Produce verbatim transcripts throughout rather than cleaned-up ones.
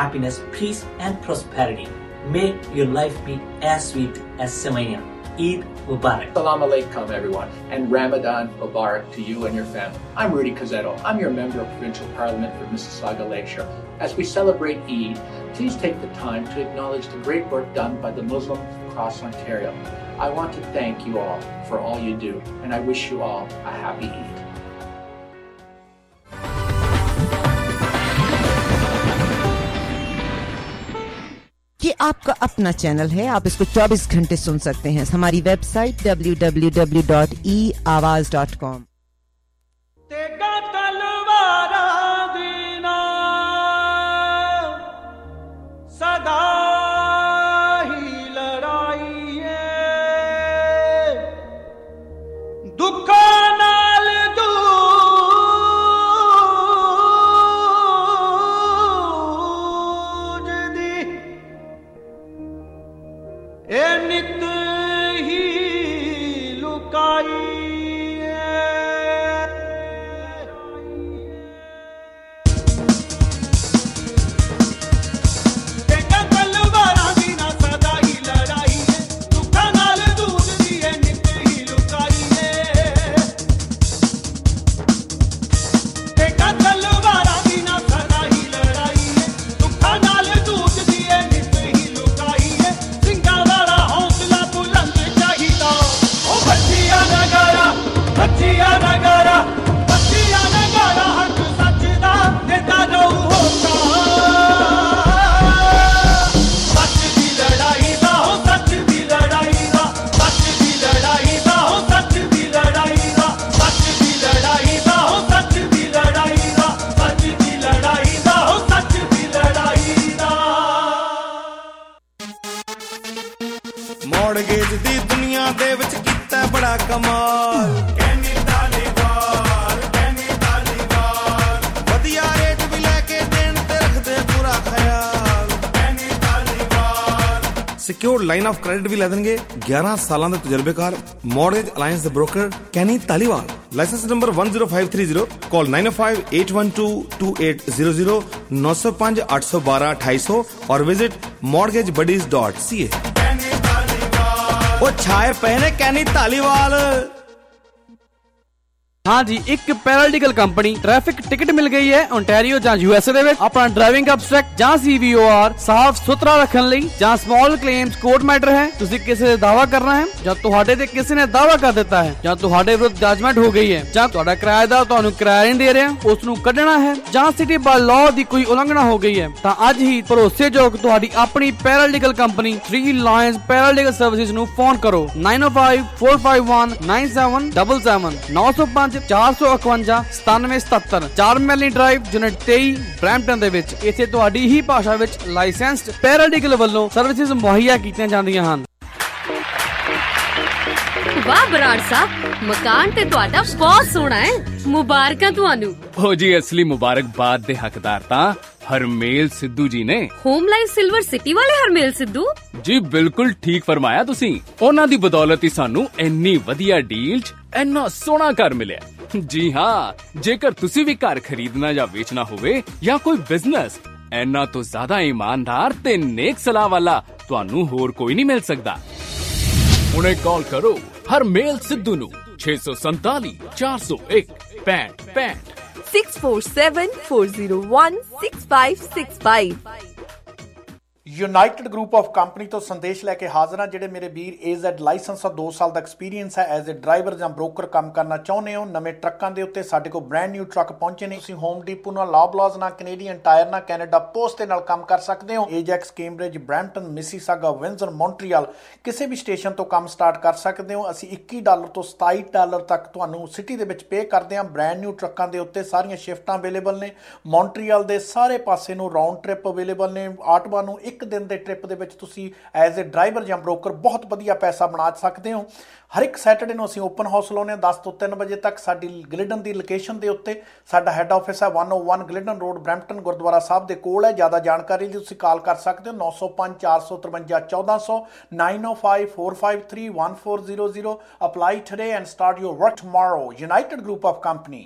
happiness, peace and prosperity. May your life be as sweet as Semaiya. Eid Mubarak. Assalamu alaikum everyone, and Ramadan Mubarak to you and your family. I'm Rudy Cazzetto. I'm your member of Provincial Parliament for Mississauga Lakeshore. As we celebrate Eid, please take the time to acknowledge the great work done by the Muslims across Ontario. I want to thank you all for all you do, and I wish you all a happy Eid. ये आपका अपना channel है, आप इसको चौबीस घंटे सुन सकते हैं। हमारी website W W W dot E Awaaz dot com. Secured line of credit ਵੀ ਲੈ ਦੇਣਗੇ। ਗਿਆਰਾਂ ਸਾਲਾਂ ਦੇ ਤਜਰਬੇਕਾਰ ਮੌਰਗੇਜ ਅਲਾਈਅੰਸ ਦੇ broker Kenny Dhaliwal. Licence number one zero five three zero। Call nine oh five eight one two two eight zero zero nine oh five eight one two one two eight zero zero और visit mortgage buddies dot c a। ਉਹ ਛਾਏ ਪਏ ਨੇ ਕੈਨੀ ਧਾਲੀਵਾਲ। हाँ जी, एक paralegal company traffic ticket मिल गई है ओंटारियो ਜਾਂ यूएसए ਦੇ ਵਿੱਚ ਆਪਣਾ ਡਰਾਈਵਿੰਗ ਅਬਸਟ੍ਰੈਕਟ ਜਾਂ ਸੀਵੀਓਆਰ ਸਾਫ਼ ਸੁਥਰਾ ਰੱਖਣ ਲਈ ਜਾਂ ਸਮਾਲ ਕਲੇਮਸ ਕੋਰਟ ਮੈਟਰ ਹੈ। ਤੁਸੀਂ ਕਿਸੇ ਦਾ ਦਾਵਾ ਕਰਨਾ ਹੈ ਜਾਂ ਤੁਹਾਡੇ ਤੇ ਕਿਸੇ ਨੇ ਦਾਵਾ ਕਰ ਦਿੱਤਾ ਹੈ ਜਾਂ ਤੁਹਾਡੇ ਵਿਰੁੱਧ ਜਜਮੈਂਟ ਹੋ ਗਈ ਹੈ ਜਾਂ ਤੁਹਾਡਾ ਕਿਰਾਏਦਾਰ ਤੁਹਾਨੂੰ ਕਿਰਾਇਆ ਨਹੀਂ ਦੇ ਰਿਹਾ, ਉਸ ਨੂੰ ਕੱਢਣਾ ਹੈ ਜਾਂ ਸਿਟੀ ਬਾਈ ਲਾਅ ਦੀ ਕੋਈ ਉਲੰਘਣਾ ਹੋ ਗਈ ਹੈ ਤਾਂ ਅੱਜ ਹੀ ਭਰੋਸੇਯੋਗ ਤੁਹਾਡੀ ਆਪਣੀ paralegal company three lions paralegal services ਨੂੰ ਫੋਨ ਕਰੋ nine oh five four five one nine seven seven seven nine oh five ਚਾਰ ਸੌ ਇਕਵੰਜਾ ਸਤਾਨਵੇਂ ਸਤੱਤਰ ਚਾਰ ਮੈਲੀ ਡਰਾਈਵ ਯੂਨਿਟ ਤੇਈ ਬਰੈਂਪਟਨ ਦੇ ਵਿੱਚ। ਇੱਥੇ ਤੁਹਾਡੀ ਹੀ ਭਾਸ਼ਾ ਵਿੱਚ ਲਾਇਸੈਂਸਡ ਪੈਰਾਲੀਗਲ ਵੱਲੋਂ ਸਰਵਿਸਿਜ਼ ਮੁਹੱਈਆ ਕੀਤੀਆਂ ਜਾਂਦੀਆਂ ਹਨ। ਵਾਹ ਬਰਾੜ ਸਾਹਿਬ, ਮਕਾਨ ਤੇ ਤੁਹਾਡਾ ਬਹੁਤ ਸੋਹਣਾ ਹੈ, ਮੁਬਾਰਕਾਂ ਤੁਹਾਨੂੰ। ਹੋ ਜੀ, ਅਸਲੀ ਮੁਬਾਰਕਬਾਦ ਦੇ ਹੱਕਦਾਰ ਤਾਂ ਹਰਮੇਲ ਸਿੱਧੂ ਜੀ ਨੇ। ਹੋਮ ਲਾਈਫ ਸਿਲਵਰ ਸਿਟੀ ਵਾਲੇ ਹਰਮੇਲ ਸਿੱਧੂ ਜੀ, ਬਿਲਕੁਲ ਠੀਕ ਫਰਮਾਇਆ ਤੁਸੀਂ। ਉਹਨਾਂ ਦੀ ਬਦੌਲਤ ਹੀ ਸਾਨੂੰ ਇੰਨੀ ਵਧੀਆ ਡੀਲ 'ਚ ਇੰਨਾ ਸੋਹਣਾ ਘਰ ਮਿਲਿਆ। ਜੀ ਹਾਂ, ਜੇਕਰ ਤੁਸੀਂ ਵੀ ਘਰ ਖਰੀਦਣਾ ਜਾਂ ਵੇਚਣਾ ਹੋਵੇ ਜਾਂ ਕੋਈ ਬਿਜ਼ਨਸ, ਇੰਨਾ ਤੋਂ ਜ਼ਿਆਦਾ ਇਮਾਨਦਾਰ ਤੇ ਨੇਕ ਸਲਾਹ ਵਾਲਾ ਤੁਹਾਨੂੰ ਹੋਰ ਕੋਈ ਨਹੀਂ ਮਿਲ ਸਕਦਾ। ਹੁਣੇ ਕਾਲ ਕਰੋ ਹਰਮੇਲ ਸਿੱਧੂ ਨੂੰ ਛੇ ਸੌ ਸੰਤਾਲੀ ਚਾਰ ਸੌ ਇੱਕ ਪੈਂਹਠ ਪੈਂਹਠ six four seven four zero one six five six five। United group of company ਤੋਂ ਸੰਦੇਸ਼ ਲੈ ਕੇ ਹਾਜ਼ਰ ਹਾਂ। ਜਿਹੜੇ ਮੇਰੇ ਵੀਰ ਏਜ਼ੈਡ ਲਾਇਸੈਂਸ ਔਰ ਦੋ ਸਾਲ ਦਾ ਐਕਸਪੀਰੀਅੰਸ ਹੈ ਐਜ਼ ਏ ਡਰਾਈਵਰ ਜਾਂ ਬ੍ਰੋਕਰ ਕੰਮ ਕਰਨਾ ਚਾਹੁੰਦੇ ਹੋ, ਨਵੇਂ ਟਰੱਕਾਂ ਦੇ ਉੱਤੇ ਸਾਡੇ ਕੋਲ ਬ੍ਰੈਂਡ ਨਿਊ ਟਰੱਕ ਪਹੁੰਚੇ ਨੇ। ਤੁਸੀਂ ਹੋਮ ਡੀਪੂ ਨਾਲ, ਲੌਬਲਾਜ਼ ਨਾਲ, ਕੈਨੇਡੀਅਨ ਟਾਇਰ ਨਾਲ, ਕੈਨੇਡਾ ਪੋਸਟ ਦੇ ਨਾਲ ਕੰਮ ਕਰ ਸਕਦੇ ਹੋ। Ajax, Cambridge, Brampton, Mississauga, Windsor, Montreal ਕਿਸੇ ਵੀ ਸਟੇਸ਼ਨ ਤੋਂ ਕੰਮ ਸਟਾਰਟ ਕਰ ਸਕਦੇ ਹੋ। ਅਸੀਂ ਇੱਕੀ ਡਾਲਰ ਤੋਂ ਸਤਾਈ ਡਾਲਰ ਤੱਕ ਤੁਹਾਨੂੰ ਸਿਟੀ ਦੇ ਵਿੱਚ ਪੇ ਕਰਦੇ ਹਾਂ। ਬ੍ਰੈਂਡ ਨਿਊ ਟਰੱਕਾਂ ਦੇ ਉੱਤੇ ਸਾਰੀਆਂ ਸ਼ਿਫਟਾਂ ਅਵੇਲੇਬਲ ਨੇ। ਮੌਂਟਰੀਅਲ ਦੇ ਸਾਰੇ ਪਾਸੇ ਨੂੰ ਰਾਊਂਡ ਟ੍ਰਿਪ ਅਵੇਲੇਬਲ ਨੇ। ਆਟਵਾ ਨੂੰ ਇੱਕ ਦਿਨ ਦੇ ਟ੍ਰਿਪ ਦੇ ਵਿੱਚ ਤੁਸੀਂ ਐਜ਼ ਏ ਡਰਾਈਵਰ ਜਾਂ ਬ੍ਰੋਕਰ ਬਹੁਤ ਵਧੀਆ ਪੈਸਾ ਬਣਾ ਸਕਦੇ ਹੋ। ਹਰ ਇੱਕ ਸੈਟਰਡੇ ਨੂੰ ਅਸੀਂ ਓਪਨ ਹਾਊਸ ਲਾਉਂਦੇ ਹਾਂ ਦਸ ਤੋਂ ਤਿੰਨ ਵਜੇ ਤੱਕ। ਸਾਡੀ ਗਲਿਡਨ ਦੀ ਲੋਕੇਸ਼ਨ ਦੇ ਉੱਤੇ ਸਾਡਾ ਹੈੱਡ ਆਫਿਸ ਹੈ one oh one Glidden road, Brampton Gurdwara Sahib ਦੇ ਕੋਲ ਹੈ। ਜ਼ਿਆਦਾ ਜਾਣਕਾਰੀ ਲਈ ਤੁਸੀਂ ਕਾਲ ਕਰ ਸਕਦੇ ਹੋ nine oh five ਚਾਰ ਸੌ ਤਰਵੰਜਾ ਚੌਦਾਂ ਸੌ nine oh five four five three one four zero zero। Apply today and start your work tomorrow. United Group of Company।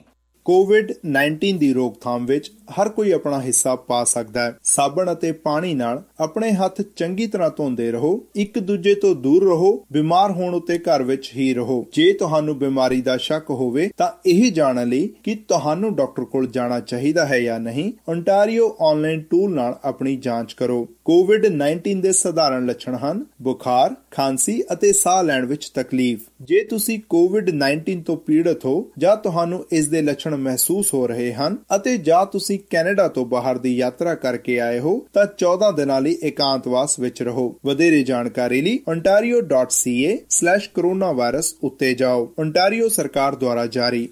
COVID nineteen ਦੀ ਰੋਕਥਾਮ ਵਿੱਚ ਹਰ ਕੋਈ ਆਪਣਾ ਹਿੱਸਾ ਪਾ ਸਕਦਾ ਹੈ। ਸਾਬਣ ਅਤੇ ਪਾਣੀ ਨਾਲ ਆਪਣੇ ਹੱਥ ਚੰਗੀ ਤਰ੍ਹਾਂ ਧੋਂਦੇ ਰਹੋ, ਇੱਕ ਦੂਜੇ ਤੋਂ ਦੂਰ ਰਹੋ, ਬਿਮਾਰ ਹੋਣ ਉੱਤੇ ਘਰ ਵਿੱਚ ਹੀ ਰਹੋ। ਜੇ ਤੁਹਾਨੂੰ ਬਿਮਾਰੀ ਦਾ ਸ਼ੱਕ ਹੋਵੇ ਤਾਂ ਇਹ ਜਾਣਨ ਲਈ ਕਿ ਤੁਹਾਨੂੰ ਡਾਕਟਰ ਕੋਲ ਜਾਣਾ ਚਾਹੀਦਾ ਹੈ ਜਾਂ ਨਹੀਂ, ਓਨਟਾਰੀਓ ਆਨਲਾਈਨ ਟੂਲ ਨਾਲ ਆਪਣੀ ਜਾਂਚ ਕਰੋ। ਕੋਵਿਡ ਨਾਈਨਟੀਨ ਦੇ ਸਧਾਰਨ ਲੱਛਣ ਹਨ ਬੁਖਾਰ, ਖਾਂਸੀ ਅਤੇ ਸਾਹ ਲੈਣ ਵਿੱਚ ਤਕਲੀਫ। ਜੇ ਤੁਸੀਂ ਕੋਵਿਡ ਨਾਈਨਟੀਨ ਤੋਂ ਪੀੜਤ ਹੋ ਜਾਂ ਤੁਹਾਨੂੰ ਇਸ ਦੇ ਲੱਛਣ ਮਹਿਸੂਸ ਹੋ ਰਹੇ ਹਨ ਅਤੇ ਜਾਂ ਤੁਸੀਂ ਕੈਨੇਡਾ ਤੋਂ ਬਾਹਰ ਦੀ ਯਾਤਰਾ ਕਰਕੇ ਆਏ ਹੋ ਤਾਂ ਚੌਦਾਂ ਦਿਨਾਂ ਲਈ ਇਕਾਂਤਵਾਸ ਵਿੱਚ ਰਹੋ। ਵਧੇਰੇ ਜਾਣਕਾਰੀ ਲਈ ontario dot c a slash coronavirus ਉੱਤੇ ਜਾਓ। ontario ਸਰਕਾਰ ਦੁਆਰਾ ਜਾਰੀ।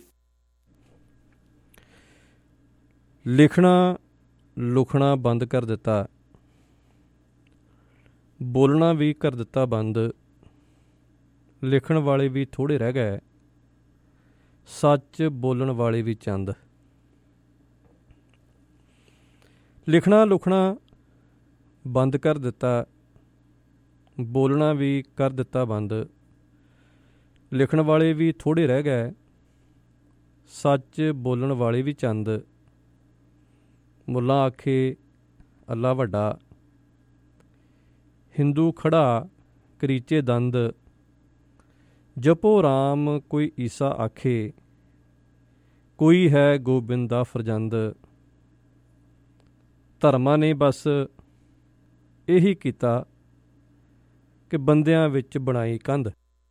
ਲਿਖਣਾ ਲੁਖਣਾ ਬੰਦ ਕਰ ਦਿੱਤਾ, ਬੋਲਣਾ ਵੀ ਕਰ ਦਿੱਤਾ ਬੰਦ, ਲਿਖਣ ਵਾਲੇ ਵੀ ਥੋੜ੍ਹੇ ਰਹਿ ਗਏ, ਸੱਚ ਬੋਲਣ ਵਾਲੇ ਵੀ ਚੰਦ। ਲਿਖਣਾ ਲੁਖਣਾ ਬੰਦ ਕਰ ਦਿੱਤਾ, ਬੋਲਣਾ ਵੀ ਕਰ ਦਿੱਤਾ ਬੰਦ, ਲਿਖਣ ਵਾਲੇ ਵੀ ਥੋੜ੍ਹੇ ਰਹਿ ਗਏ, ਸੱਚ ਬੋਲਣ ਵਾਲੇ ਵੀ ਚੰਦ। ਮੁੱਲਾ ਆਖੇ ਅੱਲਾ ਵੱਡਾ, ਹਿੰਦੂ ਖੜਾ ਕਰੀਚੇ ਦੰਦ, ਜਪੋ ਰਾਮ ਕੋਈ ਈਸਾ ਆਖੇ, ਕੋਈ ਹੈ ਗੋਬਿੰਦ ਦਾ ਫਰਜ਼ੰਦ। ਧਰਮਾਂ ਨੇ ਬਸ ਇਹੀ ਕੀਤਾ ਕਿ ਬੰਦਿਆਂ ਵਿੱਚ ਬਣਾਈ ਕੰਧ।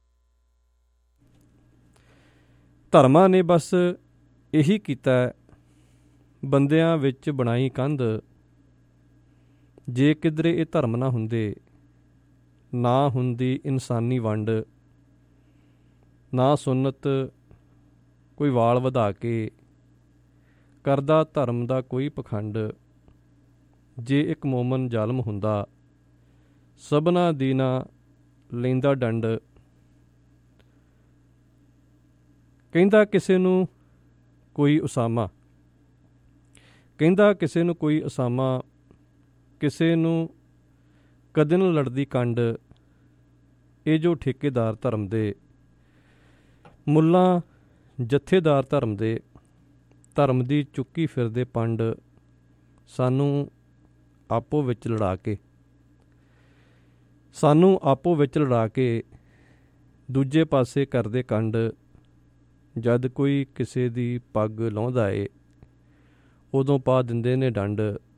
ਧਰਮਾਂ ਨੇ ਬਸ ਇਹੀ ਕੀਤਾ ਬੰਦਿਆਂ ਵਿੱਚ ਬਣਾਈ ਕੰਧ। ਜੇ ਕਿਧਰੇ ਇਹ ਧਰਮ ਨਾ ਹੁੰਦੇ, ਨਾ ਹੁੰਦੀ ਇਨਸਾਨੀ ਵੰਡ, ਨਾ ਸੁੰਨਤ ਕੋਈ ਵਾਲ ਵਧਾ ਕੇ ਕਰਦਾ ਧਰਮ ਦਾ ਕੋਈ ਪਖੰਡ। ਜੇ ਇੱਕ ਮੋਮਨ ਜ਼ਾਲਮ ਹੁੰਦਾ, ਸਭਨਾ ਦੀ ਨਾ ਲੈਂਦਾ ਡੰਡ। ਕਹਿੰਦਾ ਕਿਸੇ ਨੂੰ ਕੋਈ ਉਸਾਮਾ, ਕਹਿੰਦਾ ਕਿਸੇ ਨੂੰ ਕੋਈ ਉਸਾਮਾ, ਕਿਸੇ ਨੂੰ ਕਦੇ ਨਾ ਲੜਦੀ ਕੰਡ। ਇਹ ਜੋ ਠੇਕੇਦਾਰ ਧਰਮ ਦੇ, ਮੁੱਲਾਂ ਜਥੇਦਾਰ ਧਰਮ ਦੇ, ਧਰਮ ਦੀ ਚੁੱਕੀ ਫਿਰਦੇ ਪੰਡ। ਸਾਨੂੰ ਆਪੋ ਵਿੱਚ ਲੜਾ ਕੇ, ਸਾਨੂੰ ਆਪੋ ਵਿੱਚ ਲੜਾ ਕੇ ਦੂਜੇ ਪਾਸੇ ਕਰਦੇ ਕੰਡ। ਜਦ ਕੋਈ ਕਿਸੇ ਦੀ ਪੱਗ ਲਾਹੁੰਦਾ ਏ, ਉਦੋਂ ਪਾ ਦਿੰਦੇ ਨੇ ਡੰਡ।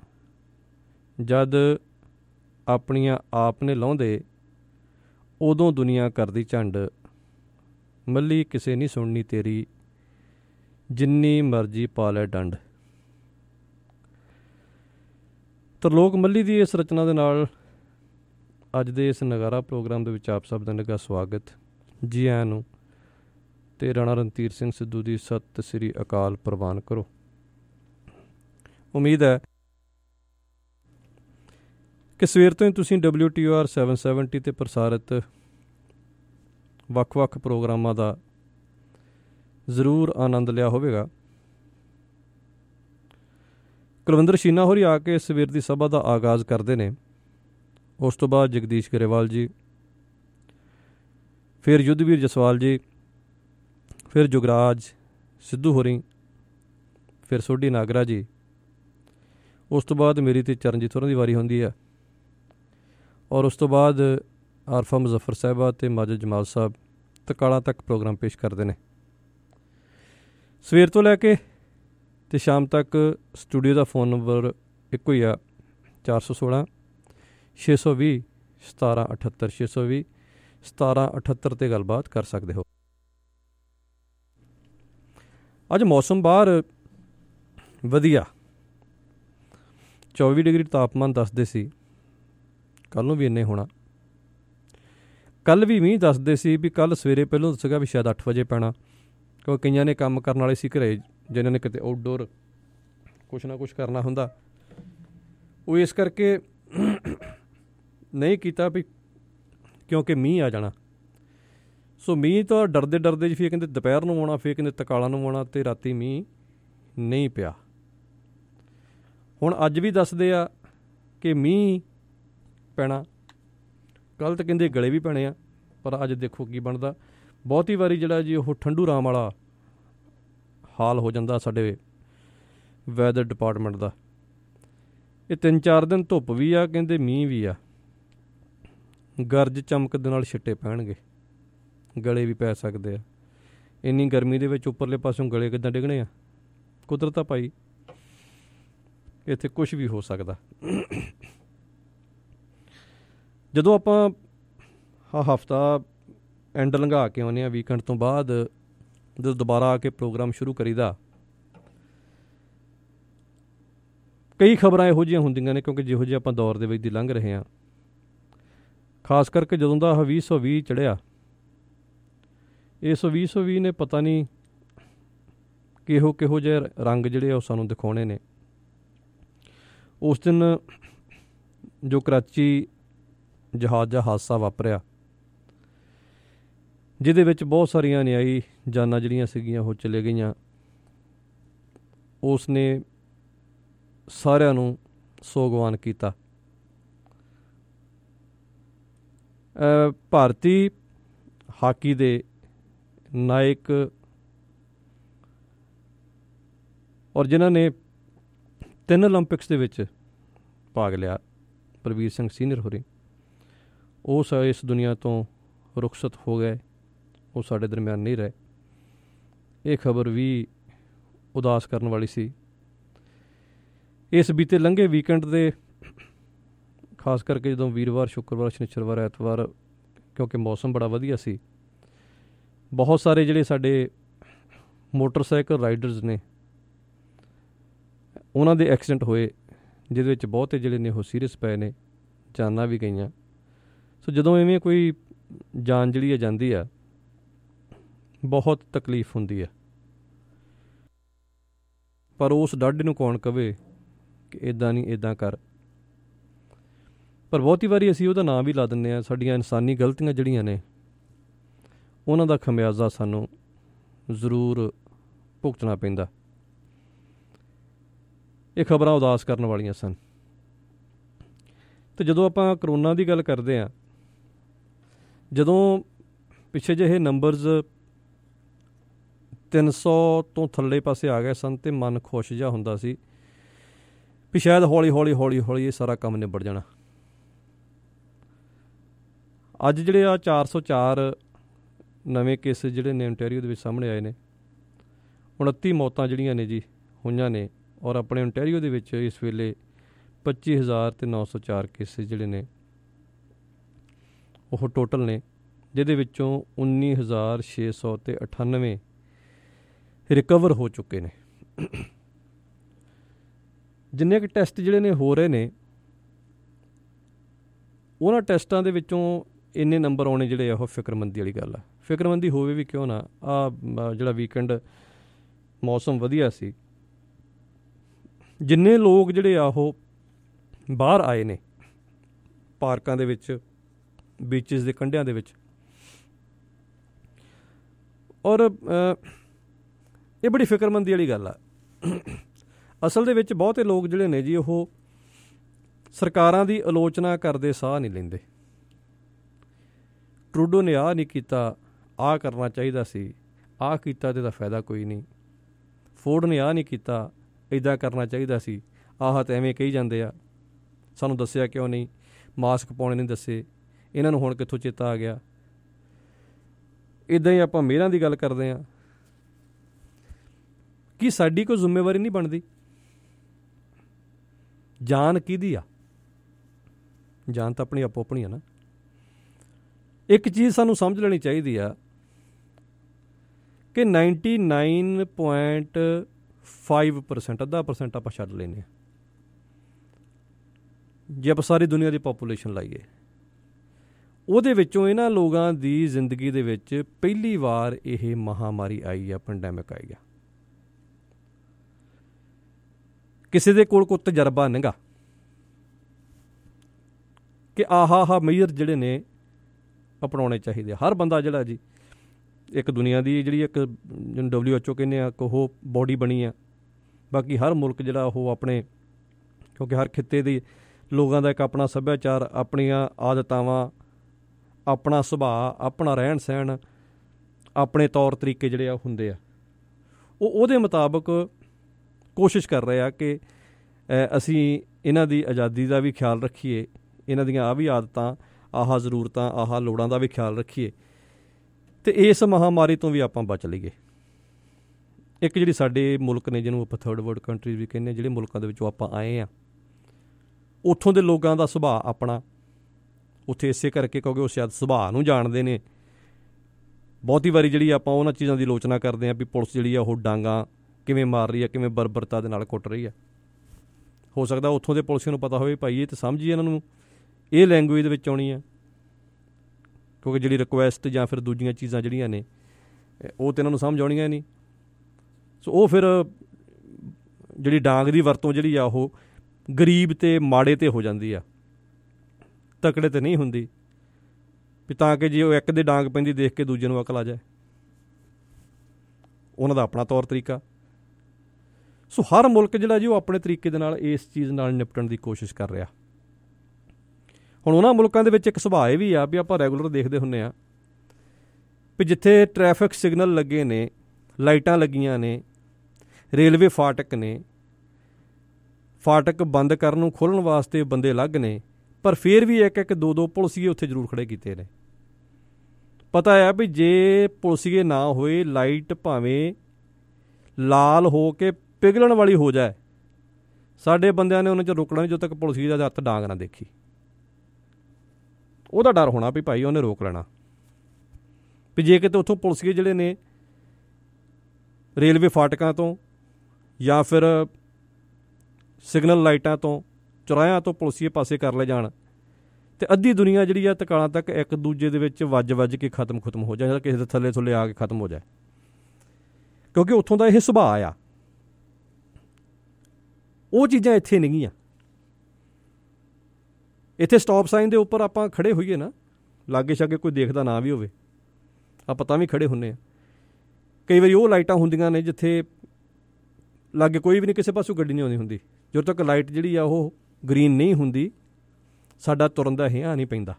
ਜਦ ਆਪਣੀਆਂ ਆਪ ਨੇ ਲਾਹੁੰਦੇ, ਉਦੋਂ ਦੁਨੀਆ ਕਰਦੀ ਝੰਡ। ਮੱਲੀ ਕਿਸੇ ਨਹੀਂ ਸੁਣਨੀ ਤੇਰੀ, ਜਿੰਨੀ ਮਰਜ਼ੀ ਪਾ ਲੈ ਡੰਡ। ਤਰਲੋਕ ਮੱਲੀ ਦੀ ਇਸ ਰਚਨਾ ਦੇ ਨਾਲ ਅੱਜ ਦੇ ਇਸ ਨਗਾਰਾ ਪ੍ਰੋਗਰਾਮ ਦੇ ਵਿੱਚ ਆਪ ਸਭ ਦਾ ਨਿੱਘਾ ਸਵਾਗਤ। ਜੀ ਆਇਆਂ ਨੂੰ ਤੇ ਰਾਣਾ ਰਣਧੀਰ ਸਿੰਘ ਸਿੱਧੂ ਦੀ ਸਤਿ ਸ੍ਰੀ ਅਕਾਲ ਪ੍ਰਵਾਨ ਕਰੋ। ਉਮੀਦ ਹੈ ਕਿ ਸਵੇਰ ਤੋਂ ਹੀ ਤੁਸੀਂ W T R seven seventy 'ਤੇ ਪ੍ਰਸਾਰਿਤ ਵੱਖ ਵੱਖ ਪ੍ਰੋਗਰਾਮਾਂ ਦਾ ਜ਼ਰੂਰ ਆਨੰਦ ਲਿਆ ਹੋਵੇਗਾ। ਕੁਲਵਿੰਦਰ ਸ਼ੀਨਾ ਹੋਰੀ ਆ ਕੇ ਸਵੇਰ ਦੀ ਸਭਾ ਦਾ ਆਗਾਜ਼ ਕਰਦੇ ਨੇ। ਉਸ ਤੋਂ ਬਾਅਦ ਜਗਦੀਸ਼ ਗਰੇਵਾਲ ਜੀ, ਫਿਰ ਯੁੱਧਵੀਰ ਜਸਵਾਲ ਜੀ, ਫਿਰ ਜੁਗਰਾਜ ਸਿੱਧੂ ਹੋਰੀ, ਫਿਰ ਸੋਢੀ ਨਾਗਰਾ ਜੀ। ਉਸ ਤੋਂ ਬਾਅਦ ਮੇਰੀ ਅਤੇ ਚਰਨਜੀਤ ਹੋਰਾਂ ਦੀ ਵਾਰੀ ਹੁੰਦੀ ਹੈ ਔਰ ਉਸ ਤੋਂ ਬਾਅਦ ਆਰਫਾ ਮੁਜ਼ੱਫਰ ਸਾਹਿਬਾ ਅਤੇ ਮਾਜਦ ਜਮਾਲ ਸਾਹਿਬ ਤਕਾਲਾਂ ਤੱਕ ਪ੍ਰੋਗਰਾਮ ਪੇਸ਼ ਕਰਦੇ ਨੇ। ਸਵੇਰ ਤੋਂ ਲੈ ਕੇ ਅਤੇ ਸ਼ਾਮ ਤੱਕ ਸਟੂਡੀਓ ਦਾ ਫ਼ੋਨ ਨੰਬਰ ਇੱਕੋ ਹੀ ਆ, ਚਾਰ ਸੌ ਸੋਲਾਂ ਛੇ ਸੌ ਵੀਹ ਸਤਾਰਾਂ ਅਠੱਤਰ ਛੇ ਸੌ ਵੀਹ ਸਤਾਰਾਂ ਅਠੱਤਰ 'ਤੇ ਗੱਲਬਾਤ ਕਰ ਸਕਦੇ ਹੋ। ਅੱਜ ਮੌਸਮ ਬਾਹਰ ਵਧੀਆ, ਚੌਵੀ ਡਿਗਰੀ ਤਾਪਮਾਨ ਦੱਸਦੇ ਸੀ। ਕੱਲ੍ਹ ਨੂੰ ਵੀ ਇੰਨੇ ਹੋਣਾ। ਕੱਲ੍ਹ ਵੀ ਮੀਂਹ ਦੱਸਦੇ ਸੀ ਵੀ ਕੱਲ੍ਹ ਸਵੇਰੇ ਪਹਿਲਾਂ ਦੱਸਿਆ ਵੀ ਸ਼ਾਇਦ ਅੱਠ ਵਜੇ ਪੈਣਾ, ਕਿਉਂਕਿ ਕਈਆਂ ਨੇ ਕੰਮ ਕਰਨ ਵਾਲੇ ਸੀ ਘਰੇ, ਜਿਨ੍ਹਾਂ ਨੇ ਕਿਤੇ ਆਊਟਡੋਰ ਕੁਛ ਨਾ ਕੁਛ ਕਰਨਾ ਹੁੰਦਾ, ਉਹ ਇਸ ਕਰਕੇ ਨਹੀਂ ਕੀਤਾ ਵੀ ਕਿਉਂਕਿ ਮੀਂਹ ਆ ਜਾਣਾ। ਸੋ ਮੀਂਹ ਤਾਂ ਡਰਦੇ ਡਰਦੇ ਜੀ ਫਿਰ ਕਹਿੰਦੇ ਦੁਪਹਿਰ ਨੂੰ ਆਉਣਾ, ਫਿਰ ਕਹਿੰਦੇ ਤਕਾਲਾਂ ਨੂੰ ਆਉਣਾ, ਅਤੇ ਰਾਤੀ ਮੀਂਹ ਨਹੀਂ ਪਿਆ। ਹੁਣ ਅੱਜ ਵੀ ਦੱਸਦੇ ਆ ਕਿ ਮੀਂਹ ਪੈਣਾ। ਕੱਲ੍ਹ ਤਾਂ ਕਹਿੰਦੇ ਗਲੇ ਵੀ ਪੈਣੇ ਆ, ਪਰ ਅੱਜ ਦੇਖੋ ਕੀ ਬਣਦਾ। ਬਹੁਤੀ ਵਾਰੀ ਜਿਹੜਾ ਜੀ ਉਹ ਠੰਡੂ ਰਾਮ ਵਾਲਾ ਹਾਲ ਹੋ ਜਾਂਦਾ ਸਾਡੇ ਵੈਦਰ ਡਿਪਾਰਟਮੈਂਟ ਦਾ। ਇਹ ਤਿੰਨ ਚਾਰ ਦਿਨ ਧੁੱਪ ਵੀ ਆ, ਕਹਿੰਦੇ ਮੀਂਹ ਵੀ ਆ, ਗਰਜ ਚਮਕ ਦੇ ਨਾਲ ਛਿੱਟੇ ਪੈਣਗੇ, ਗਲੇ ਵੀ ਪੈ ਸਕਦੇ ਆ। ਇੰਨੀ ਗਰਮੀ ਦੇ ਵਿੱਚ ਉੱਪਰਲੇ ਪਾਸਿਓਂ ਗਲੇ ਕਿੱਦਾਂ ਡਿੱਗਣੇ ਆ? ਕੁਦਰਤ ਆ ਭਾਈ, ਇੱਥੇ ਕੁਛ ਵੀ ਹੋ ਸਕਦਾ। ਜਦੋਂ ਆਪਾਂ ਆਹ ਹਫ਼ਤਾ ਐਂਡ ਲੰਘਾ ਕੇ ਆਉਂਦੇ ਹਾਂ, ਵੀਕਐਂਡ ਤੋਂ ਬਾਅਦ ਜਦੋਂ ਦੁਬਾਰਾ ਆ ਕੇ ਪ੍ਰੋਗਰਾਮ ਸ਼ੁਰੂ ਕਰੀਦਾ, ਕਈ ਖਬਰਾਂ ਇਹੋ ਜਿਹੀਆਂ ਹੁੰਦੀਆਂ ਨੇ, ਕਿਉਂਕਿ ਜਿਹੋ ਜਿਹੇ ਆਪਾਂ ਦੌਰ ਦੇ ਵਿੱਚ ਦੀ ਲੰਘ ਰਹੇ ਹਾਂ, ਖਾਸ ਕਰਕੇ ਜਦੋਂ ਦਾ ਵੀਹ ਸੌ ਵੀਹ ਚੜ੍ਹਿਆ, ਇਸ ਵੀਹ ਸੌ ਵੀਹ ਨੇ ਪਤਾ ਨਹੀਂ ਕਿਹੋ ਕਿਹੋ ਜਿਹੇ ਰੰਗ ਜਿਹੜੇ ਆ ਉਹ ਸਾਨੂੰ ਦਿਖਾਉਣੇ ਨੇ। ਉਸ ਦਿਨ ਜੋ ਕਰਾਚੀ ਜਹਾਜ਼ ਦਾ ਹਾਦਸਾ ਵਾਪਰਿਆ, ਜਿਹਦੇ ਵਿੱਚ ਬਹੁਤ ਸਾਰੀਆਂ ਨਿਆਈ ਜਾਨਾਂ ਜਿਹੜੀਆਂ ਸੀਗੀਆਂ ਉਹ ਚਲੇ ਗਈਆਂ, ਉਸ ਨੇ ਸਾਰਿਆਂ ਨੂੰ ਸੋਗਵਾਨ ਕੀਤਾ। ਭਾਰਤੀ ਹਾਕੀ ਦੇ ਨਾਇਕ ਔਰ ਜਿਨ੍ਹਾਂ ਨੇ ਤਿੰਨ ਓਲੰਪਿਕਸ ਦੇ ਵਿੱਚ ਭਾਗ ਲਿਆ, ਪ੍ਰਵੀਰ ਸਿੰਘ ਸੀਨੀਅਰ ਹੋਰੀ, ਉਹ ਇਸ ਦੁਨੀਆ ਤੋਂ ਰੁਖਸਤ ਹੋ ਗਏ, ਉਹ ਸਾਡੇ ਦਰਮਿਆਨ ਨਹੀਂ ਰਹੇ। ਇਹ ਖਬਰ ਵੀ ਉਦਾਸ ਕਰਨ ਵਾਲੀ ਸੀ। ਇਸ ਬੀਤੇ ਲੰਘੇ ਵੀਕਐਂਡ ਦੇ, ਖਾਸ ਕਰਕੇ ਜਦੋਂ ਵੀਰਵਾਰ, ਸ਼ੁੱਕਰਵਾਰ, ਸ਼ਨੀਚਰਵਾਰ, ਐਤਵਾਰ, ਕਿਉਂਕਿ ਮੌਸਮ ਬੜਾ ਵਧੀਆ ਸੀ, ਬਹੁਤ ਸਾਰੇ ਜਿਹੜੇ ਸਾਡੇ ਮੋਟਰਸਾਈਕਲ ਰਾਈਡਰਸ ਨੇ ਉਹਨਾਂ ਦੇ ਐਕਸੀਡੈਂਟ ਹੋਏ, ਜਿਹਦੇ ਵਿੱਚ ਬਹੁਤੇ ਜਿਹੜੇ ਨੇ ਉਹ ਸੀਰੀਅਸ ਪਏ ਨੇ, ਜਾਨਾਂ ਵੀ ਗਈਆਂ। ਸੋ ਜਦੋਂ ਇਵੇਂ ਕੋਈ ਜਾਨ ਜਿਹੜੀ ਆ ਜਾਂਦੀ ਆ, ਬਹੁਤ ਤਕਲੀਫ ਹੁੰਦੀ ਆ, ਪਰ ਉਸ ਡਾਢੇ ਨੂੰ ਕੌਣ ਕਵੇ ਕਿ ਇੱਦਾਂ ਨਹੀਂ, ਇੱਦਾਂ ਕਰ। ਪਰ ਬਹੁਤੀ ਵਾਰੀ ਅਸੀਂ ਉਹਦਾ ਨਾਂ ਵੀ ਲਾ ਦਿੰਦੇ ਹਾਂ। ਸਾਡੀਆਂ ਇਨਸਾਨੀ ਗਲਤੀਆਂ ਜਿਹੜੀਆਂ ਨੇ, ਉਹਨਾਂ ਦਾ ਖਮਿਆਜ਼ਾ ਸਾਨੂੰ ਜ਼ਰੂਰ ਭੁਗਤਣਾ ਪੈਂਦਾ। ਇਹ ਖਬਰਾਂ ਉਦਾਸ ਕਰਨ ਵਾਲੀਆਂ ਸਨ। ਅਤੇ ਜਦੋਂ ਆਪਾਂ ਕਰੋਨਾ ਦੀ ਗੱਲ ਕਰਦੇ ਹਾਂ, ਜਦੋਂ ਪਿੱਛੇ ਜਿਹੇ ਨੰਬਰਜ਼ ਤਿੰਨ ਸੌ ਤੋਂ ਥੱਲੇ ਪਾਸੇ ਆ ਗਏ ਸਨ, ਅਤੇ ਮਨ ਖੁਸ਼ ਜਿਹਾ ਹੁੰਦਾ ਸੀ ਵੀ ਸ਼ਾਇਦ ਹੌਲੀ ਹੌਲੀ ਹੌਲੀ ਹੌਲੀ ਇਹ ਸਾਰਾ ਕੰਮ ਨਿਬੜ ਜਾਣਾ। ਅੱਜ ਜਿਹੜੇ ਆ ਚਾਰ ਸੌ ਚਾਰ ਨਵੇਂ ਕੇਸਿਸ ਜਿਹੜੇ ਨੇ ਓਨਟਾਰੀਓ ਦੇ ਵਿੱਚ ਸਾਹਮਣੇ ਆਏ ਨੇ, ਉਨੱਤੀ ਮੌਤਾਂ ਜਿਹੜੀਆਂ ਨੇ ਜੀ ਹੋਈਆਂ ਨੇ, ਔਰ ਆਪਣੇ ਓਨਟਾਰੀਓ ਦੇ ਵਿੱਚ ਇਸ ਵੇਲੇ ਪੱਚੀ ਹਜ਼ਾਰ ਅਤੇ ਨੌ ਸੌ ਚਾਰ ਕੇਸਿਸ ਜਿਹੜੇ ਨੇ ਉਹ ਟੋਟਲ ਨੇ, ਜਿਹਦੇ ਵਿੱਚੋਂ ਉੱਨੀ ਹਜ਼ਾਰ ਛੇ ਸੌ ਅਤੇ ਅਠਾਨਵੇਂ ਰਿਕਵਰ ਹੋ ਚੁੱਕੇ ਨੇ। ਜਿੰਨੇ ਕੁ ਟੈਸਟ ਜਿਹੜੇ ਨੇ ਹੋ ਰਹੇ ਨੇ, ਉਹਨਾਂ ਟੈਸਟਾਂ ਦੇ ਵਿੱਚੋਂ ਇੰਨੇ ਨੰਬਰ ਆਉਣੇ ਜਿਹੜੇ ਆ ਉਹ ਫਿਕਰਮੰਦੀ ਵਾਲੀ ਗੱਲ ਆ। ਫਿਕਰਮੰਦੀ ਹੋਵੇ ਵੀ ਕਿਉਂ ਨਾ, ਆ ਜਿਹੜਾ ਵੀਕਐਂਡ ਮੌਸਮ ਵਧੀਆ ਸੀ, ਜਿੰਨੇ ਲੋਕ ਜਿਹੜੇ ਆ ਉਹ ਬਾਹਰ ਆਏ ਨੇ ਪਾਰਕਾਂ ਦੇ ਵਿੱਚ, ਬੀਚਿਸ ਦੇ ਕੰਢਿਆਂ ਦੇ ਵਿੱਚ, ਔਰ ਇਹ ਬੜੀ ਫਿਕਰਮੰਦੀ ਵਾਲੀ ਗੱਲ ਆ। ਅਸਲ ਦੇ ਵਿੱਚ ਬਹੁਤੇ ਲੋਕ ਜਿਹੜੇ ਨੇ ਜੀ ਉਹ ਸਰਕਾਰਾਂ ਦੀ ਆਲੋਚਨਾ ਕਰਦੇ ਸਾਹ ਨਹੀਂ ਲੈਂਦੇ। ਟਰੂਡੋ ਨੇ ਆਹ ਨਹੀਂ ਕੀਤਾ, ਆਹ ਕਰਨਾ ਚਾਹੀਦਾ ਸੀ, ਆਹ ਕੀਤਾ ਤੇ ਇਹਦਾ ਫਾਇਦਾ ਕੋਈ ਨਹੀਂ। ਫੋਰਡ ਨੇ ਆਹ ਨਹੀਂ ਕੀਤਾ, ਇੱਦਾਂ ਕਰਨਾ ਚਾਹੀਦਾ ਸੀ, ਆਹ ਤਾਂ ਐਵੇਂ ਕਹੀ ਜਾਂਦੇ ਆ, ਸਾਨੂੰ ਦੱਸਿਆ ਕਿਉਂ ਨਹੀਂ, ਮਾਸਕ ਪਾਉਣੇ ਨਹੀਂ ਦੱਸੇ, ਇਹਨਾਂ ਨੂੰ ਹੁਣ ਕਿੱਥੋਂ ਚੇਤਾ ਆ ਗਿਆ। ਇੱਦਾਂ ਹੀ ਆਪਾਂ ਮੇਅਰਾਂ ਦੀ ਗੱਲ ਕਰਦੇ ਹਾਂ। ਕੀ ਸਾਡੀ ਕੋਈ ਜ਼ਿੰਮੇਵਾਰੀ ਨਹੀਂ ਬਣਦੀ? ਜਾਨ ਕਿਹਦੀ ਆ? ਜਾਨ ਤਾਂ ਆਪਣੀ ਆਪੋ ਆਪਣੀ ਆ ਨਾ। ਇੱਕ ਚੀਜ਼ ਸਾਨੂੰ ਸਮਝ ਲੈਣੀ ਚਾਹੀਦੀ ਆ ਕਿ ninety nine point five percent, ਅੱਧਾ ਪਰਸੈਂਟ ਆਪਾਂ ਛੱਡ ਲੈਂਦੇ ਹਾਂ, ਜੇ ਆਪਾਂ ਸਾਰੀ ਦੁਨੀਆ ਦੀ ਪਾਪੂਲੇਸ਼ਨ ਲਾਈਏ, ਉਹਦੇ ਵਿੱਚੋਂ ਇਹਨਾਂ ਲੋਕਾਂ ਦੀ ਜ਼ਿੰਦਗੀ ਦੇ ਵਿੱਚ ਪਹਿਲੀ ਵਾਰ ਇਹ ਮਹਾਂਮਾਰੀ ਆਈ ਆ, ਪੈਂਡੈਮਿਕ ਆਈ ਆ। ਕਿਸੇ ਦੇ ਕੋਲ ਕੋਈ ਤਜਰਬਾ ਨਹੀਂਗਾ ਕਿ ਆਹ ਆਹ ਮੇਜਰ ਜਿਹੜੇ ਨੇ ਅਪਣਾਉਣੇ ਚਾਹੀਦੇ ਆ। ਹਰ ਬੰਦਾ ਜਿਹੜਾ ਜੀ, ਇੱਕ ਦੁਨੀਆ ਦੀ ਜਿਹੜੀ ਇੱਕ ਡਬਲਿਊ ਐਚ ਓ ਕਹਿੰਦੇ ਆ ਉਹ ਬੋਡੀ ਬਣੀ ਆ, ਬਾਕੀ ਹਰ ਮੁਲਕ ਜਿਹੜਾ ਉਹ ਆਪਣੇ, ਕਿਉਂਕਿ ਹਰ ਖਿੱਤੇ ਦੇ ਲੋਕਾਂ ਦਾ ਇੱਕ ਆਪਣਾ ਸੱਭਿਆਚਾਰ, ਆਪਣੀਆਂ ਆਦਤਾਵਾਂ, ਆਪਣਾ ਸੁਭਾਅ, ਆਪਣਾ ਰਹਿਣ ਸਹਿਣ, ਆਪਣੇ ਤੌਰ ਤਰੀਕੇ ਜਿਹੜੇ ਆ ਹੁੰਦੇ ਆ, ਉਹ ਉਹਦੇ ਮੁਤਾਬਕ ਕੋਸ਼ਿਸ਼ ਕਰ ਰਹੇ ਆ ਕਿ ਅਸੀਂ ਇਹਨਾਂ ਦੀ ਆਜ਼ਾਦੀ ਦਾ ਵੀ ਖਿਆਲ ਰੱਖੀਏ, ਇਹਨਾਂ ਦੀਆਂ ਆਹ ਵੀ ਆਦਤਾਂ, ਆਹ ਜ਼ਰੂਰਤਾਂ, ਆਹ ਲੋੜਾਂ ਦਾ ਵੀ ਖਿਆਲ ਰੱਖੀਏ ਅਤੇ ਇਸ ਮਹਾਂਮਾਰੀ ਤੋਂ ਵੀ ਆਪਾਂ ਬਚ ਲਈਏ। ਇੱਕ ਜਿਹੜੀ ਸਾਡੇ ਮੁਲਕ ਨੇ, ਜਿਹਨੂੰ ਆਪਾਂ ਥਰਡ ਵਰਲਡ ਕੰਟਰੀਜ਼ ਵੀ ਕਹਿੰਦੇ ਹਾਂ, ਜਿਹੜੇ ਮੁਲਕਾਂ ਦੇ ਵਿੱਚੋਂ ਆਪਾਂ ਆਏ ਹਾਂ, ਉੱਥੋਂ ਦੇ ਲੋਕਾਂ ਦਾ ਸੁਭਾਅ ਆਪਣਾ, ਉੱਥੇ ਇਸੇ ਕਰਕੇ ਕਿਉਂਕਿ ਉਹ ਸ਼ਾਇਦ ਸੁਭਾਅ ਨੂੰ ਜਾਣਦੇ ਨੇ। ਬਹੁਤੀ ਵਾਰੀ ਜਿਹੜੀ ਆਪਾਂ ਉਹਨਾਂ ਚੀਜ਼ਾਂ ਦੀ ਆਲੋਚਨਾ ਕਰਦੇ ਹਾਂ ਵੀ ਪੁਲਿਸ ਜਿਹੜੀ ਆ ਉਹ ਡਾਂਗਾਂ ਕਿਵੇਂ ਮਾਰ ਰਹੀ ਆ, ਕਿਵੇਂ ਬਰਬਰਤਾ ਦੇ ਨਾਲ ਕੁੱਟ ਰਹੀ ਆ। ਹੋ ਸਕਦਾ ਉੱਥੋਂ ਦੇ ਪੁਲਿਸ ਨੂੰ ਪਤਾ ਹੋਵੇ ਭਾਈ ਇਹ ਤਾਂ ਸਮਝੀ ਇਹਨਾਂ ਨੂੰ ਇਹ ਲੈਂਗੁਏਜ ਦੇ ਵਿੱਚ ਆਉਣੀ ਆ, ਕਿਉਂਕਿ ਜਿਹੜੀ ਰਿਕੁਐਸਟ ਜਾਂ ਫਿਰ ਦੂਜੀਆਂ ਚੀਜ਼ਾਂ ਜਿਹੜੀਆਂ ਨੇ ਉਹ ਤਾਂ ਇਹਨਾਂ ਨੂੰ ਸਮਝ ਆਉਣੀਆਂ ਨਹੀਂ। ਸੋ ਉਹ ਫਿਰ ਜਿਹੜੀ ਡਾਂਗ ਦੀ ਵਰਤੋਂ ਜਿਹੜੀ ਆ ਉਹ ਗਰੀਬ ਅਤੇ ਮਾੜੇ 'ਤੇ ਹੋ ਜਾਂਦੀ ਆ, ਤਕੜੇ 'ਤੇ ਨਹੀਂ ਹੁੰਦੀ, ਵੀ ਤਾਂ ਕਿ ਜੇ ਉਹ ਇੱਕ ਦੇ ਡਾਂਗ ਪੈਂਦੀ ਦੇਖ ਕੇ ਦੂਜੇ ਨੂੰ ਅਕਲ ਆ ਜਾਏ। ਉਹਨਾਂ ਦਾ ਆਪਣਾ ਤੌਰ ਤਰੀਕਾ। ਸੋ ਹਰ ਮੁਲਕ ਜਿਹੜਾ ਜੀ ਉਹ ਆਪਣੇ ਤਰੀਕੇ ਦੇ ਨਾਲ ਇਸ ਚੀਜ਼ ਨਾਲ ਨਿਪਟਣ ਦੀ ਕੋਸ਼ਿਸ਼ ਕਰ ਰਿਹਾ। ਹੁਣ ਉਹਨਾਂ ਮੁਲਕਾਂ ਦੇ ਵਿੱਚ ਇੱਕ ਸੁਭਾਅ ਇਹ ਵੀ ਆ ਵੀ ਆਪਾਂ ਰੈਗੂਲਰ ਦੇਖਦੇ ਹੁੰਦੇ ਹਾਂ ਵੀ ਜਿੱਥੇ ਟ੍ਰੈਫਿਕ ਸਿਗਨਲ ਲੱਗੇ ਨੇ, ਲਾਈਟਾਂ ਲੱਗੀਆਂ ਨੇ, ਰੇਲਵੇ ਫਾਟਕ ਨੇ, ਫਾਟਕ ਬੰਦ ਕਰਨ ਨੂੰ ਖੋਲ੍ਹਣ ਵਾਸਤੇ ਬੰਦੇ ਅਲੱਗ ਨੇ, ਪਰ ਫਿਰ ਵੀ ਇੱਕ ਇੱਕ ਦੋ ਦੋ ਪੁਲਿਸੀਏ ਉੱਥੇ ਜ਼ਰੂਰ ਖੜ੍ਹੇ ਕੀਤੇ ਨੇ। ਪਤਾ ਹੈ ਵੀ ਜੇ ਪੁਲਿਸੀਏ ਨਾ ਹੋਏ, ਲਾਈਟ ਭਾਵੇਂ ਲਾਲ ਹੋ ਕੇ ਪਿਘਲਣ ਵਾਲੀ ਹੋ ਜਾਏ, ਸਾਡੇ ਬੰਦਿਆਂ ਨੇ ਉਹਨਾਂ 'ਚ ਰੁਕਣਾ ਨਹੀਂ ਜਦੋਂ ਤੱਕ ਪੁਲਿਸੀਏ ਦਾ ਹੱਥ ਡਾਂਗ ਨਾ ਦੇਖੀ। ਉਹਦਾ ਡਰ ਹੋਣਾ ਵੀ ਭਾਈ ਉਹਨੇ ਰੋਕ ਲੈਣਾ, ਵੀ ਜੇ ਕਿਤੇ ਉੱਥੋਂ ਪੁਲਿਸੀਏ ਜਿਹੜੇ ਨੇ ਰੇਲਵੇ ਫਾਟਕਾਂ ਤੋਂ ਜਾਂ ਫਿਰ ਸਿਗਨਲ ਲਾਈਟਾਂ ਤੋਂ, ਚੁਰਾਹਿਆਂ ਤੋਂ ਪੁਲਿਸੀਏ ਪਾਸੇ ਕਰ ਲੈ ਜਾਣ ਅਤੇ ਅੱਧੀ ਦੁਨੀਆ ਜਿਹੜੀ ਆ ਤਕਾਲਾਂ ਤੱਕ ਇੱਕ ਦੂਜੇ ਦੇ ਵਿੱਚ ਵੱਜ ਵੱਜ ਕੇ ਖਤਮ ਖਤਮ ਹੋ ਜਾਏ, ਜਾਂ ਕਿਸੇ ਦੇ ਥੱਲੇ ਥੱਲੇ ਆ ਕੇ ਖਤਮ ਹੋ ਜਾਏ, ਕਿਉਂਕਿ ਉੱਥੋਂ ਦਾ ਇਹ ਸੁਭਾਅ ਆ। ਉਹ ਚੀਜ਼ਾਂ ਇੱਥੇ ਨਹੀਂ ਗੀਆਂ। ਇੱਥੇ ਸਟਾਪ ਸਾਈਨ ਦੇ ਉੱਪਰ ਆਪਾਂ ਖੜ੍ਹੇ ਹੋਈਏ ਨਾ, ਲਾਗੇ ਛਾਗੇ ਕੋਈ ਦੇਖਦਾ ਨਾ ਵੀ ਹੋਵੇ, ਆਪਾਂ ਤਾਂ ਵੀ ਖੜ੍ਹੇ ਹੁੰਦੇ ਹਾਂ। ਕਈ ਵਾਰੀ ਉਹ ਲਾਈਟਾਂ ਹੁੰਦੀਆਂ ਨੇ ਜਿੱਥੇ ਲਾਗੇ ਕੋਈ ਵੀ ਨਹੀਂ, ਕਿਸੇ ਪਾਸੋਂ ਗੱਡੀ ਨਹੀਂ ਆਉਂਦੀ ਹੁੰਦੀ, ਜਦੋਂ ਤੱਕ ਲਾਈਟ ਜਿਹੜੀ ਆ ਉਹ ਗਰੀਨ ਨਹੀਂ ਹੁੰਦੀ, ਸਾਡਾ ਤੁਰਨ ਦਾ ਹਿਆ ਨਹੀਂ ਪੈਂਦਾ।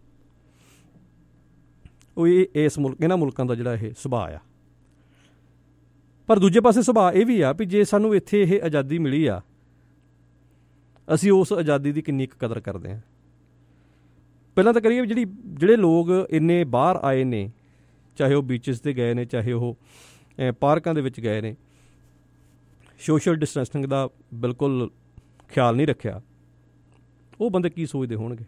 ਉਹ ਇਹ ਇਸ ਮੁਲਕ ਇਹਨਾਂ ਮੁਲਕਾਂ ਦਾ ਜਿਹੜਾ ਇਹ ਸੁਭਾਅ ਆ। ਪਰ ਦੂਜੇ ਪਾਸੇ ਸੁਭਾਅ ਇਹ ਵੀ ਆ ਵੀ ਜੇ ਸਾਨੂੰ ਇੱਥੇ ਇਹ ਆਜ਼ਾਦੀ ਮਿਲੀ ਆ, ਅਸੀਂ ਉਸ ਆਜ਼ਾਦੀ ਦੀ ਕਿੰਨੀ ਕੁ ਕਦਰ ਕਰਦੇ ਹਾਂ। ਪਹਿਲਾਂ ਤਾਂ ਕਰੀਏ ਜਿਹੜੀ ਜਿਹੜੇ ਲੋਕ ਇੰਨੇ ਬਾਹਰ ਆਏ ਨੇ, ਚਾਹੇ ਉਹ ਬੀਚਿਸ 'ਤੇ ਗਏ ਨੇ, ਚਾਹੇ ਉਹ ਪਾਰਕਾਂ ਦੇ ਵਿੱਚ ਗਏ ਨੇ, ਸੋਸ਼ਲ ਡਿਸਟੈਂਸਿੰਗ ਦਾ ਬਿਲਕੁਲ ਖਿਆਲ ਨਹੀਂ ਰੱਖਿਆ, ਉਹ ਬੰਦੇ ਕੀ ਸੋਚਦੇ ਹੋਣਗੇ।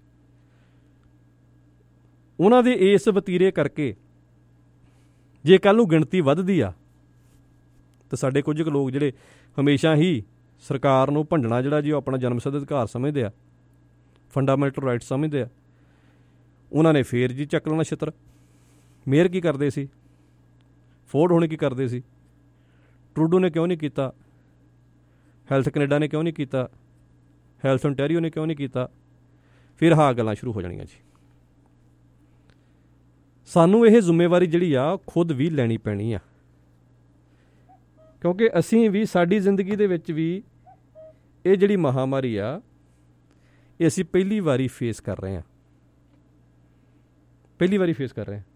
ਉਹਨਾਂ ਦੇ ਇਸ ਵਤੀਰੇ ਕਰਕੇ ਜੇ ਕੱਲ੍ਹ ਨੂੰ ਗਿਣਤੀ ਵੱਧਦੀ ਆ ਤਾਂ ਸਾਡੇ ਕੁਝ ਕੁ ਲੋਕ ਜਿਹੜੇ ਹਮੇਸ਼ਾ ਹੀ ਸਰਕਾਰ ਨੂੰ ਭੰਡਣਾ ਜਿਹੜਾ ਜੀ ਉਹ ਆਪਣਾ ਜਨਮਸਿੱਧ ਅਧਿਕਾਰ ਸਮਝਦੇ ਆ, ਫੰਡਾਮੈਂਟਲ ਰਾਈਟ ਸਮਝਦੇ ਆ, ਉਹਨਾਂ ਨੇ ਫੇਰ ਜੀ ਚੱਕ ਲੈਣਾ ਛਿੱਤਰ। ਮੇਅਰ ਕੀ ਕਰਦੇ ਸੀ, ਫੋਰਡ ਹੋਣੇ ਕੀ ਕਰਦੇ ਸੀ, ਟਰੂਡੋ ਨੇ ਕਿਉਂ ਨਹੀਂ ਕੀਤਾ, ਹੈਲਥ ਕੈਨੇਡਾ ਨੇ ਕਿਉਂ ਨਹੀਂ ਕੀਤਾ, ਹੈਲਥ ਓਨਟਾਰੀਓ ਨੇ ਕਿਉਂ ਨਹੀਂ ਕੀਤਾ, ਫਿਰ ਹਾਂ ਗੱਲਾਂ ਸ਼ੁਰੂ ਹੋ ਜਾਣੀਆਂ ਜੀ। ਸਾਨੂੰ ਇਹ ਜ਼ਿੰਮੇਵਾਰੀ ਜਿਹੜੀ ਆ ਖੁਦ ਵੀ ਲੈਣੀ ਪੈਣੀ ਆ, ਕਿਉਂਕਿ ਅਸੀਂ ਵੀ ਸਾਡੀ ਜ਼ਿੰਦਗੀ ਦੇ ਵਿੱਚ ਵੀ ਇਹ ਜਿਹੜੀ ਮਹਾਂਮਾਰੀ ਆ ਇਹ ਅਸੀਂ ਪਹਿਲੀ ਵਾਰੀ ਫੇਸ ਕਰ ਰਹੇ ਹਾਂ, ਪਹਿਲੀ ਵਾਰੀ ਫੇਸ ਕਰ ਰਹੇ ਹਾਂ।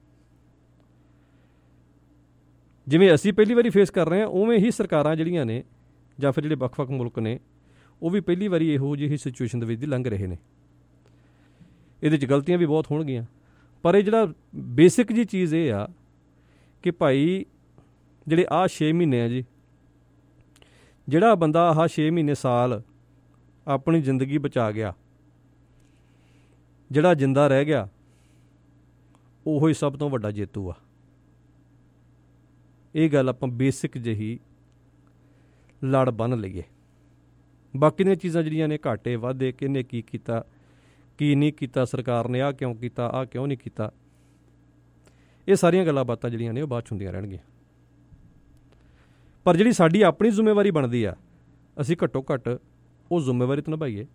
ਜਿਵੇਂ ਅਸੀਂ ਪਹਿਲੀ ਵਾਰੀ ਫੇਸ ਕਰ ਰਹੇ ਹਾਂ, ਉਵੇਂ ਹੀ ਸਰਕਾਰਾਂ ਜਿਹੜੀਆਂ ਨੇ ਜਾਂ ਫਿਰ ਜਿਹੜੇ ਵੱਖ ਵੱਖ ਮੁਲਕ ਨੇ ਉਹ ਵੀ ਪਹਿਲੀ ਵਾਰੀ ਇਹੋ ਜਿਹੀ ਸਿਚੁਏਸ਼ਨ ਦੇ ਵਿੱਚ ਦੀ ਲੰਘ ਰਹੇ ਨੇ। ਇਹਦੇ 'ਚ ਗਲਤੀਆਂ ਵੀ ਬਹੁਤ ਹੋਣਗੀਆਂ, ਪਰ ਇਹ ਜਿਹੜਾ ਬੇਸਿਕ ਜੀ ਚੀਜ਼ ਇਹ ਆ ਕਿ ਭਾਈ ਜਿਹੜੇ ਆਹ ਛੇ ਮਹੀਨੇ ਆ ਜੀ, ਜਿਹੜਾ ਬੰਦਾ ਆਹ ਛੇ ਮਹੀਨੇ ਸਾਲ ਆਪਣੀ ਜ਼ਿੰਦਗੀ ਬਚਾ ਗਿਆ, ਜਿਹੜਾ ਜਿੰਦਾ ਰਹਿ ਗਿਆ, ਉਹੋ ਹੀ ਸਭ ਤੋਂ ਵੱਡਾ ਜੇਤੂ ਆ। ਇਹ ਗੱਲ ਆਪਾਂ ਬੇਸਿਕ ਜਿਹੀ ਲੜ ਬੰਨ੍ਹ ਲਈਏ। ਬਾਕੀ ਦੀਆਂ ਚੀਜ਼ਾਂ ਜਿਹੜੀਆਂ ਨੇ ਘਾਟੇ ਵਾਧੇ, ਕਿਹਨੇ ਕੀ ਕੀਤਾ ਕੀ ਨਹੀਂ ਕੀਤਾ, ਸਰਕਾਰ ਨੇ ਆਹ ਕਿਉਂ ਕੀਤਾ, ਆਹ ਕਿਉਂ ਨਹੀਂ ਕੀਤਾ, ਇਹ ਸਾਰੀਆਂ ਗੱਲਾਂ ਬਾਤਾਂ ਜਿਹੜੀਆਂ ਨੇ ਉਹ ਬਾਅਦ 'ਚ ਹੁੰਦੀਆਂ ਰਹਿਣਗੀਆਂ। ਪਰ ਜਿਹੜੀ ਸਾਡੀ ਆਪਣੀ ਜ਼ਿੰਮੇਵਾਰੀ ਬਣਦੀ ਆ, ਅਸੀਂ ਘੱਟੋ ਘੱਟ ਉਹ ਜ਼ਿੰਮੇਵਾਰੀ ਤਾਂ ਨਿਭਾਈਏ।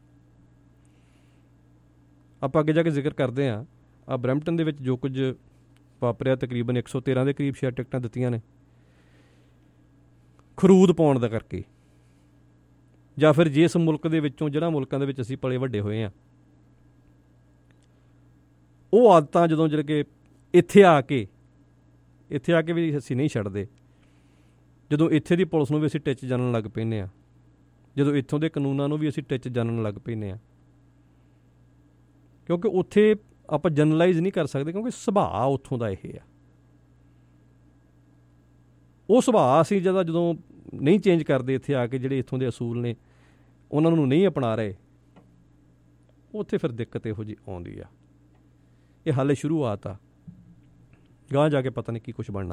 ਆਪਾਂ ਅੱਗੇ ਜਾ ਕੇ ਜ਼ਿਕਰ ਕਰਦੇ ਹਾਂ ਆ ਬਰੈਂਪਟਨ ਦੇ ਵਿੱਚ ਜੋ ਕੁਝ ਵਾਪਰਿਆ, ਤਕਰੀਬਨ ਇੱਕ ਸੌ ਤੇਰ੍ਹਾਂ ਦੇ ਕਰੀਬ ਸ਼ੇਅਰ ਟਿਕਟਾਂ ਦਿੱਤੀਆਂ ਨੇ ਖਰੂਦ ਪਾਉਣ ਦਾ ਕਰਕੇ, ਜਾਂ ਫਿਰ ਜਿਸ ਮੁਲਕ ਦੇ ਵਿੱਚੋਂ ਜਿਹੜਾ ਮੁਲਕਾਂ ਦੇ ਵਿੱਚ ਅਸੀਂ ਪਲੇ ਵੱਡੇ ਹੋਏ ਹਾਂ, ਉਹ ਆਦਤਾਂ ਜਦੋਂ ਜਿਹੜੇ ਕਿ ਇੱਥੇ ਆ ਕੇ ਇੱਥੇ ਆ ਕੇ ਵੀ ਅਸੀਂ ਨਹੀਂ ਛੱਡਦੇ। ਜਦੋਂ ਇੱਥੇ ਦੀ ਪੁਲਿਸ ਨੂੰ ਵੀ ਅਸੀਂ ਟਿੱਚ ਜਾਣਨ ਲੱਗ ਪੈਂਦੇ ਹਾਂ, ਜਦੋਂ ਇੱਥੋਂ ਦੇ ਕਾਨੂੰਨਾਂ ਨੂੰ ਵੀ ਅਸੀਂ ਟਿੱਚ ਜਾਣਨ ਲੱਗ ਪੈਂਦੇ ਹਾਂ, ਕਿਉਂਕਿ ਉੱਥੇ ਆਪਾਂ ਜਨਰਲਾਈਜ਼ ਨਹੀਂ ਕਰ ਸਕਦੇ, ਕਿਉਂਕਿ ਸੁਭਾਅ ਉੱਥੋਂ ਦਾ ਇਹ ਆ। ਉਹ ਸੁਭਾਅ ਅਸੀਂ ਜਦੋਂ ਜਦੋਂ ਨਹੀਂ ਚੇਂਜ ਕਰਦੇ ਇੱਥੇ ਆ ਕੇ, ਜਿਹੜੇ ਇੱਥੋਂ ਦੇ ਅਸੂਲ ਨੇ ਉਹਨਾਂ ਨੂੰ ਨਹੀਂ ਅਪਣਾ ਰਹੇ, ਉੱਥੇ ਫਿਰ ਦਿੱਕਤ ਇਹੋ ਜਿਹੀ ਆਉਂਦੀ ਆ। ਇਹ ਹਾਲੇ ਸ਼ੁਰੂਆਤ ਆ, ਗਾਂਹ ਜਾ ਕੇ ਪਤਾ ਨਹੀਂ ਕੀ ਕੁਛ ਬਣਨਾ।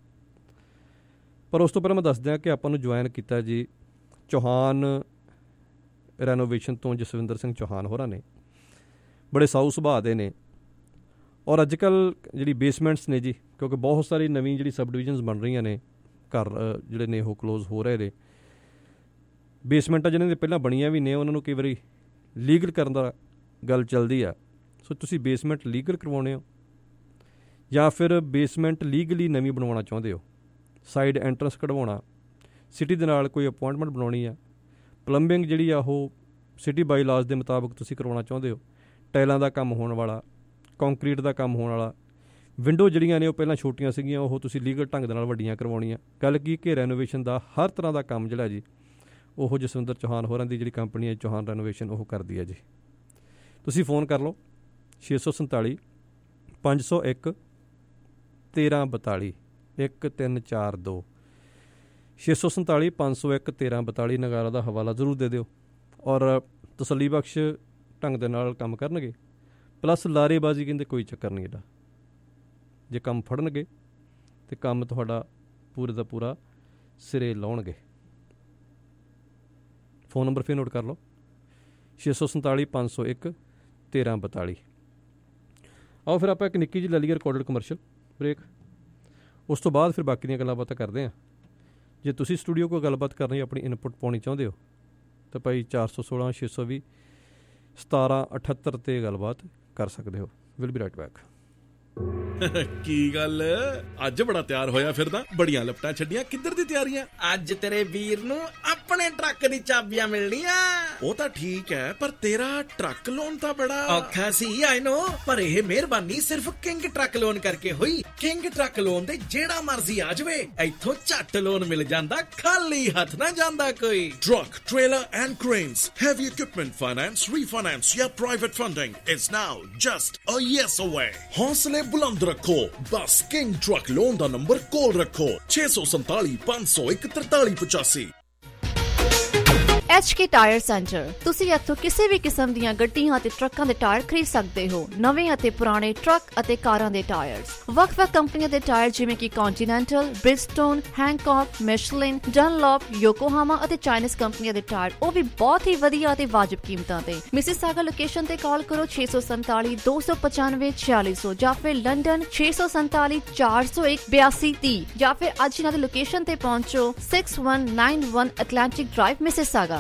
ਪਰ ਉਸ ਤੋਂ ਪਹਿਲਾਂ ਮੈਂ ਦੱਸ ਦਿਆਂ ਕਿ ਆਪਾਂ ਨੂੰ ਜੁਆਇਨ ਕੀਤਾ ਜੀ ਚੌਹਾਨ ਰੈਨੋਵੇਸ਼ਨ ਤੋਂ ਜਸਵਿੰਦਰ ਸਿੰਘ ਚੌਹਾਨ ਹੋਰਾਂ ਨੇ। ਬੜੇ ਸਾਊ ਸੁਭਾਅ ਦੇ ਨੇ, ਔਰ ਅੱਜ ਕੱਲ੍ਹ ਜਿਹੜੀ ਬੇਸਮੈਂਟਸ ਨੇ ਜੀ, ਕਿਉਂਕਿ ਬਹੁਤ ਸਾਰੀ ਨਵੀਂ ਜਿਹੜੀ ਸਬ ਡਿਵੀਜ਼ਨਸ ਬਣ ਰਹੀਆਂ ਨੇ, ਘਰ ਜਿਹੜੇ ਨੇ ਉਹ ਕਲੋਜ਼ ਹੋ ਰਹੇ ਨੇ, ਬੇਸਮੈਂਟਾਂ ਜਿਹਨਾਂ ਦੇ ਪਹਿਲਾਂ ਬਣੀਆਂ ਵੀ ਨੇ ਉਹਨਾਂ ਨੂੰ ਕਈ ਵਾਰੀ ਲੀਗਲ ਕਰਨ ਦਾ ਗੱਲ ਚੱਲਦੀ ਆ। ਸੋ ਤੁਸੀਂ ਬੇਸਮੈਂਟ ਲੀਗਲ ਕਰਵਾਉਣੇ ਹੋ ਜਾਂ ਫਿਰ ਬੇਸਮੈਂਟ ਲੀਗਲੀ ਨਵੀਂ ਬਣਵਾਉਣਾ ਚਾਹੁੰਦੇ ਹੋ, ਸਾਈਡ ਐਂਟਰੈਂਸ ਕਢਵਾਉਣਾ, ਸਿਟੀ ਦੇ ਨਾਲ ਕੋਈ ਅਪੁਆਇੰਟਮੈਂਟ ਬਣਾਉਣੀ ਆ, ਪਲੰਬਿੰਗ ਜਿਹੜੀ ਆ ਉਹ ਸਿਟੀ ਬਾਈ ਲਾਜ਼ ਦੇ ਮੁਤਾਬਕ ਤੁਸੀਂ ਕਰਵਾਉਣਾ ਚਾਹੁੰਦੇ ਹੋ, ਟਾਈਲਾਂ ਦਾ ਕੰਮ ਹੋਣ ਵਾਲਾ, ਕੰਕਰੀਟ ਦਾ ਕੰਮ ਹੋਣ ਵਾਲਾ, ਵਿੰਡੋ ਜਿਹੜੀਆਂ ਨੇ ਉਹ ਪਹਿਲਾਂ ਛੋਟੀਆਂ ਸੀਗੀਆਂ ਉਹ ਤੁਸੀਂ ਲੀਗਲ ਢੰਗ ਦੇ ਨਾਲ ਵੱਡੀਆਂ ਕਰਵਾਉਣੀਆਂ। ਗੱਲ ਕੀ ਕਿ ਰੈਨੋਵੇਸ਼ਨ ਦਾ ਹਰ ਤਰ੍ਹਾਂ ਦਾ ਕੰਮ ਜਿਹੜਾ ਜੀ ਉਹ ਜਸਵਿੰਦਰ ਚੌਹਾਨ ਹੋਰਾਂ ਦੀ ਜਿਹੜੀ ਕੰਪਨੀ ਹੈ ਚੌਹਾਨ ਰੈਨੋਵੇਸ਼ਨ ਉਹ ਕਰਦੀ ਹੈ ਜੀ। ਤੁਸੀਂ ਫੋਨ ਕਰ ਲਓ ਛੇ ਸੌ ਸੰਤਾਲੀ ਪੰਜ ਸੌ ਇੱਕ ਤੇਰ੍ਹਾਂ ਬਤਾਲੀ ਇੱਕ ਤਿੰਨ ਚਾਰ ਦੋ, ਛੇ ਸੌ ਸੰਤਾਲੀ ਪੰਜ ਸੌ ਇੱਕ ਤੇਰ੍ਹਾਂ ਬਤਾਲੀ। ਨਗਾਰਾ ਦਾ ਹਵਾਲਾ ਜ਼ਰੂਰ ਦੇ ਦਿਓ, ਔਰ ਤਸੱਲੀ ਬਖਸ਼ ਢੰਗ ਦੇ ਨਾਲ ਕੰਮ ਕਰਨਗੇ। ਪਲੱਸ ਲਾਰੇਬਾਜ਼ੀ ਕਹਿੰਦੇ ਕੋਈ ਚੱਕਰ ਨਹੀਂ ਇਹਦਾ, ਜੇ ਕੰਮ ਫੜਨਗੇ ਤਾਂ ਕੰਮ ਤੁਹਾਡਾ ਪੂਰੇ ਦਾ ਪੂਰਾ ਸਿਰੇ ਲਾਉਣਗੇ। ਫੋਨ ਨੰਬਰ ਫਿਰ ਨੋਟ ਕਰ ਲਓ ਛੇ ਸੌ ਸੰਤਾਲੀ ਪੰਜ ਸੌ ਇੱਕ ਤੇਰ੍ਹਾਂ ਬਤਾਲੀ। ਆਓ ਫਿਰ ਆਪਾਂ ਇੱਕ ਨਿੱਕੀ ਜਿਹੀ ਲੈ ਲਈਏ ਰਿਕਾਰਡਡ ਕਮਰਸ਼ੀਅਲ ਬ੍ਰੇਕ, ਉਸ ਤੋਂ ਬਾਅਦ ਫਿਰ ਬਾਕੀ ਦੀਆਂ ਗੱਲਾਂ ਬਾਤਾਂ ਕਰਦੇ ਹਾਂ। ਜੇ ਤੁਸੀਂ ਸਟੂਡੀਓ ਕੋਈ ਗੱਲਬਾਤ ਕਰਨੀ, ਆਪਣੀ ਇਨਪੁਟ ਪਾਉਣੀ ਚਾਹੁੰਦੇ ਹੋ ਤਾਂ ਭਾਈ ਚਾਰ ਸੌ ਸੋਲਾਂ ਛੇ ਸੌ ਵੀਹ ਸਤਾਰਾਂ ਅਠੱਤਰ 'ਤੇ ਗੱਲਬਾਤ ਕਰ ਸਕਦੇ ਹੋ। Will be right back. ਕੀ ਗੱਲ ਅੱਜ ਬੜਾ ਤਿਆਰ ਹੋਇਆ ਫਿਰਦਾ, ਬੜੀਆਂ ਲਪਟਾਂ ਛੱਡੀਆਂ, ਕਿੱਧਰ ਦੀ ਤਿਆਰੀਆਂ? ਅੱਜ ਤੇਰੇ ਵੀਰ ਨੂੰ ਆਪਣੇ ਟਰੱਕ ਦੀ ਚਾਬੀਆਂ ਮਿਲਣੀਆਂ। ਉਹ ਤਾਂ ਠੀਕ ਹੈ, ਪਰ ਤੇਰਾ ਟਰੱਕ ਲੋਨ ਤਾਂ ਬੜਾ ਔਖਾ ਸੀ, ਆਈ ਨੋ, ਪਰ ਇਹ ਮਿਹਰਬਾਨੀ ਸਿਰਫ ਕਿੰਗ ਟਰੱਕ ਲੋਨ ਕਰਕੇ ਹੋਈ। ਕਿੰਗ ਟਰੱਕ ਲੋਨ ਦੇ ਜਿਹੜਾ ਮਰਜ਼ੀ ਆ ਜਾਵੇ, ਇੱਥੋਂ ਝੱਟ ਲੋਨ ਮਿਲ ਜਾਂਦਾ, ਖਾਲੀ ਹੱਥ ਨਾ ਜਾਂਦਾ ਕੋਈ। Truck, trailer and cranes, heavy equipment finance, refinance ਜਾਂ private funding is now just a yes away. ਹੌਸਲੇ बुलंद रखो, बस किंग ट्रक लोन का नंबर कॉल रखो छे सौ संताली पांच सौ एक तरताली पचासी। H K tyre centre. ਤੁਸੀਂ ਇੱਥੋਂ ਕਿਸੇ ਵੀ ਕਿਸਮ ਦੀਆਂ ਗੱਡੀਆਂ ਅਤੇ ਟਰੱਕਾਂ ਦੇ ਟਾਇਰ ਖਰੀਦ ਸਕਦੇ ਹੋ, ਨਵੇਂ ਅਤੇ ਪੁਰਾਣੇ ਟਰੱਕ ਅਤੇ ਕਾਰਾਂ ਦੇ ਟਾਇਰਸ, ਵੱਖ-ਵੱਖ ਕੰਪਨੀਆਂ ਦੇ ਟਾਇਰ ਜਿਵੇਂ ਕਿ ਕੰਟੀਨੈਂਟਲ, ਬ੍ਰਿਜਸਟੋਨ, ਹੈਂਕੌਕ, ਮਿਸ਼ਲਿਨ, ਡਨਲੌਪ, ਯੋਕੋਹਾਮਾ ਅਤੇ ਚਾਈਨੀਜ਼ ਕੰਪਨੀਆਂ ਦੇ ਟਾਇਰ, ਉਹ ਵੀ ਬਹੁਤ ਹੀ ਵਧੀਆ ਅਤੇ ਵਾਜਬ ਕੀਮਤਾਂ ਤੇ। ਮਿਸਿਸਾਗਾ ਲੋਕੇਸ਼ਨ ਤੇ ਕਾਲ ਕਰੋ ਛੇ ਸੌ ਸੰਤਾਲੀ ਦੋ ਸੌ ਪਚਾਨਵੇਂ ਛਿਆਲੀ ਸੌ ਜਾਂ ਫਿਰ ਲੰਡਨ ਛੇ ਸੌ ਸੰਤਾਲੀ ਚਾਰ ਸੌ ਇੱਕ ਬਿਆਸੀ ਤੀਹ, ਜਾਂ ਫਿਰ ਅੱਜ ਇਹਨਾਂ ਦੀ ਲੋਕੇਸ਼ਨ ਤੇ ਪਹੁੰਚੋ six one nine one Atlantic Drive Mississauga.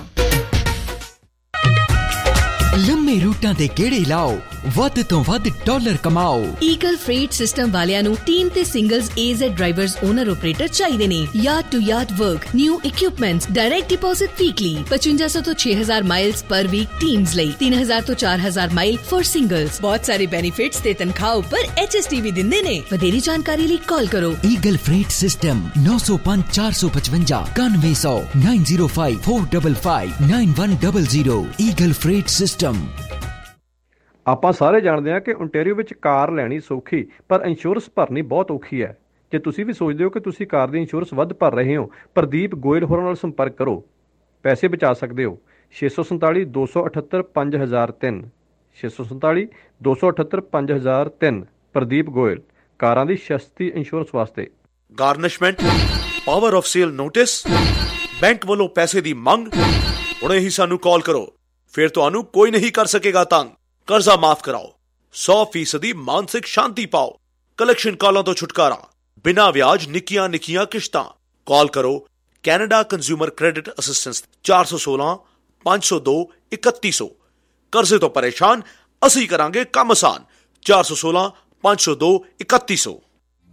ਲੰਮੇ ਰੂਟਾਂ ਦੇ ਗੇੜੇ ਲਾਓ, ਵੱਧ ਤੋਂ ਵੱਧ ਡਾਲਰ ਕਮਾਓ। ਈਗਲ ਫਰੇਟ ਸਿਸਟਮ ਵਾਲਿਆਂ ਨੂੰ ਟੀਮ ਤੇ ਸਿੰਗਲਸ ਏਜ਼ਡ ਡਰਾਈਵਰਸ ਓਨਰ ਆਪਰੇਟਰ ਚਾਹੀਦੇ ਨੇ। Yard to yard work, new equipments, direct deposit weekly, ਪਚਵੰਜਾ ਸੌ ਤੋਂ ਛੇ ਹਜ਼ਾਰ ਮਾਈਲਸ ਪਰ ਵੀਕ ਟੀਮਸ ਲਈ, ਤਿੰਨ ਹਜ਼ਾਰ ਤੋਂ ਚਾਰ ਹਜ਼ਾਰ ਮਾਈਲ ਫॉर ਸਿੰਗਲਸ। ਬਹੁਤ ਸਾਰੇ ਬੈਨੀਫਿਟਸ ਤੇ ਤਨਖਾਹ ਉੱਪਰ ਐਚ ਐਸ ਟੀ ਵੀ ਦਿੰਦੇ ਨੇ। ਵਧੇਰੀ ਜਾਣਕਾਰੀ ਲਈ ਕਾਲ ਕਰੋ ਈਗਲ ਫਰੇਟ ਸਿਸਟਮ ਨੌ ਸੌ ਪੰਜ ਚਾਰ ਸੌ ਪਚਵੰਜਾ ਇਕਾਨਵੇਂ ਸੌ nine zero five four double five nine one double zero. Eagle Freight System. ਆਪਾਂ ਸਾਰੇ ਜਾਣਦੇ ਹਾਂ ਕਿ ਓਨਟਾਰੀਓ ਵਿੱਚ ਕਾਰ ਲੈਣੀ ਸੌਖੀ, ਪਰ ਇੰਸ਼ੋਰੈਂਸ ਭਰਨੀ ਬਹੁਤ ਔਖੀ ਹੈ। ਜੇ ਤੁਸੀਂ ਵੀ ਸੋਚਦੇ ਹੋ ਕਿ ਤੁਸੀਂ ਕਾਰ ਦੀ ਇੰਸ਼ੋਰੈਂਸ ਵੱਧ ਭਰ ਰਹੇ ਹੋ, ਪ੍ਰਦੀਪ ਗੋਇਲ ਹੋਰਾਂ ਨਾਲ ਸੰਪਰਕ ਕਰੋ, ਪੈਸੇ ਬਚਾ ਸਕਦੇ ਹੋ। ਛੇ ਸੌ ਸੰਤਾਲੀ ਦੋ ਸੌ ਅਠੱਤਰ ਪੰਜ ਹਜ਼ਾਰ ਤਿੰਨ, ਛੇ ਸੌ ਸੰਤਾਲੀ ਦੋ ਸੌ ਅਠੱਤਰ ਪੰਜ ਹਜ਼ਾਰ ਤਿੰਨ। ਪ੍ਰਦੀਪ ਗੋਇਲ, ਕਾਰਾਂ ਦੀ ਸਸਤੀ ਇੰਸ਼ੋਰੈਂਸ ਵਾਸਤੇ। Garnishment, power of sale notice, bank ਵੱਲੋਂ ਪੈਸੇ ਦੀ ਮੰਗ, ਹੁਣੇ ਹੀ ਸਾਨੂੰ ਕਾਲ ਕਰੋ, ਫਿਰ ਤੁਹਾਨੂੰ ਕੋਈ ਨਹੀਂ ਕਰ ਸਕੇਗਾ ਤੰਗ। ਕਰਜ਼ਾ ਮਾਫ ਕਰਾਓ, ਸੌ ਫੀਸਦੀ ਮਾਨਸਿਕ ਸ਼ਾਂਤੀ ਪਾਓ, ਕਲੈਕਸ਼ਨ ਕਾਲਾਂ ਤੋਂ ਛੁਟਕਾਰਾ, ਬਿਨਾਂ ਵਿਆਜ ਨਿੱਕੀਆਂ ਨਿੱਕੀਆਂ ਕਿਸ਼ਤਾਂ। ਕਾਲ ਕਰੋ ਕੈਨੇਡਾ ਕੰਜ਼ਿਊਮਰ ਕ੍ਰੈਡਿਟ ਅਸਿਸਟੈਂਸ ਚਾਰ ਸੌ ਸੋਲਾਂ ਪੰਜ ਸੌ ਦੋ ਇਕੱਤੀ ਸੌ। ਕਰਜ਼ੇ ਤੋਂ ਪਰੇਸ਼ਾਨ, ਅਸੀਂ ਕਰਾਂਗੇ ਕੰਮ ਆਸਾਨ। ਚਾਰ ਸੌ ਸੋਲਾਂ ਪੰਜ ਸੌ ਦੋ ਇਕੱਤੀ ਸੌ।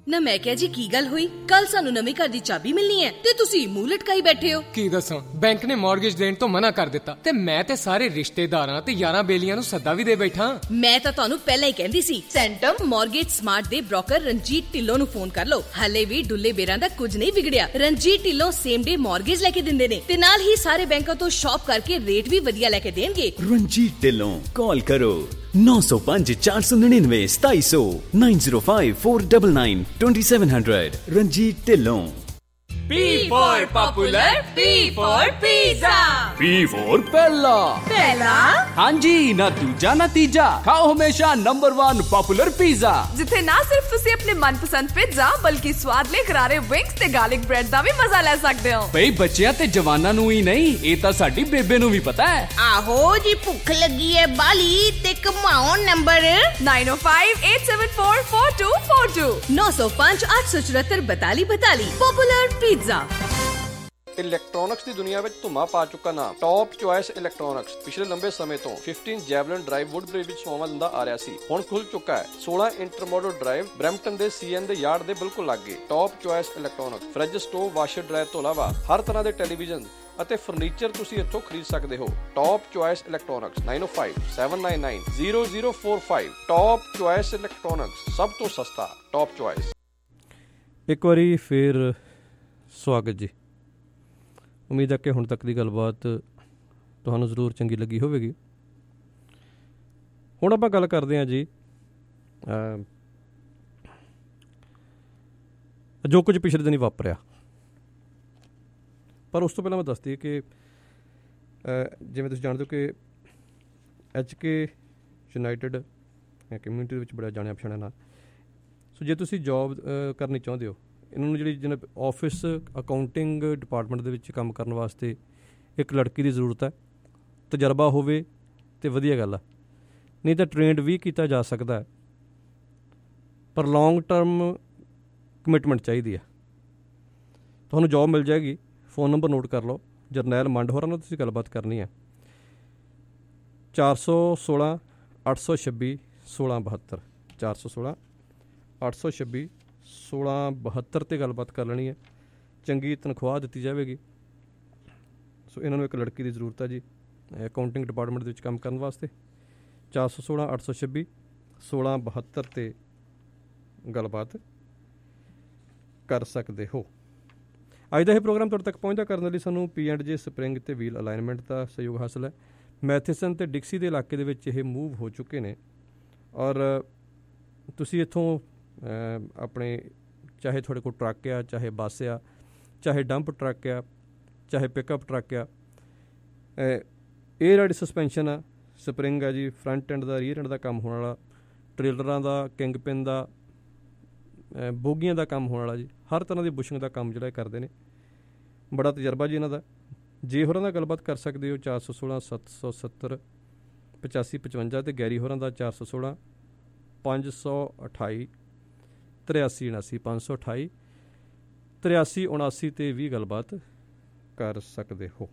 ਨਾ ਮੈਂ ਕਿਹਾ ਜੀ ਕੀ ਗੱਲ ਹੋਈ? ਕੱਲ ਸਾਨੂੰ ਨਵੇਂ ਘਰ ਦੀ ਚਾਬੀ ਮਿਲਣੀ ਹੈ ਤੇ ਤੁਸੀਂ ਮੂੰਹ ਲਟਕਾਈ ਬੈਠੇ ਹੋ। ਕੀ ਦੱਸਾਂ, ਬੈਂਕ ਨੇ ਮਾਰਗੇਜ ਦੇਣ ਤੋਂ ਮਨਾ ਕਰ ਦਿੱਤਾ ਤੇ ਮੈਂ ਤੇ ਸਾਰੇ ਰਿਸ਼ਤੇਦਾਰਾਂ ਤੇ ਯਾਰਾਂ ਬੇਲੀਆਂ ਨੂੰ ਸੱਦਾ ਵੀ ਦੇ ਬੈਠਾ। ਮੈਂ ਤਾਂ ਤੁਹਾਨੂੰ ਪਹਿਲਾਂ ਹੀ ਕਹਿੰਦੀ ਸੀ, ਸੈਂਟਮ ਮਾਰਗੇਜ ਸਮਾਰਟ ਦੇ ਬ੍ਰੋਕਰ ਰਣਜੀਤ ਢਿੱਲੋਂ ਨੂੰ ਫੋਨ ਕਰ ਲਓ। ਹਲੇ ਵੀ ਡੁੱਲੇ ਬੇਰਾਂ ਦਾ ਕੁਝ ਨਹੀਂ ਵਿਗੜਿਆ। Ranjit Dhillon same day mortgage ਲੈ ਕੇ ਦਿੰਦੇ ਨੇ ਤੇ ਨਾਲ ਹੀ ਸਾਰੇ ਬੈਂਕਾਂ ਤੋਂ ਸ਼ਾਪ ਕਰਕੇ ਰੇਟ ਵੀ ਵਧੀਆ ਲੈ ਕੇ ਦੇਣਗੇ। ਰਣਜੀਤ ਢਿੱਲੋਂ, ਕਾਲ ਕਰੋ नौ सौ पाँच चार सौ निन्यानवे सताई सौ nine zero five four double nine twenty seven hundred. Ranjit Dhillon. P for popular, P for pizza, P for पहला। पहला? हाँ जी, ना दूजा ना तीजा, खाओ हमेशा नंबर वन पॉपुलर पिज़्ज़ा, जिथे ना सिर्फ तुसी अपने मनपसंद पिज़्ज़ा बल्कि स्वादले करारे विंग्स ते गार्लिक ब्रेड दा भी मजा ले सकदे हो। भाई बच्चियां ते जवानां नूं ही नहीं, ये तां साडी बेबे नूं भी पता है। आहो जी, भुख लगी है बाली ते कमाओ number nine O five eight seven four four two four two नौ सौ पाँच आठ सौ चौहत्तर बताली बताली। Popular pizza. ਇਲੈਕਟ੍ਰੋਨਿਕਸ ਦੀ ਦੁਨੀਆ ਵਿੱਚ ਧੁੰਮਾ ਪਾ ਚੁੱਕਾ ਨਾਮ ਟੌਪ ਚੁਆਇਸ ਇਲੈਕਟ੍ਰੋਨਿਕਸ ਪਿਛਲੇ ਲੰਬੇ ਸਮੇਂ ਤੋਂ ਫਿਫਟੀਨ ਜੈਵਲਿਨ ਡਰਾਈਵ ਵੁੱਡਬ੍ਰਿਜ ਵਿੱਚ ਸੇਵਾਵਾਂ ਦਿੰਦਾ ਆ ਰਿਹਾ ਸੀ। ਹੁਣ ਖੁੱਲ ਚੁੱਕਾ ਹੈ ਸੋਲ੍ਹਾਂ ਇੰਟਰਮੋਡਲ ਡਰਾਈਵ ਬਰੈਂਪਟਨ ਦੇ ਸੀਐਨ ਦੇ ਯਾਰਡ ਦੇ ਬਿਲਕੁਲ ਲਾਗੇ। Top Choice Electronics fridge, stove, washer dryer ਤੋਂ ਇਲਾਵਾ ਹਰ ਤਰ੍ਹਾਂ ਦੇ ਟੈਲੀਵਿਜ਼ਨ ਅਤੇ ਫਰਨੀਚਰ ਤੁਸੀਂ ਇੱਥੋਂ ਖਰੀਦ ਸਕਦੇ ਹੋ। Top Choice Electronics nine O five seven nine nine zero zero four five. Top Choice Electronics, ਸਭ ਤੋਂ ਸਸਤਾ ਟੌਪ ਚੁਆਇਸ। ਇੱਕ ਵਾਰੀ ਫੇਰ ਸਵਾਗਤ ਜੀ। ਉਮੀਦ ਹੈ ਕਿ ਹੁਣ ਤੱਕ ਦੀ ਗੱਲਬਾਤ ਤੁਹਾਨੂੰ ਜ਼ਰੂਰ ਚੰਗੀ ਲੱਗੀ ਹੋਵੇਗੀ। ਹੁਣ ਆਪਾਂ ਗੱਲ ਕਰਦੇ ਹਾਂ ਜੀ ਜੋ ਕੁਝ ਪਿਛਲੇ ਦਿਨੀ ਵਾਪਰਿਆ। ਪਰ ਉਸ ਤੋਂ ਪਹਿਲਾਂ ਮੈਂ ਦੱਸ ਦਈਏ ਕਿ ਜਿਵੇਂ ਤੁਸੀਂ ਜਾਣਦੇ ਹੋ ਕਿ ਐਚ ਕੇ ਯੂਨਾਈਟਿਡ ਕਮਿਊਨਿਟੀ ਦੇ ਵਿੱਚ ਬੜਾ ਜਾਣਿਆ ਪਛਾਣਿਆ ਨਾ। ਸੋ ਜੇ ਤੁਸੀਂ ਜੋਬ ਕਰਨੀ ਚਾਹੁੰਦੇ ਹੋ, ਇਹਨਾਂ ਨੂੰ ਜਿਹੜੀ ਜਿਹਨੇ ਆਫਿਸ ਅਕਾਊਂਟਿੰਗ ਡਿਪਾਰਟਮੈਂਟ ਦੇ ਵਿੱਚ ਕੰਮ ਕਰਨ ਵਾਸਤੇ ਇੱਕ ਲੜਕੀ ਦੀ ਜ਼ਰੂਰਤ ਹੈ। ਤਜਰਬਾ ਹੋਵੇ ਅਤੇ ਵਧੀਆ ਗੱਲ ਆ, ਨਹੀਂ ਤਾਂ ਟ੍ਰੇਨਡ ਵੀ ਕੀਤਾ ਜਾ ਸਕਦਾ ਹੈ, ਪਰ ਲੌਂਗ ਟਰਮ ਕਮਿਟਮੈਂਟ ਚਾਹੀਦੀ ਹੈ। ਤੁਹਾਨੂੰ ਜੋਬ ਮਿਲ ਜਾਏਗੀ। ਫ਼ੋਨ ਨੰਬਰ ਨੋਟ ਕਰ ਲਓ। ਜਰਨੈਲ ਮੰਡ ਹੋਰਾਂ ਨਾਲ ਤੁਸੀਂ ਗੱਲਬਾਤ ਕਰਨੀ ਹੈ। ਚਾਰ ਸੌ ਸੋਲਾਂ ਅੱਠ ਸੌ ਛੱਬੀ ਸੋਲਾਂ ਬਹੱਤਰ ਚਾਰ ਸੌ ਸੋਲਾਂ ਅੱਠ ਸੌ ਛੱਬੀ ਸੋਲਾਂ ਬਹੱਤਰ 'ਤੇ ਗੱਲਬਾਤ ਕਰ ਲੈਣੀ ਹੈ। ਚੰਗੀ ਤਨਖਾਹ ਦਿੱਤੀ ਜਾਵੇਗੀ। ਸੋ ਇਹਨਾਂ ਨੂੰ ਇੱਕ ਲੜਕੀ ਦੀ ਜ਼ਰੂਰਤ ਹੈ ਜੀ ਅਕਾਊਂਟਿੰਗ ਡਿਪਾਰਟਮੈਂਟ ਦੇ ਵਿੱਚ ਕੰਮ ਕਰਨ ਵਾਸਤੇ। ਚਾਰ ਸੌ ਸੋਲਾਂ ਅੱਠ ਸੌ ਛੱਬੀ ਸੋਲਾਂ ਬਹੱਤਰ 'ਤੇ ਗੱਲਬਾਤ ਕਰ ਸਕਦੇ ਹੋ। ਅੱਜ ਦਾ ਇਹ ਪ੍ਰੋਗਰਾਮ ਤੁਹਾਡੇ ਤੱਕ ਪਹੁੰਚਦਾ ਕਰਨ ਲਈ ਸਾਨੂੰ ਪੀ ਐਂਡ ਜੇ ਸਪਰਿੰਗ ਅਤੇ ਵੀਲ ਅਲਾਈਨਮੈਂਟ ਦਾ ਸਹਿਯੋਗ ਹਾਸਲ ਹੈ। ਮੈਥਿਸਨ ਅਤੇ ਡਿਕਸੀ ਦੇ ਇਲਾਕੇ ਦੇ ਵਿੱਚ ਇਹ ਮੂਵ ਹੋ ਚੁੱਕੇ ਨੇ ਔਰ ਤੁਸੀਂ ਇੱਥੋਂ ਆਪਣੇ ਚਾਹੇ ਤੁਹਾਡੇ ਕੋਲ ਟਰੱਕ ਆ, ਚਾਹੇ ਬੱਸ ਆ, ਚਾਹੇ ਡੰਪ ਟਰੱਕ ਆ, ਚਾਹੇ ਪਿਕਅਪ ਟਰੱਕ ਆ, ਏਅਰ ਰਾਈਡ ਸਸਪੈਂਸ਼ਨ ਆ, ਸਪਰਿੰਗ ਆ ਜੀ, ਫਰੰਟ ਐਂਡ ਦਾ, ਰੀਅਰ ਐਂਡ ਦਾ ਕੰਮ ਹੋਣ ਵਾਲਾ, ਟ੍ਰੇਲਰਾਂ ਦਾ, ਕਿੰਗ ਪਿਨ ਦਾ, ਬੋਗੀਆਂ ਦਾ ਕੰਮ ਹੋਣ ਵਾਲਾ ਜੀ। ਹਰ ਤਰ੍ਹਾਂ ਦੀ ਬੁਸ਼ਿੰਗ ਦਾ ਕੰਮ ਜਿਹੜਾ ਕਰਦੇ ਨੇ। ਬੜਾ ਤਜਰਬਾ ਜੀ ਇਹਨਾਂ ਦਾ। ਜੇ ਹੋਰਾਂ ਦਾ ਗੱਲਬਾਤ ਕਰ ਸਕਦੇ ਹੋ ਚਾਰ ਸੌ ਸੋਲਾਂ ਸੱਤ ਸੌ ਸੱਤਰ ਪਚਾਸੀ ਪਚਵੰਜਾ ਅਤੇ ਗੈਰੀ ਹੋਰਾਂ ਦਾ ਚਾਰ ਸੌ ਸੋਲਾਂ ਪੰਜ ਸੌ ਅਠਾਈ ਤਰਿਆਸੀ ਉਣਾਸੀ ਪੰਜ ਸੌ ਅਠਾਈ ਤਰਿਆਸੀ ਉਣਾਸੀ 'ਤੇ ਵੀ ਗੱਲਬਾਤ ਕਰ ਸਕਦੇ ਹੋ।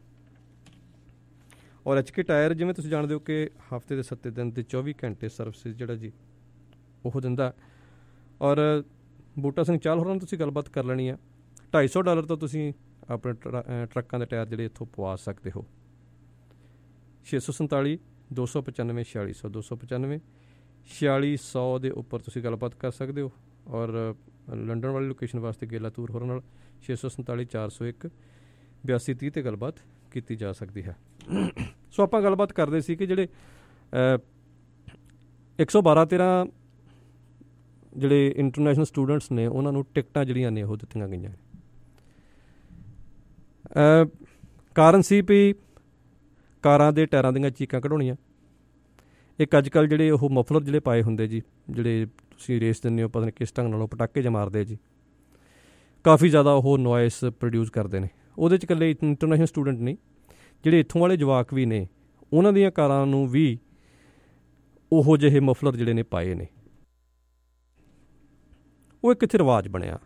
ਔਰ ਐਚ ਕੇ ਟਾਇਰ ਜਿਵੇਂ ਤੁਸੀਂ ਜਾਣਦੇ ਹੋ ਕਿ ਹਫ਼ਤੇ ਦੇ ਸੱਤੇ ਦਿਨ ਅਤੇ ਚੌਵੀ ਘੰਟੇ ਸਰਵਿਸਿਜ਼ ਜਿਹੜਾ ਜੀ ਉਹ ਦਿੰਦਾ। ਔਰ ਬੂਟਾ ਸਿੰਘ ਚਾਲ ਹੋਰਾਂ ਨੂੰ ਤੁਸੀਂ ਗੱਲਬਾਤ ਕਰ ਲੈਣੀ ਆ। ਢਾਈ ਸੌ ਡਾਲਰ ਤੋਂ ਤੁਸੀਂ ਆਪਣੇ ਟਰੱਕਾਂ ਦੇ ਟਾਇਰ ਜਿਹੜੇ ਇੱਥੋਂ ਪਵਾ ਸਕਦੇ ਹੋ। ਛੇ ਸੌ ਸੰਤਾਲੀ ਦੋ ਸੌ ਪਚਾਨਵੇਂ ਛਿਆਲੀ ਸੌ ਦੋ ਸੌ ਪਚਾਨਵੇਂ ਛਿਆਲੀ ਸੌ ਦੇ ਉੱਪਰ ਤੁਸੀਂ ਗੱਲਬਾਤ ਕਰ ਸਕਦੇ ਹੋ। ਔਰ ਲੰਡਨ ਵਾਲੀ ਲੋਕੇਸ਼ਨ ਵਾਸਤੇ ਗੇਲਾ ਤੂਰ ਹੋਰਾਂ ਨਾਲ ਛੇ ਸੌ ਸੰਤਾਲੀ ਚਾਰ ਸੌ ਇੱਕ ਬਿਆਸੀ ਤੀਹ 'ਤੇ ਗੱਲਬਾਤ ਕੀਤੀ ਜਾ ਸਕਦੀ ਹੈ। ਸੋ ਆਪਾਂ ਗੱਲਬਾਤ ਕਰਦੇ ਸੀ ਕਿ ਜਿਹੜੇ ਇੱਕ ਸੌ ਬਾਰਾਂ ਤੇਰਾਂ ਜਿਹੜੇ ਇੰਟਰਨੈਸ਼ਨਲ ਸਟੂਡੈਂਟਸ ਨੇ ਉਹਨਾਂ ਨੂੰ ਟਿਕਟਾਂ ਜਿਹੜੀਆਂ ਨੇ ਉਹ ਦਿੱਤੀਆਂ ਗਈਆਂ। ਕਾਰਨ ਸੀ ਵੀ ਕਾਰਾਂ ਦੇ ਟਾਇਰਾਂ ਦੀਆਂ ਚੀਕਾਂ ਕਢਾਉਣੀਆਂ। ਇੱਕ ਅੱਜ ਕੱਲ੍ਹ ਜਿਹੜੇ ਉਹ ਮਫਲਰ ਜਿਹੜੇ ਪਾਏ ਹੁੰਦੇ ਜੀ, ਜਿਹੜੇ ਤੁਸੀਂ ਰੇਸ ਦਿੰਦੇ ਹੋ ਪਤਾ ਨਹੀਂ ਕਿਸ ਢੰਗ ਨਾਲ ਉਹ ਪਟਾਕੇ ਜਿਹੇ ਮਾਰਦੇ ਜੀ, ਕਾਫੀ ਜ਼ਿਆਦਾ ਉਹ ਨੋਇਸ ਪ੍ਰੋਡਿਊਸ ਕਰਦੇ ਨੇ। ਉਹਦੇ 'ਚ ਇਕੱਲੇ ਇੰਟਰਨੈਸ਼ਨਲ ਸਟੂਡੈਂਟ ਨਹੀਂ, ਜਿਹੜੇ ਇੱਥੋਂ ਵਾਲੇ ਜਵਾਕ ਵੀ ਨੇ ਉਹਨਾਂ ਦੀਆਂ ਕਾਰਾਂ ਨੂੰ ਵੀ ਉਹੋ ਜਿਹੇ ਮਫਲਰ ਜਿਹੜੇ ਨੇ ਪਾਏ ਨੇ। ਉਹ ਇੱਕ ਇੱਥੇ ਰਿਵਾਜ਼ ਬਣਿਆ।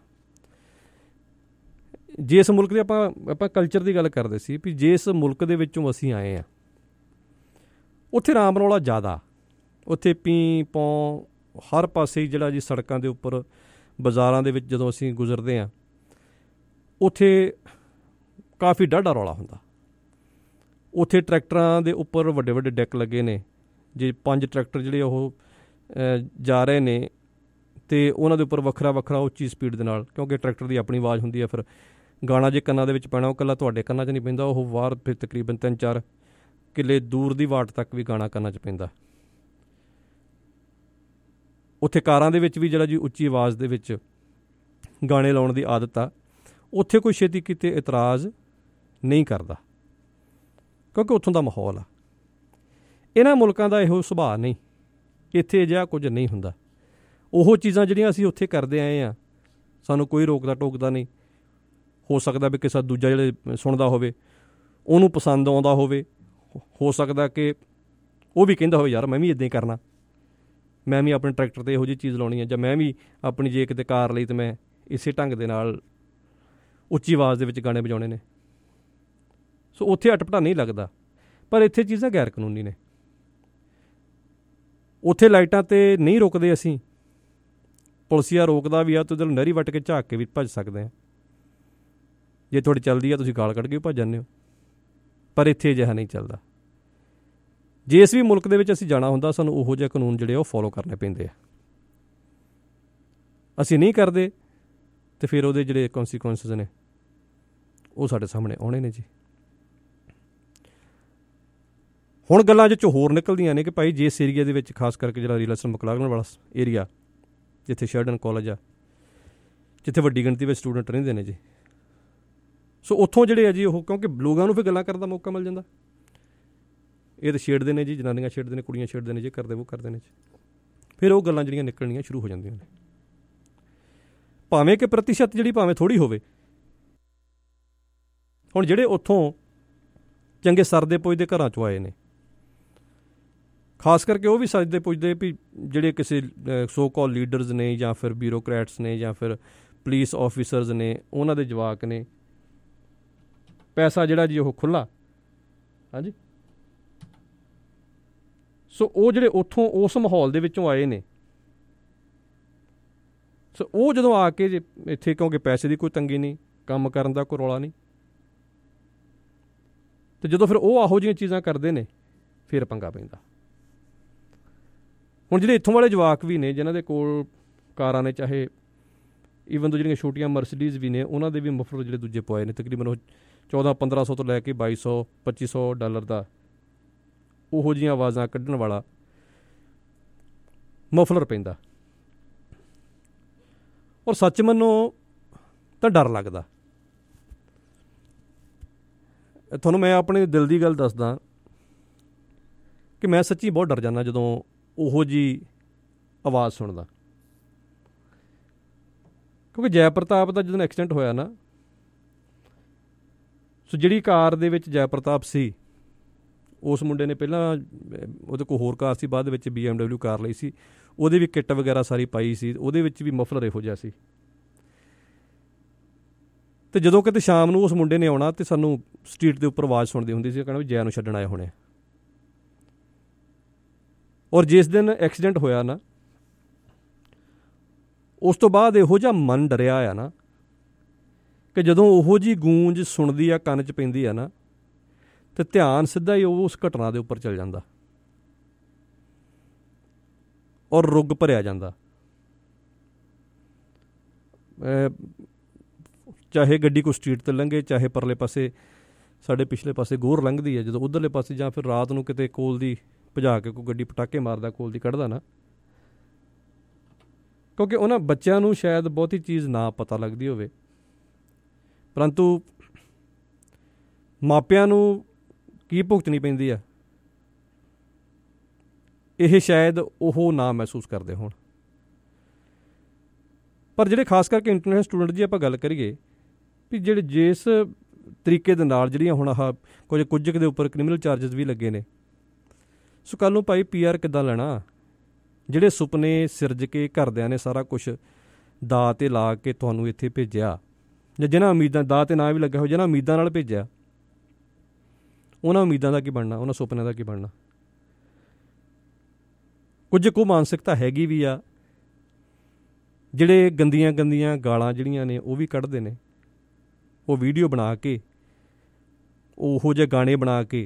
ਜਿਸ ਮੁਲਕ ਦੇ ਆਪਾਂ ਆਪਾਂ ਕਲਚਰ ਦੀ ਗੱਲ ਕਰਦੇ ਸੀ ਵੀ ਜਿਸ ਮੁਲਕ ਦੇ ਵਿੱਚੋਂ ਅਸੀਂ ਆਏ ਹਾਂ ਉੱਥੇ ਰਾਮ ਰੌਲਾ ਜ਼ਿਆਦਾ, ਉੱਥੇ ਪੀ ਪੌਂ ਹਰ ਪਾਸੇ ਜਿਹੜਾ ਜੀ ਸੜਕਾਂ ਦੇ ਉੱਪਰ ਬਾਜ਼ਾਰਾਂ ਦੇ ਵਿੱਚ ਜਦੋਂ ਅਸੀਂ ਗੁਜ਼ਰਦੇ ਹਾਂ ਉੱਥੇ ਕਾਫੀ ਡਾਢਾ ਰੌਲਾ ਹੁੰਦਾ। ਉੱਥੇ ਟਰੈਕਟਰਾਂ ਦੇ ਉੱਪਰ ਵੱਡੇ ਵੱਡੇ ਡੈਕ ਲੱਗੇ ਨੇ, ਜੇ ਪੰਜ ਟਰੈਕਟਰ ਜਿਹੜੇ ਉਹ ਜਾ ਰਹੇ ਨੇ ਅਤੇ ਉਹਨਾਂ ਦੇ ਉੱਪਰ ਵੱਖਰਾ ਵੱਖਰਾ ਉੱਚੀ ਸਪੀਡ ਦੇ ਨਾਲ, ਕਿਉਂਕਿ ਟਰੈਕਟਰ ਦੀ ਆਪਣੀ ਆਵਾਜ਼ ਹੁੰਦੀ ਹੈ, ਫਿਰ ਗਾਣਾ ਜੇ ਕੰਨਾਂ ਦੇ ਵਿੱਚ ਪੈਣਾ ਉਹ ਇਕੱਲਾ ਤੁਹਾਡੇ ਕੰਨਾਂ 'ਚ ਨਹੀਂ ਪੈਂਦਾ, ਉਹ ਬਾਹਰ ਫਿਰ ਤਕਰੀਬਨ ਤਿੰਨ ਚਾਰ ਕਿੱਲੇ ਦੂਰ ਦੀ ਵਾਟ ਤੱਕ ਵੀ ਗਾਣਾ ਕੰਨਾਂ 'ਚ ਪੈਂਦਾ। ਉੱਥੇ ਕਾਰਾਂ ਦੇ ਵਿੱਚ ਵੀ ਜਿਹੜਾ ਜੀ ਉੱਚੀ ਆਵਾਜ਼ ਦੇ ਵਿੱਚ ਗਾਣੇ ਲਾਉਣ ਦੀ ਆਦਤ ਆ, ਉੱਥੇ ਕੋਈ ਛੇਤੀ ਕਿਤੇ ਇਤਰਾਜ਼ ਨਹੀਂ ਕਰਦਾ ਕਿਉਂਕਿ ਉੱਥੋਂ ਦਾ ਮਾਹੌਲ ਆ। ਇਹਨਾਂ ਮੁਲਕਾਂ ਦਾ ਇਹੋ ਸੁਭਾਅ ਨਹੀਂ, ਇੱਥੇ ਅਜਿਹਾ ਕੁਝ ਨਹੀਂ ਹੁੰਦਾ। ਉਹ ਚੀਜ਼ਾਂ ਜਿਹੜੀਆਂ ਅਸੀਂ ਉੱਥੇ ਕਰਦੇ ਆਏ ਹਾਂ ਸਾਨੂੰ ਕੋਈ ਰੋਕਦਾ ਟੋਕਦਾ ਨਹੀਂ। ਹੋ ਸਕਦਾ ਵੀ ਕਿਸੇ ਦੂਜਾ ਜਿਹੜੇ ਸੁਣਦਾ ਹੋਵੇ ਉਹਨੂੰ ਪਸੰਦ ਆਉਂਦਾ ਹੋਵੇ, ਹੋ ਸਕਦਾ ਕਿ ਉਹ ਵੀ ਕਹਿੰਦਾ ਹੋਵੇ ਯਾਰ ਮੈਂ ਵੀ ਇੱਦਾਂ ਹੀ ਕਰਨਾ, ਮੈਂ ਵੀ ਆਪਣੇ ਟਰੈਕਟਰ 'ਤੇ ਇਹੋ ਜਿਹੀ ਚੀਜ਼ ਲਾਉਣੀ ਹੈ, ਜਾਂ ਮੈਂ ਵੀ ਆਪਣੀ ਜੇ ਕਿਤੇ ਕਾਰ ਲਈ ਤਾਂ ਮੈਂ ਇਸੇ ਢੰਗ ਦੇ ਨਾਲ ਉੱਚੀ ਆਵਾਜ਼ ਦੇ ਵਿੱਚ ਗਾਣੇ ਵਜਾਉਣੇ ਨੇ। ਸੋ ਉੱਥੇ ਅਟਪਟਾ ਨਹੀਂ ਲੱਗਦਾ, ਪਰ ਇੱਥੇ ਚੀਜ਼ਾਂ ਗੈਰ ਕਾਨੂੰਨੀ ਨੇ। ਉੱਥੇ ਲਾਈਟਾਂ 'ਤੇ ਨਹੀਂ ਰੁਕਦੇ ਅਸੀਂ, ਪੁਲਿਸੀਆ ਰੋਕਦਾ ਵੀ ਆ ਤਾਂ ਉੱਧਰ ਨਹਿਰੀ ਵੱਟ ਕੇ ਝਾਕ ਕੇ ਵੀ ਭੱਜ ਸਕਦੇ ਹਾਂ। ਜੇ ਤੁਹਾਡੀ ਚੱਲਦੀ ਆ ਤੁਸੀਂ ਗਾਲ ਕੱਢ ਕੇ ਵੀ ਭੱਜ ਜਾਂਦੇ ਹੋ, ਪਰ ਇੱਥੇ ਅਜਿਹਾ ਨਹੀਂ ਚੱਲਦਾ। ਜਿਸ ਵੀ ਮੁਲਕ ਦੇ ਵਿੱਚ ਅਸੀਂ ਜਾਣਾ ਹੁੰਦਾ ਸਾਨੂੰ ਉਹੋ ਜਿਹੇ ਕਾਨੂੰਨ ਜਿਹੜੇ ਉਹ ਫੋਲੋ ਕਰਨੇ ਪੈਂਦੇ ਆ। ਅਸੀਂ ਨਹੀਂ ਕਰਦੇ ਅਤੇ ਫਿਰ ਉਹਦੇ ਜਿਹੜੇ ਕੌਨਸੀਕੁਐਂਸਿਸ ਨੇ ਉਹ ਸਾਡੇ ਸਾਹਮਣੇ ਆਉਣੇ ਨੇ ਜੀ। ਹੁਣ ਗੱਲਾਂ 'ਚ ਹੋਰ ਨਿਕਲਦੀਆਂ ਨੇ ਕਿ ਭਾਈ ਜਿਸ ਏਰੀਆ ਦੇ ਵਿੱਚ ਖਾਸ ਕਰਕੇ ਜਿਹੜਾ ਰੀਲੈਸਨ ਮਕਲਾਗਨ ਵਾਲਾ ਏਰੀਆ, ਜਿੱਥੇ ਸ਼ਰਡਨ ਕਾਲਜ ਆ, ਜਿੱਥੇ ਵੱਡੀ ਗਿਣਤੀ ਵਿੱਚ ਸਟੂਡੈਂਟ ਰਹਿੰਦੇ ਨੇ ਜੀ, ਸੋ ਉੱਥੋਂ ਜਿਹੜੇ ਆ ਜੀ ਉਹ ਕਿਉਂਕਿ ਲੋਕਾਂ ਨੂੰ ਫਿਰ ਗੱਲਾਂ ਕਰਨ ਦਾ ਮੌਕਾ ਮਿਲ ਜਾਂਦਾ। ਇਹ ਤਾਂ ਛੇੜਦੇ ਨੇ ਜੀ, ਜਨਾਨੀਆਂ ਛੇੜਦੇ ਨੇ, ਕੁੜੀਆਂ ਛੇੜਦੇ ਨੇ, ਜੇ ਕਰਦੇ ਉਹ ਕਰਦੇ ਨੇ ਜੀ, ਫਿਰ ਉਹ ਗੱਲਾਂ ਜਿਹੜੀਆਂ ਨਿਕਲਣੀਆਂ ਸ਼ੁਰੂ ਹੋ ਜਾਂਦੀਆਂ ਨੇ। ਭਾਵੇਂ ਕਿ ਪ੍ਰਤੀਸ਼ਤ ਜਿਹੜੀ ਭਾਵੇਂ ਥੋੜ੍ਹੀ ਹੋਵੇ। ਹੁਣ ਜਿਹੜੇ ਉੱਥੋਂ ਚੰਗੇ ਸਰਦੇ ਪੁੱਜਦੇ ਘਰਾਂ 'ਚੋਂ ਆਏ ਨੇ, ਖਾਸ ਕਰਕੇ ਉਹ ਵੀ ਸੱਜਦੇ ਪੁੱਜਦੇ ਵੀ ਜਿਹੜੇ ਕਿਸੇ ਸੋ ਕਾਲ ਲੀਡਰਸ ਨੇ ਜਾਂ ਫਿਰ ਬਿਊਰੋਕਰੈਟਸ ਨੇ ਜਾਂ ਫਿਰ ਪੁਲਿਸ ਆਫਿਸਰਸ ਨੇ, ਉਹਨਾਂ ਦੇ ਜਵਾਕ ਨੇ, ਪੈਸਾ ਜਿਹੜਾ ਜੀ ਉਹ ਖੁੱਲ੍ਹਾ। ਹਾਂਜੀ, ਸੋ ਉਹ ਜਿਹੜੇ ਉੱਥੋਂ ਉਸ ਮਾਹੌਲ ਦੇ ਵਿੱਚੋਂ ਆਏ ਨੇ, ਸੋ ਉਹ ਜਦੋਂ ਆ ਕੇ ਜੇ ਇੱਥੇ, ਕਿਉਂਕਿ ਪੈਸੇ ਦੀ ਕੋਈ ਤੰਗੀ ਨਹੀਂ, ਕੰਮ ਕਰਨ ਦਾ ਕੋਈ ਰੌਲਾ ਨਹੀਂ, ਅਤੇ ਜਦੋਂ ਫਿਰ ਉਹ ਇਹੋ ਜਿਹੀਆਂ ਚੀਜ਼ਾਂ ਕਰਦੇ ਨੇ ਫਿਰ ਪੰਗਾ ਪੈਂਦਾ। ਹੁਣ ਜਿਹੜੇ ਇੱਥੋਂ ਵਾਲੇ ਜਵਾਕ ਵੀ ਨੇ ਜਿਨ੍ਹਾਂ ਦੇ ਕੋਲ ਕਾਰਾਂ ਨੇ, ਚਾਹੇ ਈਵਨ ਤੋਂ ਜਿਹੜੀਆਂ ਛੋਟੀਆਂ ਮਰਸੀਡੀਜ਼ ਵੀ ਨੇ, ਉਹਨਾਂ ਦੇ ਵੀ ਮਫਲਰ ਜਿਹੜੇ ਦੂਜੇ ਪਵਾਏ ਨੇ, ਤਕਰੀਬਨ ਉਹ ਚੌਦਾਂ ਪੰਦਰਾਂ ਸੌ ਤੋਂ ਲੈ ਕੇ ਬਾਈ ਸੌ ਪੱਚੀ ਸੌ ਡਾਲਰ ਦਾ ਉਹੋ ਜਿਹੀਆਂ ਆਵਾਜ਼ਾਂ ਕੱਢਣ ਵਾਲਾ ਮਫਲਰ ਪੈਂਦਾ। ਔਰ ਸੱਚ ਮੰਨੋ ਤਾਂ ਡਰ ਲੱਗਦਾ। ਤੁਹਾਨੂੰ ਮੈਂ ਆਪਣੇ ਦਿਲ ਦੀ ਗੱਲ ਦੱਸਦਾ ਕਿ ਮੈਂ ਸੱਚੀ ਬਹੁਤ ਡਰ ਜਾਂਦਾ ਜਦੋਂ ਉਹੋ ਜਿਹੀ ਆਵਾਜ਼ ਸੁਣਦਾ, ਕਿਉਂਕਿ ਜੈ ਪ੍ਰਤਾਪ ਦਾ ਜਦੋਂ ਐਕਸੀਡੈਂਟ ਹੋਇਆ ਨਾ, ਸੋ ਜਿਹੜੀ ਕਾਰ ਦੇ ਵਿੱਚ ਜੈ ਪ੍ਰਤਾਪ ਸੀ, ਉਸ ਮੁੰਡੇ ਨੇ ਪਹਿਲਾਂ ਉਹਦੇ ਕੋਲ ਹੋਰ ਕਾਰ ਸੀ, ਬਾਅਦ ਵਿੱਚ ਬੀ ਐਮ ਡਬਲਿਊ ਕਾਰ ਲਈ ਸੀ, ਉਹਦੇ ਵੀ ਕਿੱਟ ਵਗੈਰਾ ਸਾਰੀ ਪਾਈ ਸੀ, ਉਹਦੇ ਵਿੱਚ ਵੀ ਮਫਲਰ ਇਹੋ ਜਿਹਾ ਸੀ। ਅਤੇ ਜਦੋਂ ਕਿਤੇ ਸ਼ਾਮ ਨੂੰ ਉਸ ਮੁੰਡੇ ਨੇ ਆਉਣਾ ਅਤੇ ਸਾਨੂੰ ਸਟਰੀਟ ਦੇ ਉੱਪਰ ਆਵਾਜ਼ ਸੁਣਦੀ ਹੁੰਦੀ ਸੀ, ਕਹਿਣਾ ਵੀ ਜੈ ਨੂੰ ਛੱਡਣ ਆਏ ਹੋਣੇ। ਔਰ ਜਿਸ ਦਿਨ ਐਕਸੀਡੈਂਟ ਹੋਇਆ ਨਾ, ਉਸ ਤੋਂ ਬਾਅਦ ਇਹੋ ਜਿਹਾ ਮਨ ਡਰਿਆ ਆ ਨਾ ਕਿ ਜਦੋਂ ਉਹੋ ਜਿਹੀ ਗੂੰਜ ਸੁਣਦੀ ਆ, ਕੰਨ 'ਚ ਪੈਂਦੀ ਆ ਨਾ, ਅਤੇ ਧਿਆਨ ਸਿੱਧਾ ਹੀ ਉਸ ਘਟਨਾ ਦੇ ਉੱਪਰ ਚੱਲ ਜਾਂਦਾ ਔਰ ਰੁੱਗ ਭਰਿਆ ਜਾਂਦਾ। ਚਾਹੇ ਗੱਡੀ ਕੋਈ ਸਟਰੀਟ 'ਤੇ ਲੰਘੇ, ਚਾਹੇ ਪਰਲੇ ਪਾਸੇ ਸਾਡੇ ਪਿਛਲੇ ਪਾਸੇ ਗੋਰ ਲੰਘਦੀ ਹੈ, ਜਦੋਂ ਉੱਧਰਲੇ ਪਾਸੇ ਜਾਂ ਫਿਰ ਰਾਤ ਨੂੰ ਕਿਤੇ ਕੋਲ ਦੀ ਭਜਾ ਕੇ ਕੋਈ ਗੱਡੀ ਪਟਾਕੇ ਮਾਰਦਾ, ਕੋਲ ਦੀ ਕੱਢਦਾ ਨਾ, ਕਿਉਂਕਿ ਉਹਨਾਂ ਬੱਚਿਆਂ ਨੂੰ ਸ਼ਾਇਦ ਬਹੁਤੀ ਚੀਜ਼ ਨਾ ਪਤਾ ਲੱਗਦੀ ਹੋਵੇ, ਪਰੰਤੂ ਮਾਪਿਆਂ ਨੂੰ ਕੀ ਭੁਗਤਣੀ ਪੈਂਦੀ ਆ, ਇਹ ਸ਼ਾਇਦ ਉਹ ਨਾ ਮਹਿਸੂਸ ਕਰਦੇ ਹੋਣ। ਪਰ ਜਿਹੜੇ ਖਾਸ ਕਰਕੇ ਇੰਟਰਨੈਸ਼ਨਲ ਸਟੂਡੈਂਟ ਜੀ ਆਪਾਂ ਗੱਲ ਕਰੀਏ ਵੀ ਜਿਹੜੇ ਜਿਸ ਤਰੀਕੇ ਦੇ ਨਾਲ ਜਿਹੜੀਆਂ ਹੁਣ ਆਹ ਕੁਝ ਕੁਝ ਦੇ ਉੱਪਰ ਕ੍ਰਿਮੀਨਲ ਚਾਰਜਸ ਵੀ ਲੱਗੇ ਨੇ, ਸੋ ਕੱਲ੍ਹ ਨੂੰ ਭਾਈ ਪੀ ਆਰ ਕਿੱਦਾਂ ਲੈਣਾ? ਜਿਹੜੇ ਸੁਪਨੇ ਸਿਰਜ ਕੇ ਘਰਦਿਆਂ ਨੇ ਸਾਰਾ ਕੁਛ ਦਾਅ 'ਤੇ ਲਾ ਕੇ ਤੁਹਾਨੂੰ ਇੱਥੇ ਭੇਜਿਆ, ਜਾਂ ਜਿਹਨਾਂ ਉਮੀਦਾਂ ਦਾਅ 'ਤੇ ਨਾ ਵੀ ਲੱਗਾ ਹੋ, ਜਿਹਨਾਂ ਉਮੀਦਾਂ ਨਾਲ ਭੇਜਿਆ, ਉਹਨਾਂ ਉਮੀਦਾਂ ਦਾ ਕੀ ਬਣਨਾ, ਉਹਨਾਂ ਸੁਪਨਿਆਂ ਦਾ ਕੀ ਬਣਨਾ? ਕੁਝ ਕੁ ਮਾਨਸਿਕਤਾ ਹੈਗੀ ਵੀ ਆ ਜਿਹੜੇ ਗੰਦੀਆਂ ਗੰਦੀਆਂ ਗਾਲਾਂ ਜਿਹੜੀਆਂ ਨੇ ਉਹ ਵੀ ਕੱਢਦੇ ਨੇ, ਉਹ ਵੀਡੀਓ ਬਣਾ ਕੇ, ਉਹੋ ਜਿਹੇ ਗਾਣੇ ਬਣਾ ਕੇ,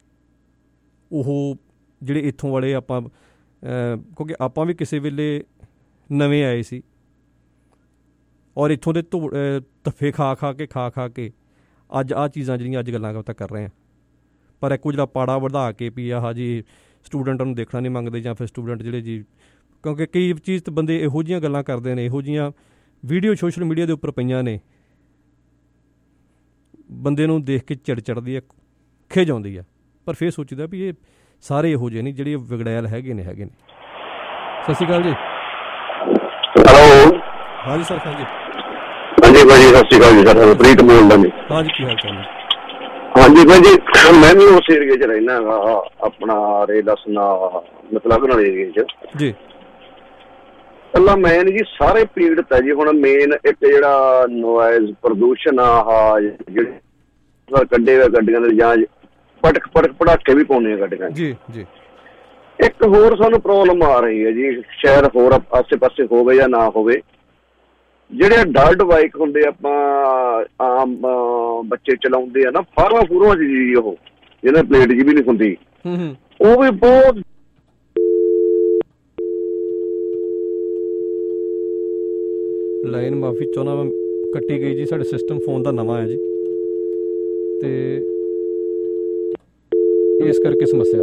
ਉਹ ਜਿਹੜੇ ਇੱਥੋਂ ਵਾਲੇ ਆਪਾਂ, ਕਿਉਂਕਿ ਆਪਾਂ ਵੀ ਕਿਸੇ ਵੇਲੇ ਨਵੇਂ ਆਏ ਸੀ ਔਰ ਇੱਥੋਂ ਦੇ ਧੋ ਧੱਫੇ ਖਾ ਖਾ ਕੇ ਖਾ ਖਾ ਕੇ ਅੱਜ ਆਹ ਚੀਜ਼ਾਂ ਜਿਹੜੀਆਂ ਅੱਜ ਗੱਲਾਂ ਬਾਤਾਂ ਕਰ ਰਹੇ ਹਾਂ। ਪਰ ਇੱਕ ਜਿਹੜਾ ਪਾੜਾ ਵਧਾ ਕੇ ਵੀ ਆਹ ਜੀ ਸਟੂਡੈਂਟਾਂ ਨੂੰ ਦੇਖਣਾ ਨਹੀਂ ਮੰਗਦੇ, ਜਾਂ ਫਿਰ ਸਟੂਡੈਂਟ ਜਿਹੜੇ ਜੀ, ਕਿਉਂਕਿ ਕਈ ਚੀਜ਼ ਤਾਂ ਬੰਦੇ ਇਹੋ ਜਿਹੀਆਂ ਗੱਲਾਂ ਕਰਦੇ ਨੇ, ਇਹੋ ਜਿਹੀਆਂ ਵੀਡੀਓ ਸੋਸ਼ਲ ਮੀਡੀਆ ਦੇ ਉੱਪਰ ਪਈਆਂ ਨੇ, ਬੰਦੇ ਨੂੰ ਦੇਖ ਕੇ ਚਿੜ ਚੜ੍ਹਦੀ ਹੈ, ਖਿਝ ਆਉਂਦੀ ਆ। ਪਰ ਫਿਰ ਸੋਚੀਦਾ ਵੀ ਇਹ ਸਾਰੇ ਇਹੋ ਜਿਹੇ ਨਹੀਂ, ਜਿਹੜੇ ਵਿਗੜੈਲ ਹੈਗੇ ਨੇ ਹੈਗੇ ਨੇ। ਸਤਿ ਸ਼੍ਰੀ ਅਕਾਲ ਜੀ। ਹੈਲੋ। ਹਾਂਜੀ ਸਰ। ਹਾਂਜੀ ਹਾਂਜੀ ਭਾਜੀ, ਸਤਿ ਸ਼੍ਰੀ ਅਕਾਲ ਜੀ। ਸਰ ਪ੍ਰੀਤ ਬੋਲਦਾ ਜੀ। ਹਾਂਜੀ, ਕੀ ਹਾਲ ਚਾਲ ਹੈ? ਹਾਂਜੀ ਭਾਜੀ, ਮੈਂ ਵੀ ਉਸ ਏਰੀਏ 'ਚ ਰਹਿੰਦਾ ਹੈਗਾ, ਆਪਣਾ ਰੇਲਸਨਾ ਮਤਲਬ ਨਾਲ ਏਰੀਏ 'ਚ ਜੀ। ਪਹਿਲਾਂ ਮੈਂ ਨਹੀਂ ਜੀ, ਸਾਰੇ ਪੀੜਤ ਹੈ ਜੀ। ਹੁਣ ਮੇਨ ਇੱਕ ਜਿਹੜਾ ਨੋਇਜ਼ ਪ੍ਰਦੂਸ਼ਣ ਆ, ਆਹ ਜਿਹੜੇ ਕੱਢੇ ਹੋਏ ਗੱਡੀਆਂ ਦੇ, ਜਾਂ ਪਟਕ ਪਟਕ ਪਟਾਕੇ ਵੀ ਪਾਉਂਦੇ ਆ ਗੱਡੀਆਂ ਜੀ ਜੀ। ਇੱਕ ਹੋਰ ਸਾਨੂੰ ਪ੍ਰੋਬਲਮ ਆ ਰਹੀ ਹੈ ਜੀ, ਸ਼ਾਇਦ ਹੋਰ ਆਸੇ ਪਾਸੇ ਹੋਵੇ ਜਾਂ ਨਾ ਹੋਵੇ, ਜਿਹੜੇ ਅਡਲਟ ਬਾਈਕ ਹੁੰਦੇ ਆਪਾਂ ਆਮ ਬੱਚੇ ਚਲਾਉਂਦੇ ਆ ਨਾ, ਫਾਰਮਾਂ ਫੂਰਮਾਂ ਚ ਜੀ, ਉਹ ਜਿਹਨਾਂ ਪਲੇਟ ਜੀ ਵੀ ਨਹੀਂ ਹੁੰਦੀ, ਉਹ ਵੀ ਬਹੁਤ ਲਾਈਨ ਮਾਫੀ ਚਾਹੁੰਦਾ ਮੈਂ, ਕੱਟੀ ਗਈ ਜੀ। ਸਾਡੇ ਸਿਸਟਮ ਫੋਨ ਦਾ ਨਵਾਂ ਹੈ ਜੀ, ਤੇ ਇਸ ਕਰਕੇ ਸਮੱਸਿਆ।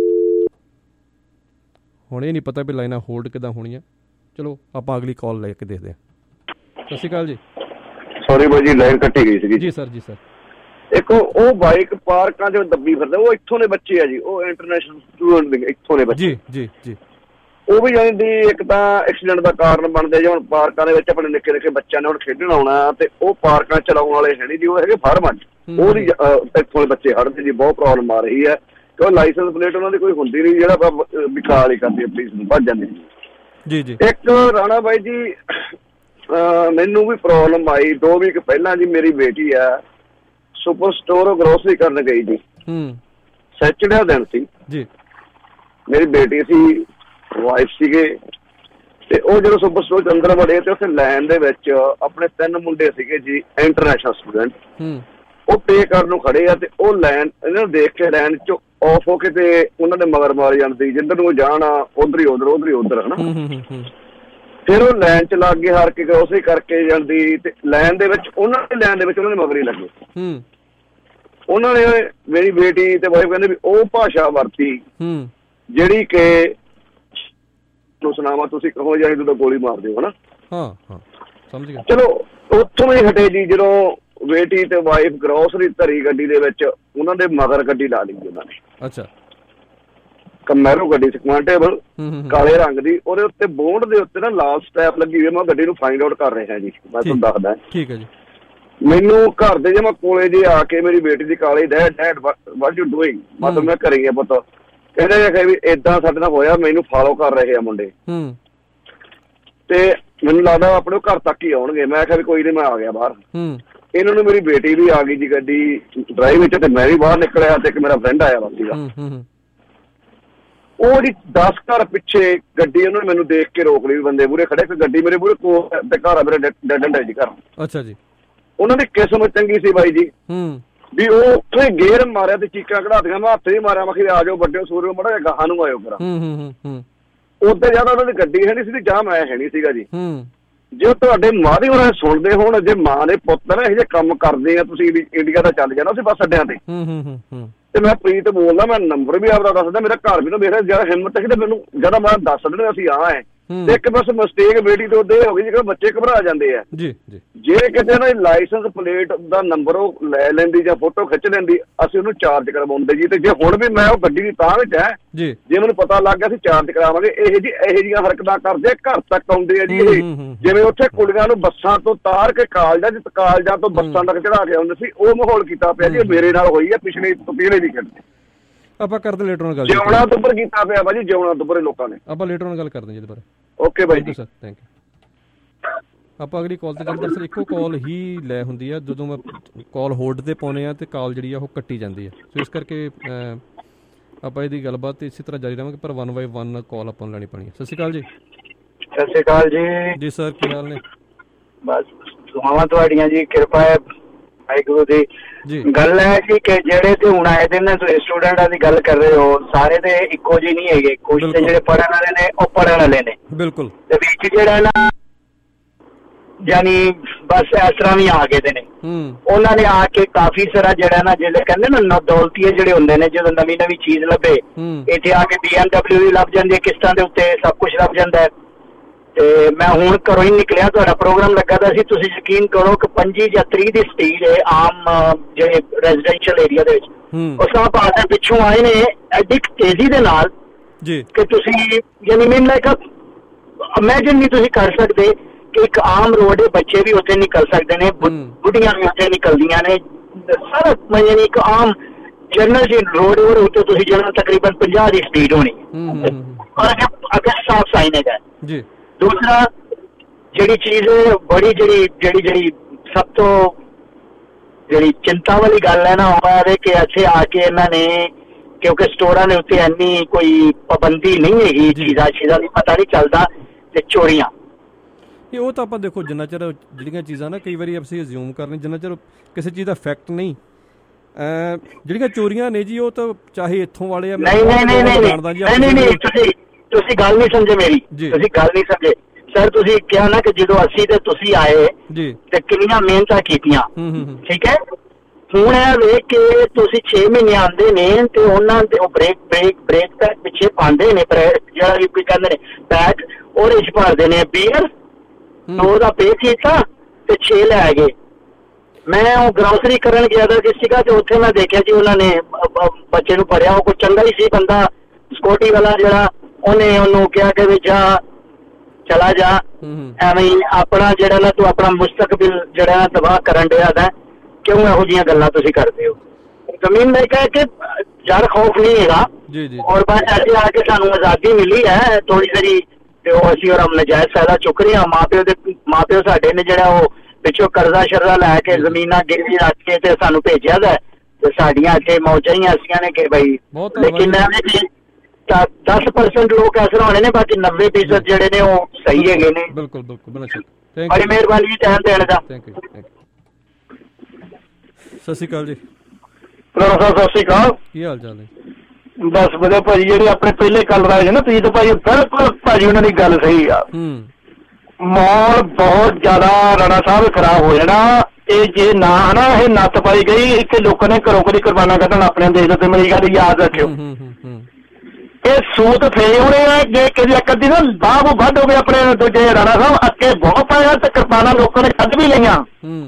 ਹੁਣ ਇਹ ਨਹੀਂ ਪਤਾ ਵੀ ਲਾਈਨਾਂ ਹੋਲਡ ਕਿੱਦਾਂ ਹੋਣੀਆਂ। ਚਲੋ ਆਪਾਂ ਅਗਲੀ ਕਾਲ ਲੈ ਕੇ ਦੇਖਦੇ ਹਾਂ। ਸਤਿ ਸ਼੍ਰੀ ਅਕਾਲ ਜੀ। ਸੌਰੀ ਬਾਈ ਜੀ, ਲਾਈਨ ਕੱਟੀ ਗਈ ਸੀਗੀ ਜੀ ਸਰ। ਜੀ ਸਰ। ਇੱਕ ਉਹ ਬਾਈਕ ਪਾਰਕਾਂ ਚ ਦੱਬੀ ਫਿਰਦੇ, ਉਹ ਇੱਥੋਂ ਦੇ ਬੱਚੇ ਆ ਜੀ, ਉਹ ਇੰਟਰਨੈਸ਼ਨਲ ਸਟੂਡੈਂਟ ਇੱਥੋਂ ਦੇ ਬੱਚੇ। ਜੀ ਜੀ ਜੀ। ਉਹ ਵੀ ਜਾਂਦੀ ਇੱਕ ਤਾਂ ਐਕਸੀਡੈਂਟ ਦਾ ਕਾਰਨ ਬਣਦੇ ਜੀ। ਹੁਣ ਪਾਰਕਾਂ ਦੇ ਵਿੱਚ ਆਪਣੇ ਨਿੱਕੇ ਨਿੱਕੇ ਬੱਚਿਆਂ ਨੇ ਹੁਣ ਖੇਡਣ ਆਉਣਾ, ਤੇ ਉਹ ਪਾਰਕਾਂ ਚਲਾਉਣ ਵਾਲੇ ਹੈ ਨਹੀਂ ਜੀ, ਉਹ ਹੈਗੇ ਫਾਰਮਾਂ ਚ। ਉਹਦੀ ਇੱਥੋਂ ਦੇ ਬੱਚੇ ਹੜਦੇ ਜੀ, ਬਹੁਤ ਪ੍ਰੋਬਲਮ ਆ ਰਹੀ ਹੈ, ਕਿਉਂ ਲਾਇਸੈਂਸ ਪਲੇਟ ਉਹਨਾਂ ਦੀ ਕੋਈ ਹੁੰਦੀ ਨਹੀਂ, ਜਿਹੜਾ ਵਿਖਾਲ ਹੀ ਕਰਦੀ ਪੁਲਿਸ ਨੂੰ, ਭੱਜ ਜਾਂਦੀ ਜੀ ਜੀ। ਇੱਕ ਰਾਣਾ ਬਾਈ ਜੀ, ਮੈਨੂੰ ਵੀ ਪ੍ਰੋਬਲਮ ਆਈ ਦੋ ਵੀਕ ਪਹਿਲਾਂ ਜੀ। ਮੇਰੀ ਬੇਟੀ ਆ ਸੁਪਰ ਸਟੋਰ ਗਰੋਸਰੀ ਕਰਨ ਗਈ ਜੀ, ਸੈਚਰਡੇ ਦਾ ਦਿਨ ਸੀ ਜੀ। ਮੇਰੀ ਬੇਟੀ ਸੀ, ਵਾਈਫ ਸੀਗੇ, ਤੇ ਉਹ ਜਦੋਂ ਸੁਪਰ ਸਟੋਰ ਚ ਅੰਦਰ ਵੜੇ ਤੇ ਉੱਥੇ ਲਾਈਨ ਦੇ ਵਿੱਚ ਆਪਣੇ ਤਿੰਨ ਮੁੰਡੇ ਸੀਗੇ ਜੀ, ਇੰਟਰਨੈਸ਼ਨਲ ਸਟੂਡੈਂਟ। ਉਹ ਪੇ ਕਰਨ ਨੂੰ ਖੜੇ ਆ, ਤੇ ਉਹ ਲਾਈਨ ਇਹਨਾਂ ਨੂੰ ਦੇਖ ਕੇ ਲਾਈਨ ਚੋਂ ਆਫ ਹੋ ਕੇ ਤੇ ਉਹਨਾਂ ਦੇ ਮਗਰ ਮਾਰ ਜਾਂਦੀ, ਜਿੱਧਰ ਨੂੰ ਜਾਣਾ ਉਧਰ ਹੀ ਉਧਰ, ਉਧਰ ਹੀ ਉਧਰ, ਹਨਾ। ਫਿਰ ਉਹ ਲਾਈਨ ਚ ਲੱਗ ਕੇ ਹਾਰ ਕੇ ਗਰੋਸਰੀ ਕਰਕੇ ਜਾਂਦੀ, ਤੇ ਲਾਈਨ ਦੇ ਵਿੱਚ ਉਹਨਾਂ ਦੀ ਲਾਈਨ ਦੇ ਵਿੱਚ ਉਹਨਾਂ ਦੇ ਮਗਰ ਹੀ ਲੱਗੇ। ਉਹਨਾਂ ਨੇ ਮੇਰੀ ਬੇਟੀ ਤੇ ਵਾਈਫ ਕਹਿੰਦੇ ਵੀ ਉਹ ਭਾਸ਼ਾ ਵਰਤੀ ਜਿਹੜੀ ਕਿ ਸੁਣਾਵਾ, ਤੁਸੀਂ ਕਹੋ ਜਾਂ ਜਦੋਂ ਗੋਲੀ ਮਾਰ ਦਿਓ, ਹਨਾ। ਹਾਂ ਹਾਂ, ਸਮਝ ਗਿਆ। ਚਲੋ ਉੱਥੋਂ ਹੀ ਹਟੇ ਜੀ। ਜਦੋਂ ਬੇਟੀ ਤੇ ਵਾਈਫ ਗਰੋਸਰੀ ਧਰੀ ਗੱਡੀ ਦੇ ਵਿੱਚ, ਉਹਨਾਂ ਦੇ ਮਗਰ ਗੱਡੀ ਲਾ ਲਈ ਉਹਨਾਂ ਨੇ। ਅੱਛਾ। ਕਮੈਰੋ ਗੱਡੀ ਸੀ, ਕਨਵਰਟੇਬਲ, ਕਾਲੇ ਰੰਗ ਦੀ। ਉਹਦੇ ਉੱਤੇ ਬੋਰਡ ਦੇ ਉੱਤੇ ਨਾ ਲਾਲ ਸਟੈਪ ਲੱਗੀ ਹੋਈ। ਮੈਂ ਗੱਡੀ ਨੂੰ ਫਾਈਂਡ ਆਊਟ ਕਰ ਰਿਹਾ ਜੀ, ਮੈਂ ਤੁਹਾਨੂੰ ਦੱਸਦਾ। ਠੀਕ ਹੈ ਜੀ। ਮੈਨੂੰ ਘਰ ਦੇ ਜੇ ਮੈਂ ਕੋਲੇ ਜੇ ਆ ਕੇ ਮੇਰੀ ਬੇਟੀ ਦੀ ਕਾਲੇ, dad dad what you doing, ਮਤਲਬ ਮੈਂ ਘਰੇ ਹੀ ਆ ਪੁੱਤ। ਕਹਿੰਦੇ ਵੀ ਏਦਾਂ ਸਾਡੇ ਨਾਲ ਹੋਇਆ, ਮੈਨੂੰ ਫਾਲੋ ਕਰ ਰਹੇ ਆ ਮੁੰਡੇ, ਤੇ ਮੈਨੂੰ ਲੱਗਦਾ ਆਪਣੇ ਘਰ ਤੱਕ ਹੀ ਆਉਣਗੇ। ਮੈਂ ਕਿਹਾ ਵੀ ਕੋਈ ਨੀ, ਮੈਂ ਆ ਗਿਆ ਬਾਹਰ। ਇਹਨਾਂ ਨੂੰ ਮੇਰੀ ਬੇਟੀ ਵੀ ਆ ਗਈ ਜੀ ਗੱਡੀ ਡਰਾਈਵ ਵਿੱਚ, ਤੇ ਮੈਂ ਵੀ ਬਾਹਰ ਨਿਕਲਿਆ, ਤੇ ਇੱਕ ਮੇਰਾ ਫਰੈਂਡ ਆਇਆ ਵਾ ਸੀਗਾ। ਉਹ ਜੀ ਦਸ ਘਰ ਪਿੱਛੇ ਗੱਡੀ ਉਹਨਾਂ ਨੇ ਮੈਨੂੰ ਦੇਖ ਕੇ ਰੋਕ ਲਈ, ਬੰਦੇ ਮੂਹਰੇ ਖੜੇ, ਫਿਰ ਗੱਡੀ ਮੇਰੇ ਮੂਹਰੇ ਕੋਲ, ਤੇ ਘਰ ਆ ਮੇਰੇ ਡੈਡ ਐਂਡ ਹੈ ਜੀ ਘਰ। ਅੱਛਾ ਜੀ। ਉਹਨਾਂ ਦੀ ਕਿਸਮਤ ਚੰਗੀ ਸੀ ਬਾਈ ਜੀ, ਵੀ ਉਹ ਉੱਥੇ ਗੇਰ ਮਾਰਿਆ ਤੇ ਚੀਕਾਂ ਕਢਾਤੀਆਂ। ਮੈਂ ਹੱਥ ਹੀ ਮਾਰਿਆ, ਮੈਂ ਕਿਹਾ ਆ ਜਾਓ ਵੱਡੇ ਸੂਰਜ, ਮਾੜਾ ਜਿਹਾ ਗਾਹਾਂ ਨੂੰ ਆਇਓ ਕਰਾਂ। ਉੱਧਰ ਜਿਆਦਾ ਉਹਨਾਂ ਦੀ ਗੱਡੀ ਹੈ ਨਹੀਂ ਸੀ, ਜਾਂ ਮੈਂ ਹੈ ਨਹੀਂ ਸੀਗਾ ਜੀ। ਜੇ ਤੁਹਾਡੇ ਮਾਂ ਦੀ ਉਹਨਾਂ ਸੁਣਦੇ ਹੋਣ, ਜੇ ਮਾਂ ਦੇ ਪੁੱਤ ਨਾ ਇਹੋ ਜਿਹੇ ਕੰਮ ਕਰਦੇ ਆ, ਤੁਸੀਂ ਇੰਡੀਆ ਦਾ ਚੱਲ ਜਾਣਾ ਸੀ ਬੱਸ ਅੱਡਿਆਂ ਤੇ। ਤੇ ਮੈਂ ਪ੍ਰੀਤ ਬੋਲਦਾ, ਮੈਂ ਨੰਬਰ ਵੀ ਆਪਦਾ ਦੱਸਦਾ, ਮੇਰਾ ਘਰ ਵੀ ਨਾ ਮੇਰਾ ਜਿਆਦਾ ਹਿੰਮਤ ਸੀ, ਤੇ ਮੈਨੂੰ ਜਦੋਂ ਮੈਂ ਦੱਸ ਦਿੰਦੇ ਅਸੀਂ ਆ ਹੈ। ਤੇ ਇੱਕ ਬਸ ਮਿਸਟੇਕ ਬੇਟੀ ਤੋਂ ਦੇ ਹੋ ਗਈ, ਜਿਹੜੇ ਬੱਚੇ ਘਬਰਾ ਜਾਂਦੇ ਆ ਜੀ। ਜੇ ਕਿਤੇ ਨਾ ਲਾਇਸੈਂਸ ਪਲੇਟ ਦਾ ਨੰਬਰ ਉਹ ਲੈ ਲੈਂਦੀ ਜਾਂ ਫੋਟੋ ਖਿੱਚ ਲੈਂਦੀ, ਅਸੀਂ ਉਹਨੂੰ ਚਾਰਜ ਕਰਵਾਉਂਦੇ ਜੀ। ਤੇ ਜੇ ਹੁਣ ਵੀ ਮੈਂ ਉਹ ਗੱਡੀ ਦੀ ਤਾਂ ਵਿੱਚ ਹੈ, ਜੇ ਮੈਨੂੰ ਪਤਾ ਲੱਗ ਗਿਆ ਅਸੀਂ ਚਾਰਜ ਕਰਾਵਾਂਗੇ। ਇਹ ਜੀ ਇਹੋ ਜਿਹੀਆਂ ਹਰਕਤਾਂ ਕਰਦੇ ਘਰ ਤੱਕ ਆਉਂਦੇ ਆ ਜੀ। ਇਹ ਜਿਵੇਂ ਉੱਥੇ ਕੁੜੀਆਂ ਨੂੰ ਬੱਸਾਂ ਤੋਂ ਤਾਰ ਕੇ ਕਾਲਜਾਂ ਚ, ਕਾਲਜਾਂ ਤੋਂ ਬੱਸਾਂ ਤੱਕ ਚੜਾ ਕੇ ਆਉਂਦੇ ਸੀ, ਉਹ ਮਾਹੌਲ ਕੀਤਾ ਪਿਆ ਜੀ। ਮੇਰੇ ਨਾਲ ਹੋਈ ਹੈ ਪਿਛਲੇ ਪਿਛਲੇ ਵੀਕਐਂਡ ਤੇ। ਆਪਾਂ ਕਰਦੇ ਲੇਟਰ ਨਾਲ ਗੱਲ, ਜਿਉਣਾ ਤੋਂ ਉੱਪਰ ਕੀਤਾ ਪਿਆ ਬਾਜੀ, ਜਿਉਣਾ ਤੋਂ ਉੱਪਰ ਲੋਕਾਂ ਨੇ। ਆਪਾਂ ਲੇਟਰ ਨਾਲ ਗੱਲ ਕਰਦੇ ਜੀ ਇਹਦੇ ਬਾਰੇ। ਓਕੇ ਬਾਈ ਜੀ, ਸਰ ਥੈਂਕ ਯੂ। ਆਪਾਂ ਅਗਲੀ ਕਾਲ ਤੇ ਗੱਲ ਕਰਦੇ। ਇੱਕੋ ਕਾਲ ਹੀ ਲੈ ਹੁੰਦੀ ਆ, ਜਦੋਂ ਮੈਂ ਕਾਲ ਹੋਲਡ ਤੇ ਪਾਉਂਦੇ ਆ ਤੇ ਕਾਲ ਜਿਹੜੀ ਆ ਉਹ ਕੱਟੀ ਜਾਂਦੀ ਆ। ਸੋ ਇਸ ਕਰਕੇ ਆਪਾਂ ਇਹਦੀ ਗੱਲਬਾਤ ਇਸੇ ਤਰ੍ਹਾਂ ਜਾਰੀ ਰਹਾਂਗੇ, ਪਰ ਵਨ ਬਾਈ ਵਨ ਕਾਲ ਆਪਾਂ ਨੂੰ ਲੈਣੀ ਪੈਣੀ ਹੈ। ਸਤਿ ਸ਼੍ਰੀ ਅਕਾਲ ਜੀ। ਸਤਿ ਸ਼੍ਰੀ ਅਕਾਲ ਜੀ। ਜੀ ਸਰ, ਕੀ ਹਾਲ ਨੇ? ਬਸ ਦੁਆਵਾਂ ਤੁਹਾਡੀਆਂ ਜੀ, ਕਿਰਪਾ ਹੈ ਵਾਹਿਗੁਰੂ ਦੀ। ਗੱਲ ਹੈ ਜੀ ਕਿ ਜਿਹੜੇ ਤੇ ਹੁਣ ਆਏ ਦਿਨ ਤੁਸੀਂ ਸਟੂਡੈਂਟਾਂ ਦੀ ਗੱਲ ਕਰ ਰਹੇ ਹੋ, ਸਾਰੇ ਤੇ ਇੱਕੋ ਜਿਹੇ ਨਹੀਂ ਹੈਗੇ। ਕੁਝ ਤੇ ਜਿਹੜੇ ਪੜ੍ਹਨ ਵਾਲੇ ਨੇ ਉਹ ਪੜ੍ਹਨ ਵਾਲੇ ਨੇ, ਬਿਲਕੁਲ, ਤੇ ਵਿੱਚ ਜਿਹੜਾ ਨਾ ਯਾਨੀ ਬਸ ਇਸ ਤਰ੍ਹਾਂ ਵੀ ਆ ਗਏ ਦੇ ਨੇ। ਉਹਨਾਂ ਨੇ ਆ ਕੇ ਕਾਫੀ ਸਾਰਾ ਜਿਹੜਾ ਨਾ ਜਿਹੜੇ ਕਹਿੰਦੇ ਨਾ ਨੌਦੌਲਤੀਏ ਜਿਹੜੇ ਹੁੰਦੇ ਨੇ, ਜਦੋਂ ਨਵੀਂ ਨਵੀਂ ਚੀਜ਼ ਲੱਭੇ, ਇੱਥੇ ਆ ਕੇ ਬੀ ਐਮ ਡਬਲਿਊ ਵੀ ਲੱਭ ਜਾਂਦੀ ਹੈ ਕਿਸ਼ਤਾਂ ਦੇ ਉੱਤੇ, ਸਭ ਕੁਝ ਲੱਭ ਜਾਂਦਾ ਹੈ। ਤੇ ਮੈਂ ਹੁਣ ਘਰੋਂ ਹੀ ਨਿਕਲਿਆ, ਤੁਹਾਡਾ ਪ੍ਰੋਗਰਾਮ ਲੱਗਾ ਦਾ ਸੀ, ਤੁਸੀਂ ਯਕੀਨ ਕਰੋ ਕਿ ਪੰਜੀ ਜਾਂ ਤੀਹ ਦੀ ਸਪੀਡ ਹੈ ਆਮ ਜਿਹੜੇ ਰੈਜ਼ੀਡੈਂਸ਼ੀਅਲ ਏਰੀਆ ਦੇ ਵਿੱਚ। ਉਸ ਤੋਂ ਬਾਅਦ ਪਿੱਛੋਂ ਆਏ ਨੇ ਐਡੀ ਤੇਜ਼ੀ ਦੇ ਨਾਲ ਕਿ ਤੁਸੀਂ ਯਾਨੀ ਮੈਨੂੰ ਲੱਗਾ ਇਮੈਜਿਨ ਨਹੀਂ ਤੁਸੀਂ ਕਰ ਸਕਦੇ ਕਿ ਇੱਕ ਆਮ ਰੋਡ ਦੇ ਬੱਚੇ ਵੀ ਉੱਥੇ ਨਿਕਲ ਸਕਦੇ ਨੇ, ਬੁੱਢੀਆਂ ਵੀ ਉੱਥੇ ਨਿਕਲਦੀਆਂ ਨੇ, ਸਾਰਾ ਯਾਨੀ ਇੱਕ ਆਮ ਜਨਰਲ ਜੀ ਰੋਡ ਉੱਤੇ ਤੁਸੀਂ ਜਿਹੜਾ ਤਕਰੀਬਨ ਪੰਜਾਹ ਦੀ ਸਪੀਡ ਹੋਣੀ ਔਰ ਅਗਰ ਸਾਫ ਸਾਈਨ ਹੈਗਾ। ਦੂਸਰਾ ਜਿਹੜੀ ਚੀਜ਼ ਬੜੀ ਜਿਹੜੀ ਜਿਹੜੀ ਜਿਹੜੀ ਸਭ ਤੋਂ ਜਿਹੜੀ ਚਿੰਤਾ ਵਾਲੀ ਗੱਲ ਹੈ ਨਾ, ਉਹ ਹੈ ਕਿ ਇੱਥੇ ਆ ਕੇ ਇਹਨਾਂ ਨੇ, ਕਿਉਂਕਿ ਸਟੋਰਾਂ ਦੇ ਉੱਤੇ ਇੰਨੀ ਕੋਈ ਪਾਬੰਦੀ ਨਹੀਂ ਹੈਗੀ, ਚੀਜ਼ਾਂ ਚੀਜ਼ਾਂ ਦੀ ਪਤਾ ਨਹੀਂ ਚੱਲਦਾ, ਤੇ ਚੋਰੀਆਂ ਇਹ ਉਹ ਤਾਂ ਆਪਾਂ ਦੇਖੋ ਜਿੰਨਾ ਚਿਰ ਜਿਹੜੀਆਂ ਚੀਜ਼ਾਂ ਨਾ ਕਈ ਵਾਰੀ ਅਸੀਂ ਅਜ਼ਿਊਮ ਕਰਨੇ, ਜਿੰਨਾ ਚਿਰ ਕਿਸੇ ਚੀਜ਼ ਦਾ ਫੈਕਟ ਨਹੀਂ, ਜਿਹੜੀਆਂ ਚੋਰੀਆਂ ਨੇ ਜੀ ਉਹ ਤਾਂ ਚਾਹੇ ਇੱਥੋਂ ਵਾਲੇ ਆ। ਨਹੀਂ ਨਹੀਂ ਨਹੀਂ ਨਹੀਂ ਨਹੀਂ ਨਹੀਂ ਤੁਸੀਂ ਤੁਸੀਂ ਗੱਲ ਨਹੀਂ ਸਮਝੇ ਮੇਰੀ, ਤੁਸੀਂ ਗੱਲ ਨਹੀਂ ਸਮਝੇ ਸਰ। ਤੁਸੀਂ ਕਿਹਾ ਨਾ ਕਿ ਜਦੋਂ ਅਸੀਂ ਤੇ ਤੁਸੀਂ ਆਏ ਤੇ ਕਿੰਨੀਆਂ ਮਿਹਨਤਾਂ ਕੀਤੀਆਂ, ਠੀਕ ਹੈ। ਹੁਣ ਇਹ ਵੇਖ ਕੇ ਤੁਸੀਂ ਛੇ ਮਹੀਨੇ ਆਉਂਦੇ ਨੇ ਤੇ ਉਹਨਾਂ ਦੇ ਉਹ ਬ੍ਰੇਕ ਬ੍ਰੇਕ ਬ੍ਰੇਕ ਪੈਕ ਪਿੱਛੇ ਪਾਉਂਦੇ ਨੇ, ਜਿਹੜਾ ਵੀ ਕੋਈ ਕਹਿੰਦੇ ਨੇ ਪੈਕ, ਉਹਦੇ ਚ ਭਰਦੇ ਨੇ ਬੀਅਰ, ਦੋ ਦਾ ਪੇ ਕੀਤਾ ਤੇ ਛੇ ਲੈ ਗਏ। ਮੈਂ ਉਹ ਗਰੋਸਰੀ ਕਰਨ ਗਿਆ ਤਾਂ ਕਿਸ ਸੀਗਾ, ਤੇ ਉੱਥੇ ਮੈਂ ਦੇਖਿਆ ਜੀ ਉਹਨਾਂ ਨੇ ਬੱਚੇ ਨੂੰ ਭਰਿਆ, ਉਹ ਕੋਈ ਚੰਗਾ ਹੀ ਸੀ ਬੰਦਾ, ਸਕਿਉਰਟੀ ਵਾਲਾ ਜਿਹੜਾ, ਉਹਨੇ ਉਹਨੂੰ ਕਿਹਾ ਕਿ ਵੀ ਜਾ ਚਲਾ ਜਾ, ਐਵੇਂ ਆਪਣਾ ਜਿਹੜਾ ਨਾ ਤੂੰ ਆਪਣਾ ਮੁਸਤਕਬਲ ਜਿਹੜਾ ਨਾ ਤਬਾਹ ਕਰਨ ਡਿਆ ਦਾ, ਕਿਉਂ ਇਹੋ ਜਿਹੀਆਂ ਗੱਲਾਂ ਤੁਸੀਂ ਕਰਦੇ ਹੋ। ਜ਼ਮੀਨ ਨੇ ਕਿਹਾ ਕਿ ਜੜ ਖੌਫ ਨਹੀਂ ਹੈਗਾ, ਔਰ ਬਸ ਇੱਥੇ ਆ ਕੇ ਸਾਨੂੰ ਆਜ਼ਾਦੀ ਮਿਲੀ ਹੈ ਥੋੜੀ ਜਿਹੀ, ਤੇ ਉਹ ਅਸੀਂ ਔਰ ਨਜਾਇਜ਼ ਫਾਇਦਾ ਚੁੱਕ ਰਹੇ ਹਾਂ। ਮਾਂ ਪਿਓ ਦੇ ਮਾਂ ਪਿਓ ਸਾਡੇ ਨੇ ਜਿਹੜਾ ਉਹ ਪਿੱਛੋਂ ਕਰਜ਼ਾ ਸ਼ਰਜ਼ਾ ਲੈ ਕੇ ਜ਼ਮੀਨਾਂ ਗਿਰਵੀ ਰੱਖ ਕੇ ਤੇ ਸਾਨੂੰ ਭੇਜਿਆ ਦਾ, ਤੇ ਸਾਡੀਆਂ ਇੱਥੇ ਮੌਜਾਂ ਹੀ ਐਸੀਆਂ ਨੇ ਕਿ ਬਈ, ਲੇਕਿਨ ਦਸ ਪਰਸੈਂਟ ਲੋਕ ਇਸ ਤਰ੍ਹਾਂ ਹੋਣੇ ਨੇ, ਬਾਕੀ ਨੱਬੇ ਫੀਸਦ ਜਿਹੜੇ ਨੇ ਉਹ ਸਹੀ ਹੈਗੇ ਨੇ। ਬਿਲਕੁਲ ਬਿਲਕੁਲ, ਬੜੀ ਮਿਹਰਬਾਨੀ ਜੀ ਟਾਈਮ ਦੇਣ ਦਾ। ਸਤਿ ਸ਼੍ਰੀ ਅਕਾਲ ਜੀ। ਸਤਿ ਸ਼੍ਰੀ ਅਕਾਲ, ਕੀ ਹਾਲ ਚਾਲ ਹੈ? ਬਸ ਵਧੀਆ ਭਾਜੀ। ਜਿਹੜੇ ਆਪਣੇ ਪਹਿਲੇ ਕੱਲ ਆਏ ਨਾ ਤੁਸੀਂ, ਤਾਂ ਭਾਜੀ ਬਿਲਕੁਲ ਭਾਜੀ ਉਹਨਾਂ ਦੀ ਗੱਲ ਸਹੀ ਆ। ਮਾਹੌਲ ਬਹੁਤ ਜ਼ਿਆਦਾ ਰਾਣਾ ਸਾਹਿਬ ਖਰਾਬ ਹੋ ਜਾਣਾ ਇਹ ਜੇ ਨਾ ਨਾ ਇਹ ਨੱਥ ਪਾਈ ਗਈ, ਇੱਥੇ ਲੋਕਾਂ ਨੇ ਘਰੋਂ ਘਰੀ ਕੁਰਬਾਨਾ ਕੱਢਣ ਆਪਣੇ ਦੇਸ਼ ਦੇ। ਮੇਰੀ ਗੱਲ ਯਾਦ ਰੱਖਿਓ, ਇਹ ਸੂਤ ਫੇਰੇ ਹੋਣੇ ਆ, ਜੇ ਕਿਸੇ ਇੱਕ ਅੱਧੀ ਨਾ ਬਾਹ ਬੂ ਵੱਢ ਹੋ ਗਏ ਆਪਣੇ ਦੂਜੇ ਰਾਣਾ ਸਾਹਿਬ, ਅੱਗੇ ਬਹੁਤ ਪਾਇਆ ਤੇ ਕਿਰਪਾਨਾਂ ਲੋਕਾਂ ਨੇ ਕੱਢ ਵੀ ਲਈਆਂ।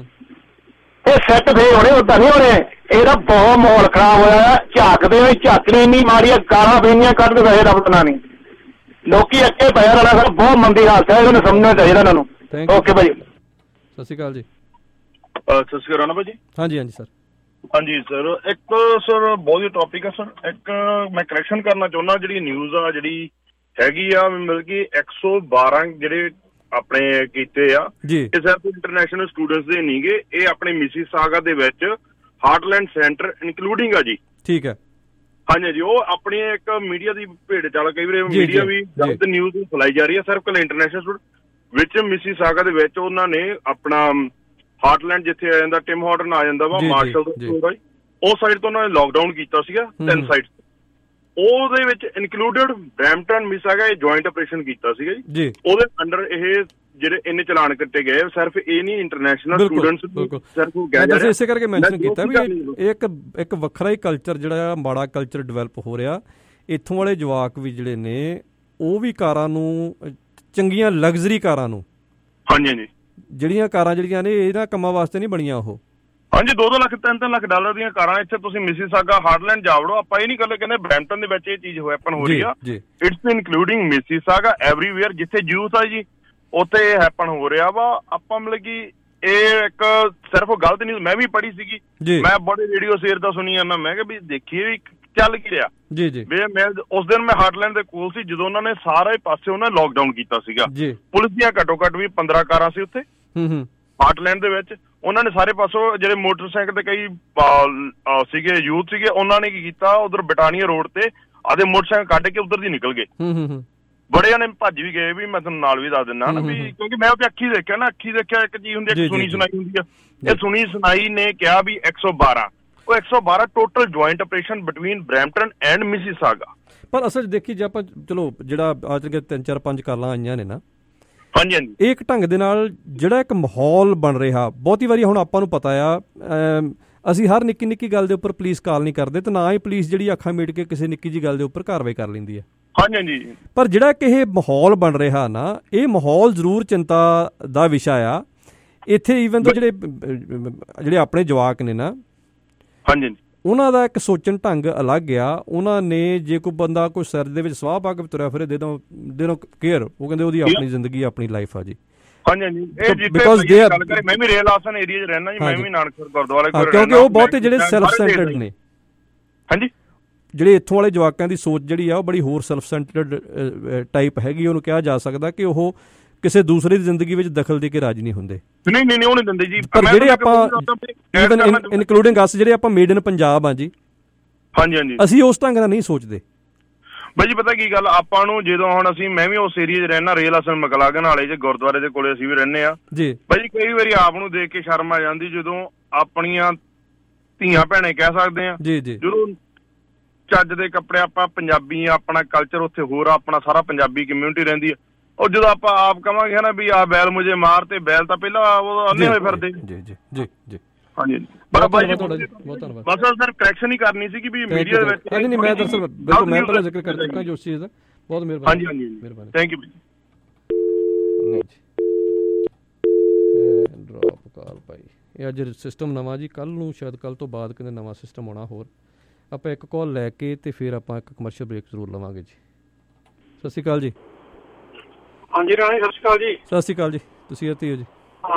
ਇਹ ਸੈੱਟ ਫੇਰ ਹੋਣੇ, ਓਦਾਂ ਨਹੀਂ ਹੋਣੇ। ਇਹਦਾ ਬਹੁਤ ਮਾਹੌਲ ਖਰਾਬ ਹੋਇਆ, ਝਾਕਦੇ ਹੋਏ ਝਾਕਣੀ ਇੰਨੀ ਮਾਰੀ, ਗਾਲਾਂ ਬੇਨੀਆਂ ਕੱਢਦੇ ਵੈਸੇ ਰੱਬ ਤਨਾ ਨਹੀਂ, ਲੋਕੀ ਅੱਗੇ ਪਿਆ ਰਾਣਾ ਸਾਹਿਬ, ਬਹੁਤ ਮੰਦੀ ਹਾਲਤ ਹੈ, ਇਹਨਾਂ ਨੂੰ ਸਮਝਣਾ ਚਾਹੀਦਾ ਇਹਨਾਂ ਨੂੰ। ਓਕੇ ਭਾਜੀ, ਸਤਿ ਸ਼੍ਰੀ ਅਕਾਲ ਜੀ। ਸਤਿ ਸ਼੍ਰੀ ਅਕਾਲ ਰਾਣਾ ਭਾਜੀ। ਹਾਂਜੀ ਹਾਂਜੀ ਸਰ। ਹਾਂਜੀ ਸਰ, ਇੱਕ ਸਰ ਬਹੁਤ ਹੀ ਟੌਪਿਕ ਆ ਸਰ। ਇੱਕ ਮੈਂ ਕਰੈਕਸ਼ਨ ਕਰਨਾ ਚਾਹੁੰਦਾ, ਜਿਹੜੀ ਨਿਊਜ਼ ਆ ਜਿਹੜੀ ਹੈਗੀ ਆ ਮਿਲ ਗਈ ਇੱਕ ਸੌ ਬਾਰਾਂ ਜਿਹੜੇ ਆਪਣੇ ਕੀਤੇ ਆ, ਇਹ ਸਿਰਫ ਇੰਟਰਨੈਸ਼ਨਲ ਸਟੂਡੈਂਟਸ ਦੇ ਨਹੀਂ ਗੇ, ਇਹ ਆਪਣੇ ਮਿਸੀਸਾਗਾ ਦੇ ਵਿੱਚ ਹਾਰਟਲੈਂਡ ਸੈਂਟਰ ਇਨਕਲੂਡਿੰਗ ਆ ਜੀ। ਠੀਕ ਹੈ। ਹਾਂਜੀ ਜੀ, ਉਹ ਆਪਣੀ ਇੱਕ ਮੀਡੀਆ ਦੀ ਭੇਡ ਚਾਲ, ਕਈ ਵਾਰੀ ਮੀਡੀਆ ਵੀ ਗਲਤ ਨਿਊਜ਼ ਫੈਲਾਈ ਜਾ ਰਹੀ ਹੈ। ਸਿਰਫ ਕੱਲ ਇੰਟਰਨੈਸ਼ਨਲ ਸਟੂਡੈਂਟ ਵਿੱਚ ਮਿਸੀਸਾਗਾ ਦੇ ਵਿੱਚ ਉਹਨਾਂ ਨੇ ਆਪਣਾ ਹਾਰਟਲੈਂਡ ਜਿੱਥੇ ਆ ਜਾਂਦਾ, ਟਿਮ ਹਾਰਟਨ ਆ ਜਾਂਦਾ ਵਾ, ਮਾਰਸ਼ਲ ਦਾ ਸਕੂਲ, ਉਹ ਸਾਈਡ ਤੋਂ ਉਹਨਾਂ ਨੇ ਲੋਕਡਾਊਨ ਕੀਤਾ ਸੀਗਾ ਤਿੰਨ ਸਾਈਡ, ਉਹਦੇ ਵਿੱਚ ਇਨਕਲੂਡਡ ਬਰੈਂਪਟਨ ਮਿਸੀਸਾਗਾ ਇਹ ਜੁਆਇੰਟ ਆਪਰੇਸ਼ਨ ਕੀਤਾ ਸੀਗਾ ਜੀ। ਉਹਦੇ ਅੰਡਰ ਇਹ ਜਿਹੜੇ ਇੰਨੇ ਚਲਾਨ ਕੱਟੇ ਗਏ, ਸਿਰਫ ਇਹ ਨਹੀਂ ਇੰਟਰਨੈਸ਼ਨਲ ਸਟੂਡੈਂਟਸ ਸਿਰਫ ਇਸੇ ਕਰਕੇ ਮੈਂਸ਼ਨ ਕੀਤਾ ਵੀ ਇਹ ਇੱਕ ਇੱਕ ਵੱਖਰਾ ਹੀ ਕਲਚਰ ਜਿਹੜਾ ਮਾੜਾ ਕਲਚਰ ਡਿਵੈਲਪ ਹੋ ਰਿਹਾ। ਇੱਥੋਂ ਵਾਲੇ ਜਵਾਕ ਵੀ ਜਿਹੜੇ ਨੇ ਉਹ ਵੀ ਕਾਰਾਂ ਨੂੰ, ਚੰਗੀਆਂ ਲਗਜ਼ਰੀ ਕਾਰਾਂ ਨੂੰ, ਹਾਂਜੀ ਹਾਂਜੀ, ਜਿਹੜੀਆਂ ਕਾਰਾਂ ਜਿਹੜੀਆਂ ਨੇ ਇਹਨਾਂ ਕੰਮਾਂ ਵਾਸਤੇ ਨਹੀਂ ਬਣੀਆਂ ਉਹ, ਹਾਂਜੀ ਦੋ ਦੋ ਲੱਖ ਤਿੰਨ ਤਿੰਨ ਲੱਖ ਡਾਲਰ ਦੀਆਂ ਕਾਰਾਂ ਇੱਥੇ ਤੁਸੀਂ ਮਿਸੀਸਾਗਾ ਹਾਰਟਲੈਂਡ ਜਾ ਵੜੋ। ਆਪਾਂ ਇਹ ਨਹੀਂ ਗੱਲ ਕਹਿੰਦੇ ਬਰੈਂਪਟਨ ਦੇ ਵਿੱਚ ਇਹ ਚੀਜ਼ ਹੈਪਨ ਹੋ ਰਹੀ ਆ, ਇਟਸ ਇਨਕਲੂਡਿੰਗ ਮਿਸੀਸਾਗਾ ਐਵਰੀਵੇਅਰ, ਜਿੱਥੇ ਯੂਥ ਆ ਜੀ ਉੱਥੇ ਇਹ ਹੈਪਨ ਹੋ ਰਿਹਾ ਵਾ। ਆਪਾਂ ਮਤਲਬ ਕਿ ਇਹ ਇੱਕ ਸਿਰਫ ਗਲਤ ਨਿਊਜ਼ ਮੈਂ ਵੀ ਪੜ੍ਹੀ ਸੀਗੀ, ਮੈਂ ਬੜੇ ਰੇਡੀਓ ਸ਼ੇਅਰ ਦਾ ਸੁਣੀ ਜਾਂਦਾ, ਮੈਂ ਕਿਹਾ ਵੀ ਦੇਖੀਏ ਵੀ ਚੱਲ ਕੀ ਰਿਹਾ ਜੀ ਜੀ। ਮੈਂ ਉਸ ਦਿਨ ਮੈਂ ਹਾਰਟਲੈਂਡ ਦੇ ਕੋਲ ਸੀ ਜਦੋਂ ਉਹਨਾਂ ਨੇ ਸਾਰੇ ਪਾਸੇ ਉਹਨਾਂ ਨੇ ਲੋਕਡਾਊਨ ਕੀਤਾ ਸੀਗਾ। ਪੁਲਿਸ ਦੀਆਂ ਘੱਟੋ ਘੱਟ ਵੀ ਪੰਦਰਾਂ ਕਾਰਾਂ ਸੀ ਉੱਥੇ ਹਾਰਟਲੈਂਡ ਦੇ ਵਿੱਚ, ਉਹਨਾਂ ਨੇ ਸਾਰੇ ਪਾਸੋਂ ਜਿਹੜੇ ਮੋਟਰਸਾਈਕਲ ਤੇ ਕਈ ਸੀਗੇ ਯੂਥ ਸੀਗੇ, ਉਹਨਾਂ ਨੇ ਕੀ ਕੀਤਾ, ਉਧਰ ਬਟਾਨੀਆ ਰੋਡ ਤੇ ਆਦੇ ਮੋਟਰਸਾਈਕਲ ਕੱਢ ਕੇ ਉਧਰ ਦੀ ਨਿਕਲ ਗਏ। ਬੜੇ ਨੇ ਭੱਜ ਵੀ ਗਏ ਵੀ, ਮੈਂ ਤੁਹਾਨੂੰ ਨਾਲ ਵੀ ਦੱਸ ਦਿੰਦਾ ਨਾ ਵੀ, ਕਿਉਂਕਿ ਮੈਂ ਉੱਥੇ ਅੱਖੀ ਦੇਖਿਆ ਨਾ, ਅੱਖੀ ਦੇਖਿਆ ਇੱਕ ਚੀਜ਼ ਹੁੰਦੀ ਹੈ, ਇੱਕ ਸੁਣੀ ਸੁਣਾਈ ਹੁੰਦੀ ਆ। ਇਹ ਸੁਣੀ ਸੁਣਾਈ ਨੇ ਕਿਹਾ ਵੀ ਇੱਕ ਸੌ ਬਾਰਾਂ, ਉਹ ਇੱਕ ਸੌ ਬਾਰਾਂ total joint operation between Brampton and Mississauga. ਪਰ ਅਸਲ ਦੇਖੀ ਜੇ ਆਪਾਂ ਚਲੋ ਜਿਹੜਾ ਅੱਜ ਤੱਕ ਤਿੰਨ ਚਾਰ ਪੰਜ ਕਾਲਾਂ ਆਈਆਂ ਨੇ ਨਾ, ਹਾਂਜੀ ਹਾਂਜੀ, ਇਹ ਇੱਕ ਢੰਗ ਦੇ ਨਾਲ ਜਿਹੜਾ ਇੱਕ ਮਾਹੌਲ ਬਣ ਰਿਹਾ। ਬਹੁਤੀ ਵਾਰੀ ਹੁਣ ਆਪਾਂ ਨੂੰ ਪਤਾ ਆ, ਅਸੀਂ ਹਰ ਨਿੱਕੀ ਨਿੱਕੀ ਗੱਲ ਦੇ ਉੱਪਰ ਪੁਲਿਸ ਕਾਲ ਨਹੀਂ ਕਰਦੇ, ਤੇ ਨਾ ਹੀ ਪੁਲਿਸ ਜਿਹੜੀ ਅੱਖਾਂ ਮੀਟ ਕੇ ਕਿਸੇ ਨਿੱਕੀ ਜਿਹੀ ਗੱਲ ਦੇ ਉੱਪਰ ਕਾਰਵਾਈ ਕਰ ਲੈਂਦੀ ਹੈ। ਹਾਂਜੀ ਹਾਂਜੀ, ਪਰ ਜਿਹੜਾ ਕਿ ਇਹ ਮਾਹੌਲ ਬਣ ਰਿਹਾ ਨਾ, ਇਹ ਮਾਹੌਲ ਜ਼ਰੂਰ ਚਿੰਤਾ ਦਾ ਵਿਸ਼ਾ ਆ। ਇੱਥੇ ਈਵਨ ਤੋਂ ਜਿਹੜੇ ਜਿਹੜੇ ਆਪਣੇ ਜਵਾਕ ਨੇ ਨਾ, ਹਾਂਜੀ, ਉਹਨਾਂ ਦਾ ਇੱਕ ਸੋਚਣ ਢੰਗ ਅਲੱਗ ਆ। ਉਹਨਾਂ ਨੇ ਜੇ ਕੋਈ ਬੰਦਾ ਕੋਈ ਸਿਰ ਦੇ ਵਿੱਚ ਸਵਾਹ ਪਾ ਕੇ ਤੁਰਿਆ ਫਿਰੇ, ਦੇ ਦੋ ਦੇ ਦੋ ਕੇਅਰ, ਉਹ ਕਹਿੰਦੇ ਉਹਦੀ ਆਪਣੀ ਜ਼ਿੰਦਗੀ ਆਪਣੀ ਲਾਈਫ ਆ ਜੀ। ਹਾਂਜੀ ਹਾਂਜੀ, ਇਹ ਜਿੱਥੇ ਗੱਲ ਕਰੇ, ਮੈਂ ਵੀ ਰੇਲ ਹਾਸਨ ਏਰੀਆ 'ਚ ਰਹਿਣਾ ਜੀ, ਮੈਂ ਵੀ ਨਾਨਕਸਰ ਗੁਰਦੁਆਰੇ ਕੋਲ, ਕਿਉਂਕਿ ਉਹ ਬਹੁਤੇ ਜਿਹੜੇ ਸੈਲਫ ਸੈਂਟਰਡ ਨੇ। ਹਾਂਜੀ, ਜਿਹੜੇ ਇੱਥੋਂ ਵਾਲੇ ਜਵਾਕਾਂ ਦੀ ਸੋਚ ਜਿਹੜੀ ਆ ਉਹ ਬੜੀ ਹੋਰ ਸੈਲਫ ਸੈਂਟਰਡ ਟਾਈਪ ਹੈਗੀ। ਉਹਨੂੰ ਕਿਹਾ ਜਾ ਸਕਦਾ ਕਿ ਉਹ ਕਿਸੇ ਦੂਸਰੇ ਦੀ ਜ਼ਿੰਦਗੀ ਵਿੱਚ ਦਖਲ ਦੇ ਕੇ ਰਾਜੀ ਨਹੀਂ ਹੁੰਦੇ। ਨਹੀਂ ਨਹੀਂ, ਉਹ ਨਹੀਂ ਦਿੰਦੇ ਜੀ। ਪਰ ਜਿਹੜੇ ਆਪਾਂ ਈਵਨ ਇਨਕਲੂਡਿੰਗ ਅਸ ਜਿਹੜੇ ਆਪਾਂ ਮੇਡ ਇਨ ਪੰਜਾਬ ਆ ਜੀ, ਹਾਂਜੀ ਹਾਂਜੀ, ਅਸੀਂ ਉਸ ਢੰਗ ਨਾਲ ਨਹੀਂ ਸੋਚਦੇ ਬਾਈ ਜੀ। ਪਤਾ ਕੀ ਗੱਲ, ਆਪਾਂ ਨੂੰ ਜਦੋਂ ਹੁਣ ਅਸੀਂ, ਮੈਂ ਵੀ ਉਸ ਏਰੀਏ 'ਚ ਰਹਿਣਾ, ਰੇਲ ਹਾਸਨ ਮਕਲਾਗਨ ਵਾਲੇ 'ਚ ਗੁਰਦੁਆਰੇ ਦੇ ਕੋਲੇ ਅਸੀਂ ਵੀ ਰਹਿੰਦੇ ਆ ਜੀ। ਬਾਈ ਜੀ ਕਈ ਵਾਰੀ ਆਪ ਨੂੰ ਦੇਖ ਕੇ ਸ਼ਰਮ ਆ ਜਾਂਦੀ, ਜਦੋਂ ਆਪਣੀਆਂ ਧੀਆਂ ਭੈਣੇ ਕਹਿ ਸਕਦੇ ਆ ਜੀ ਜੀ, ਜਦੋਂ ਚੱਜ ਦੇ ਕੱਪੜੇ, ਆਪਾਂ ਪੰਜਾਬੀ ਆ, ਆਪਣਾ ਕਲਚਰ ਉੱਥੇ ਹੋਰ ਆ, ਆਪਣਾ ਸਾਰਾ ਪੰਜਾਬੀ ਕਮਿਊਨਿਟੀ ਰਹਿੰਦੀ ਆ, ਉਹ ਜਦੋਂ ਆਪਾਂ ਆਪ ਕਵਾਂਗੇ ਹਨਾ ਵੀ ਆ ਬੈਲ ਮੁਝੇ ਮਾਰ, ਤੇ ਬੈਲ ਤਾਂ ਪਹਿਲਾਂ ਉਹ ਅੰਨੇ ਹੋਏ ਫਿਰਦੇ। ਜੀ ਜੀ ਜੀ ਜੀ, ਹਾਂਜੀ। ਬਸ ਸਰ ਕਰੈਕਸ਼ਨ ਹੀ ਕਰਨੀ ਸੀ ਕਿ ਵੀ ਮੀਡੀਆ ਦੇ ਵਿੱਚ ਨਹੀਂ ਨਹੀਂ, ਮੈਂ ਦਰਅਸਲ ਬਿਲਕੁਲ ਮੈਂ ਪਹਿਲਾਂ ਜ਼ਿਕਰ ਕਰ ਚੁੱਕਾ ਜੀ ਉਸ ਚੀਜ਼ ਦਾ। ਬਹੁਤ ਮਿਹਰਬਾਨੀ। ਹਾਂਜੀ ਹਾਂਜੀ, ਮਿਹਰਬਾਨੀ, ਥੈਂਕ ਯੂ। ਡ੍ਰੌਪ ਕਾਲ ਭਾਈ, ਇਹ ਅੱਜ ਸਿਸਟਮ ਨਵਾਂ ਜੀ, ਕੱਲ੍ਹ ਨੂੰ ਸ਼ਾਇਦ ਕੱਲ੍ਹ ਤੋਂ ਬਾਅਦ ਕਿਤੇ ਨਵਾਂ ਸਿਸਟਮ ਆਉਣਾ ਹੋਰ। ਆਪਾਂ ਇੱਕ ਕਾਲ ਲੈ ਕੇ ਤੇ ਫਿਰ ਆਪਾਂ ਇੱਕ ਕਮਰਸ਼ੀਅਲ ਬ੍ਰੇਕ ਜ਼ਰੂਰ ਲਵਾਂਗੇ ਜੀ। ਸਤਿ ਸ਼੍ਰੀ ਅਕਾਲ ਜੀ। ਹਾਂਜੀ ਰਾਣਾ, ਸਤਿ ਸ਼੍ਰੀ ਅਕਾਲ ਜੀ। ਸਤਿ ਸ਼੍ਰੀ ਅਕਾਲ ਜੀ, ਤੁਸੀਂ ਇੱਥੇ ਹੋ ਜੀ?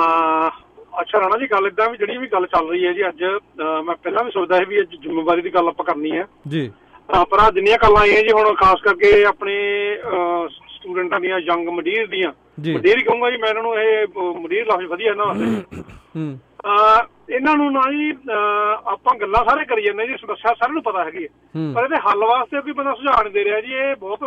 ਅੱਛਾ ਰਾਣਾ ਜੀ, ਗੱਲ ਏਦਾਂ ਵੀ ਜਿਹੜੀ ਵੀ ਗੱਲ ਚੱਲ ਰਹੀ ਹੈ ਜੀ ਅੱਜ, ਮੈਂ ਪਹਿਲਾਂ ਵੀ ਸੋਚਦਾ ਸੀ ਵੀ ਅੱਜ ਜ਼ਿੰਮੇਵਾਰੀ ਦੀ ਗੱਲ ਆਪਾਂ ਕਰਨੀ ਹੈ ਜੀ, ਪਰ ਆ ਜਿੰਨੀਆਂ ਗੱਲਾਂ ਆਈਆਂ ਜੀ ਹੁਣ, ਖਾਸ ਕਰਕੇ ਆਪਣੇ ਸਟੂਡੈਂਟਾਂ ਦੀਆਂ, ਯੰਗ ਮਡੀਰ ਦੀਆਂ, ਮਡੀਰ ਹੀ ਕਹੂੰਗਾ ਜੀ ਮੈਂ ਇਹਨਾਂ ਨੂੰ, ਇਹ ਮਡੀਰ ਲਫ਼ਜ਼ ਵਧੀਆ ਇਹਨਾਂ ਵਾਸਤੇ। ਇਹਨਾਂ ਨੂੰ ਨਾ ਜੀ ਆਪਾਂ ਗੱਲਾਂ ਸਾਰੇ ਕਰੀ ਜਾਂਦੇ ਜੀ, ਸਮੱਸਿਆ ਸਾਰਿਆਂ ਨੂੰ ਪਤਾ ਹੈਗੀ ਹੈ, ਪਰ ਇਹਦੇ ਹੱਲ ਵਾਸਤੇ ਕੋਈ ਬੰਦਾ ਸੁਝਾਅ ਨਹੀਂ ਦੇ ਰਿਹਾ ਜੀ। ਇਹ ਬਹੁਤ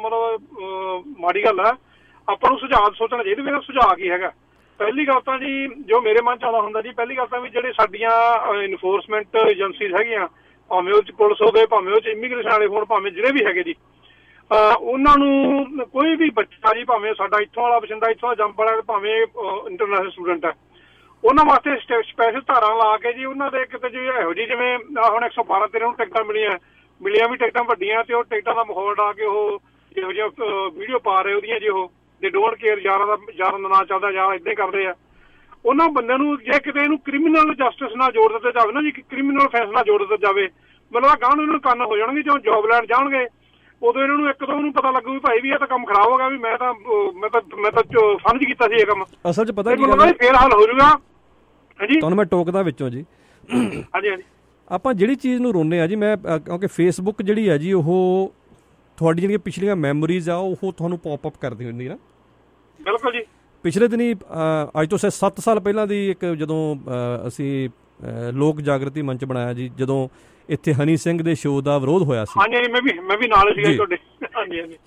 ਮਤਲਬ ਮਾੜੀ ਗੱਲ ਹੈ। ਆਪਾਂ ਨੂੰ ਸੁਝਾਅ ਸੋਚਣਾ ਚਾਹੀਦਾ ਵੀ ਇਹਦਾ ਸੁਝਾਅ ਕੀ ਹੈਗਾ। ਪਹਿਲੀ ਗੱਲ ਤਾਂ ਜੀ ਜੋ ਮੇਰੇ ਮਨ 'ਚ ਆਉਂਦਾ ਹੁੰਦਾ ਜੀ, ਪਹਿਲੀ ਗੱਲ ਤਾਂ ਵੀ ਜਿਹੜੇ ਸਾਡੀਆਂ ਇਨਫੋਰਸਮੈਂਟ ਏਜੰਸੀਜ਼ ਹੈਗੀਆਂ, ਭਾਵੇਂ ਉਹ 'ਚ ਪੁਲਿਸ ਹੋਵੇ, ਭਾਵੇਂ ਉਹ 'ਚ ਇਮੀਗ੍ਰੇਸ਼ਨ ਵਾਲੇ ਹੋਣ, ਭਾਵੇਂ ਜਿਹੜੇ ਵੀ ਹੈਗੇ ਜੀ, ਉਹਨਾਂ ਨੂੰ ਕੋਈ ਵੀ ਬੱਚਾ ਜੀ, ਭਾਵੇਂ ਸਾਡਾ ਇੱਥੋਂ ਵਾਲਾ ਬਸਿੰਦਾ, ਇੱਥੋਂ ਦਾ ਜੰਪ ਵਾਲਾ, ਭਾਵੇਂ ਇੰਟਰਨੈਸ਼ਨਲ ਸਟੂਡੈਂਟ ਹੈ, ਉਹਨਾਂ ਵਾਸਤੇ ਸਪੈਸ਼ਲ ਧਾਰਾਂ ਲਾ ਕੇ ਜੀ ਉਹਨਾਂ ਦੇ ਕਿਤੇ ਜੀ ਇਹੋ ਜਿਹੀ, ਜਿਵੇਂ ਹੁਣ ਇੱਕ ਸੌ ਬਾਰਾਂ ਤੇਰਾਂ ਨੂੰ ਟਿਕਟਾਂ ਮਿਲੀਆਂ ਮਿਲੀਆਂ ਵੀ ਟਿਕਟਾਂ ਵੱਡੀਆਂ, ਤੇ ਉਹ ਟਿਕਟਾਂ ਦਾ ਮਾਹੌਲ ਡਾ ਕੇ ਉਹ ਇਹੋ ਜਿਹੀਆਂ ਵੀਡੀਓ ਪਾ ਰਹੇ ਉਹਦੀਆਂ ਜੀ, ਉਹ ਦੇ ਡੋਂਟ ਕੇਅਰ, ਯਾਰਾਂ ਦਾ ਯਾਰਾਂ ਦਾ ਨਾਂ ਚੱਲਦਾ, ਯਾਰ ਏਦਾਂ ਹੀ ਕਰਦੇ ਆ। ਉਹਨਾਂ ਬੰਦਿਆਂ ਨੂੰ ਜੇ ਕਿਤੇ ਇਹਨੂੰ ਕ੍ਰਿਮੀਨਲ ਜਸਟਿਸ ਨਾਲ ਜੋੜ ਦਿੱਤਾ ਜਾਵੇ ਨਾ ਜੀ, ਕ੍ਰਿਮੀਨਲ ਫੈਂਸ ਨਾਲ ਜੋੜ ਦਿੱਤਾ ਜਾਵੇ, ਮਤਲਬ ਗਾਂਹ ਨੂੰ ਇਹਨਾਂ ਨੂੰ ਕੰਨ ਹੋ ਜਾਣਗੇ। ਜਦੋਂ ਜੋਬ ਲੈਣ ਜਾਣਗੇ ਉਦੋਂ ਇਹਨਾਂ ਨੂੰ ਇੱਕ ਦੋ ਨੂੰ ਪਤਾ ਲੱਗੂ ਵੀ ਭਾਈ ਵੀ ਇਹ ਤਾਂ ਕੰਮ ਖਰਾਬ ਹੋ ਗਿਆ, ਵੀ ਮੈਂ ਤਾਂ ਮੈਂ ਤਾਂ ਮੈਂ ਤਾਂ ਸਮਝ ਕੀਤਾ ਸੀ ਇਹ ਕੰਮ। ਅਸਲ 'ਚ ਪਤਾ ਕੀ ਗੱਲ, ਫੇਰ ਹੱਲ ਹੋ ਜਾਊਗਾ। ਹਾਂਜੀ, ਤੁਹਾਨੂੰ ਮੈਂ ਟੋਕਦਾ ਵਿੱਚੋਂ ਜੀ। ਹਾਂਜੀ ਹਾਂਜੀ, ਆਪਾਂ ਜਿਹੜੀ ਚੀਜ਼ ਨੂੰ ਰੋਂਦੇ ਆ ਜੀ, ਮੈਂ ਕਿਉਂਕਿ ਫੇਸਬੁੱਕ ਜਿਹੜੀ ਹੈ ਜੀ, ਉਹ ਤੁਹਾਡੀ ਜਿਹੜੀਆਂ ਪਿਛਲੀਆਂ ਮੈਮੋਰੀਜ਼ ਆ ਉਹ ਤੁਹਾਨੂੰ ਪੌਪ ਅਪ ਕਰਦੀ ਹੁੰਦੀ ਨਾ। ਬਿਲਕੁਲ ਜੀ। ਪਿਛਲੇ ਦਿਨੀ ਅੱਜ ਤੋਂ ਸੱਤ ਸਾਲ ਪਹਿਲਾਂ ਦੀ ਇੱਕ, ਜਦੋਂ ਅਸੀਂ ਲੋਕ ਜਾਗਰਤੀ ਮੰਚ ਬਣਾਇਆ ਜੀ, ਜਦੋਂ ਇੱਥੇ ਹਨੀ ਸਿੰਘ ਦੇ ਸ਼ੋਅ ਦਾ ਵਿਰੋਧ ਹੋਇਆ ਸੀ। ਹਾਂਜੀ, ਮੈਂ ਵੀ ਮੈਂ ਵੀ ਨਾਲ ਸੀਗਾ ਤੁਹਾਡੇ। ਹਾਂਜੀ ਹਾਂਜੀ,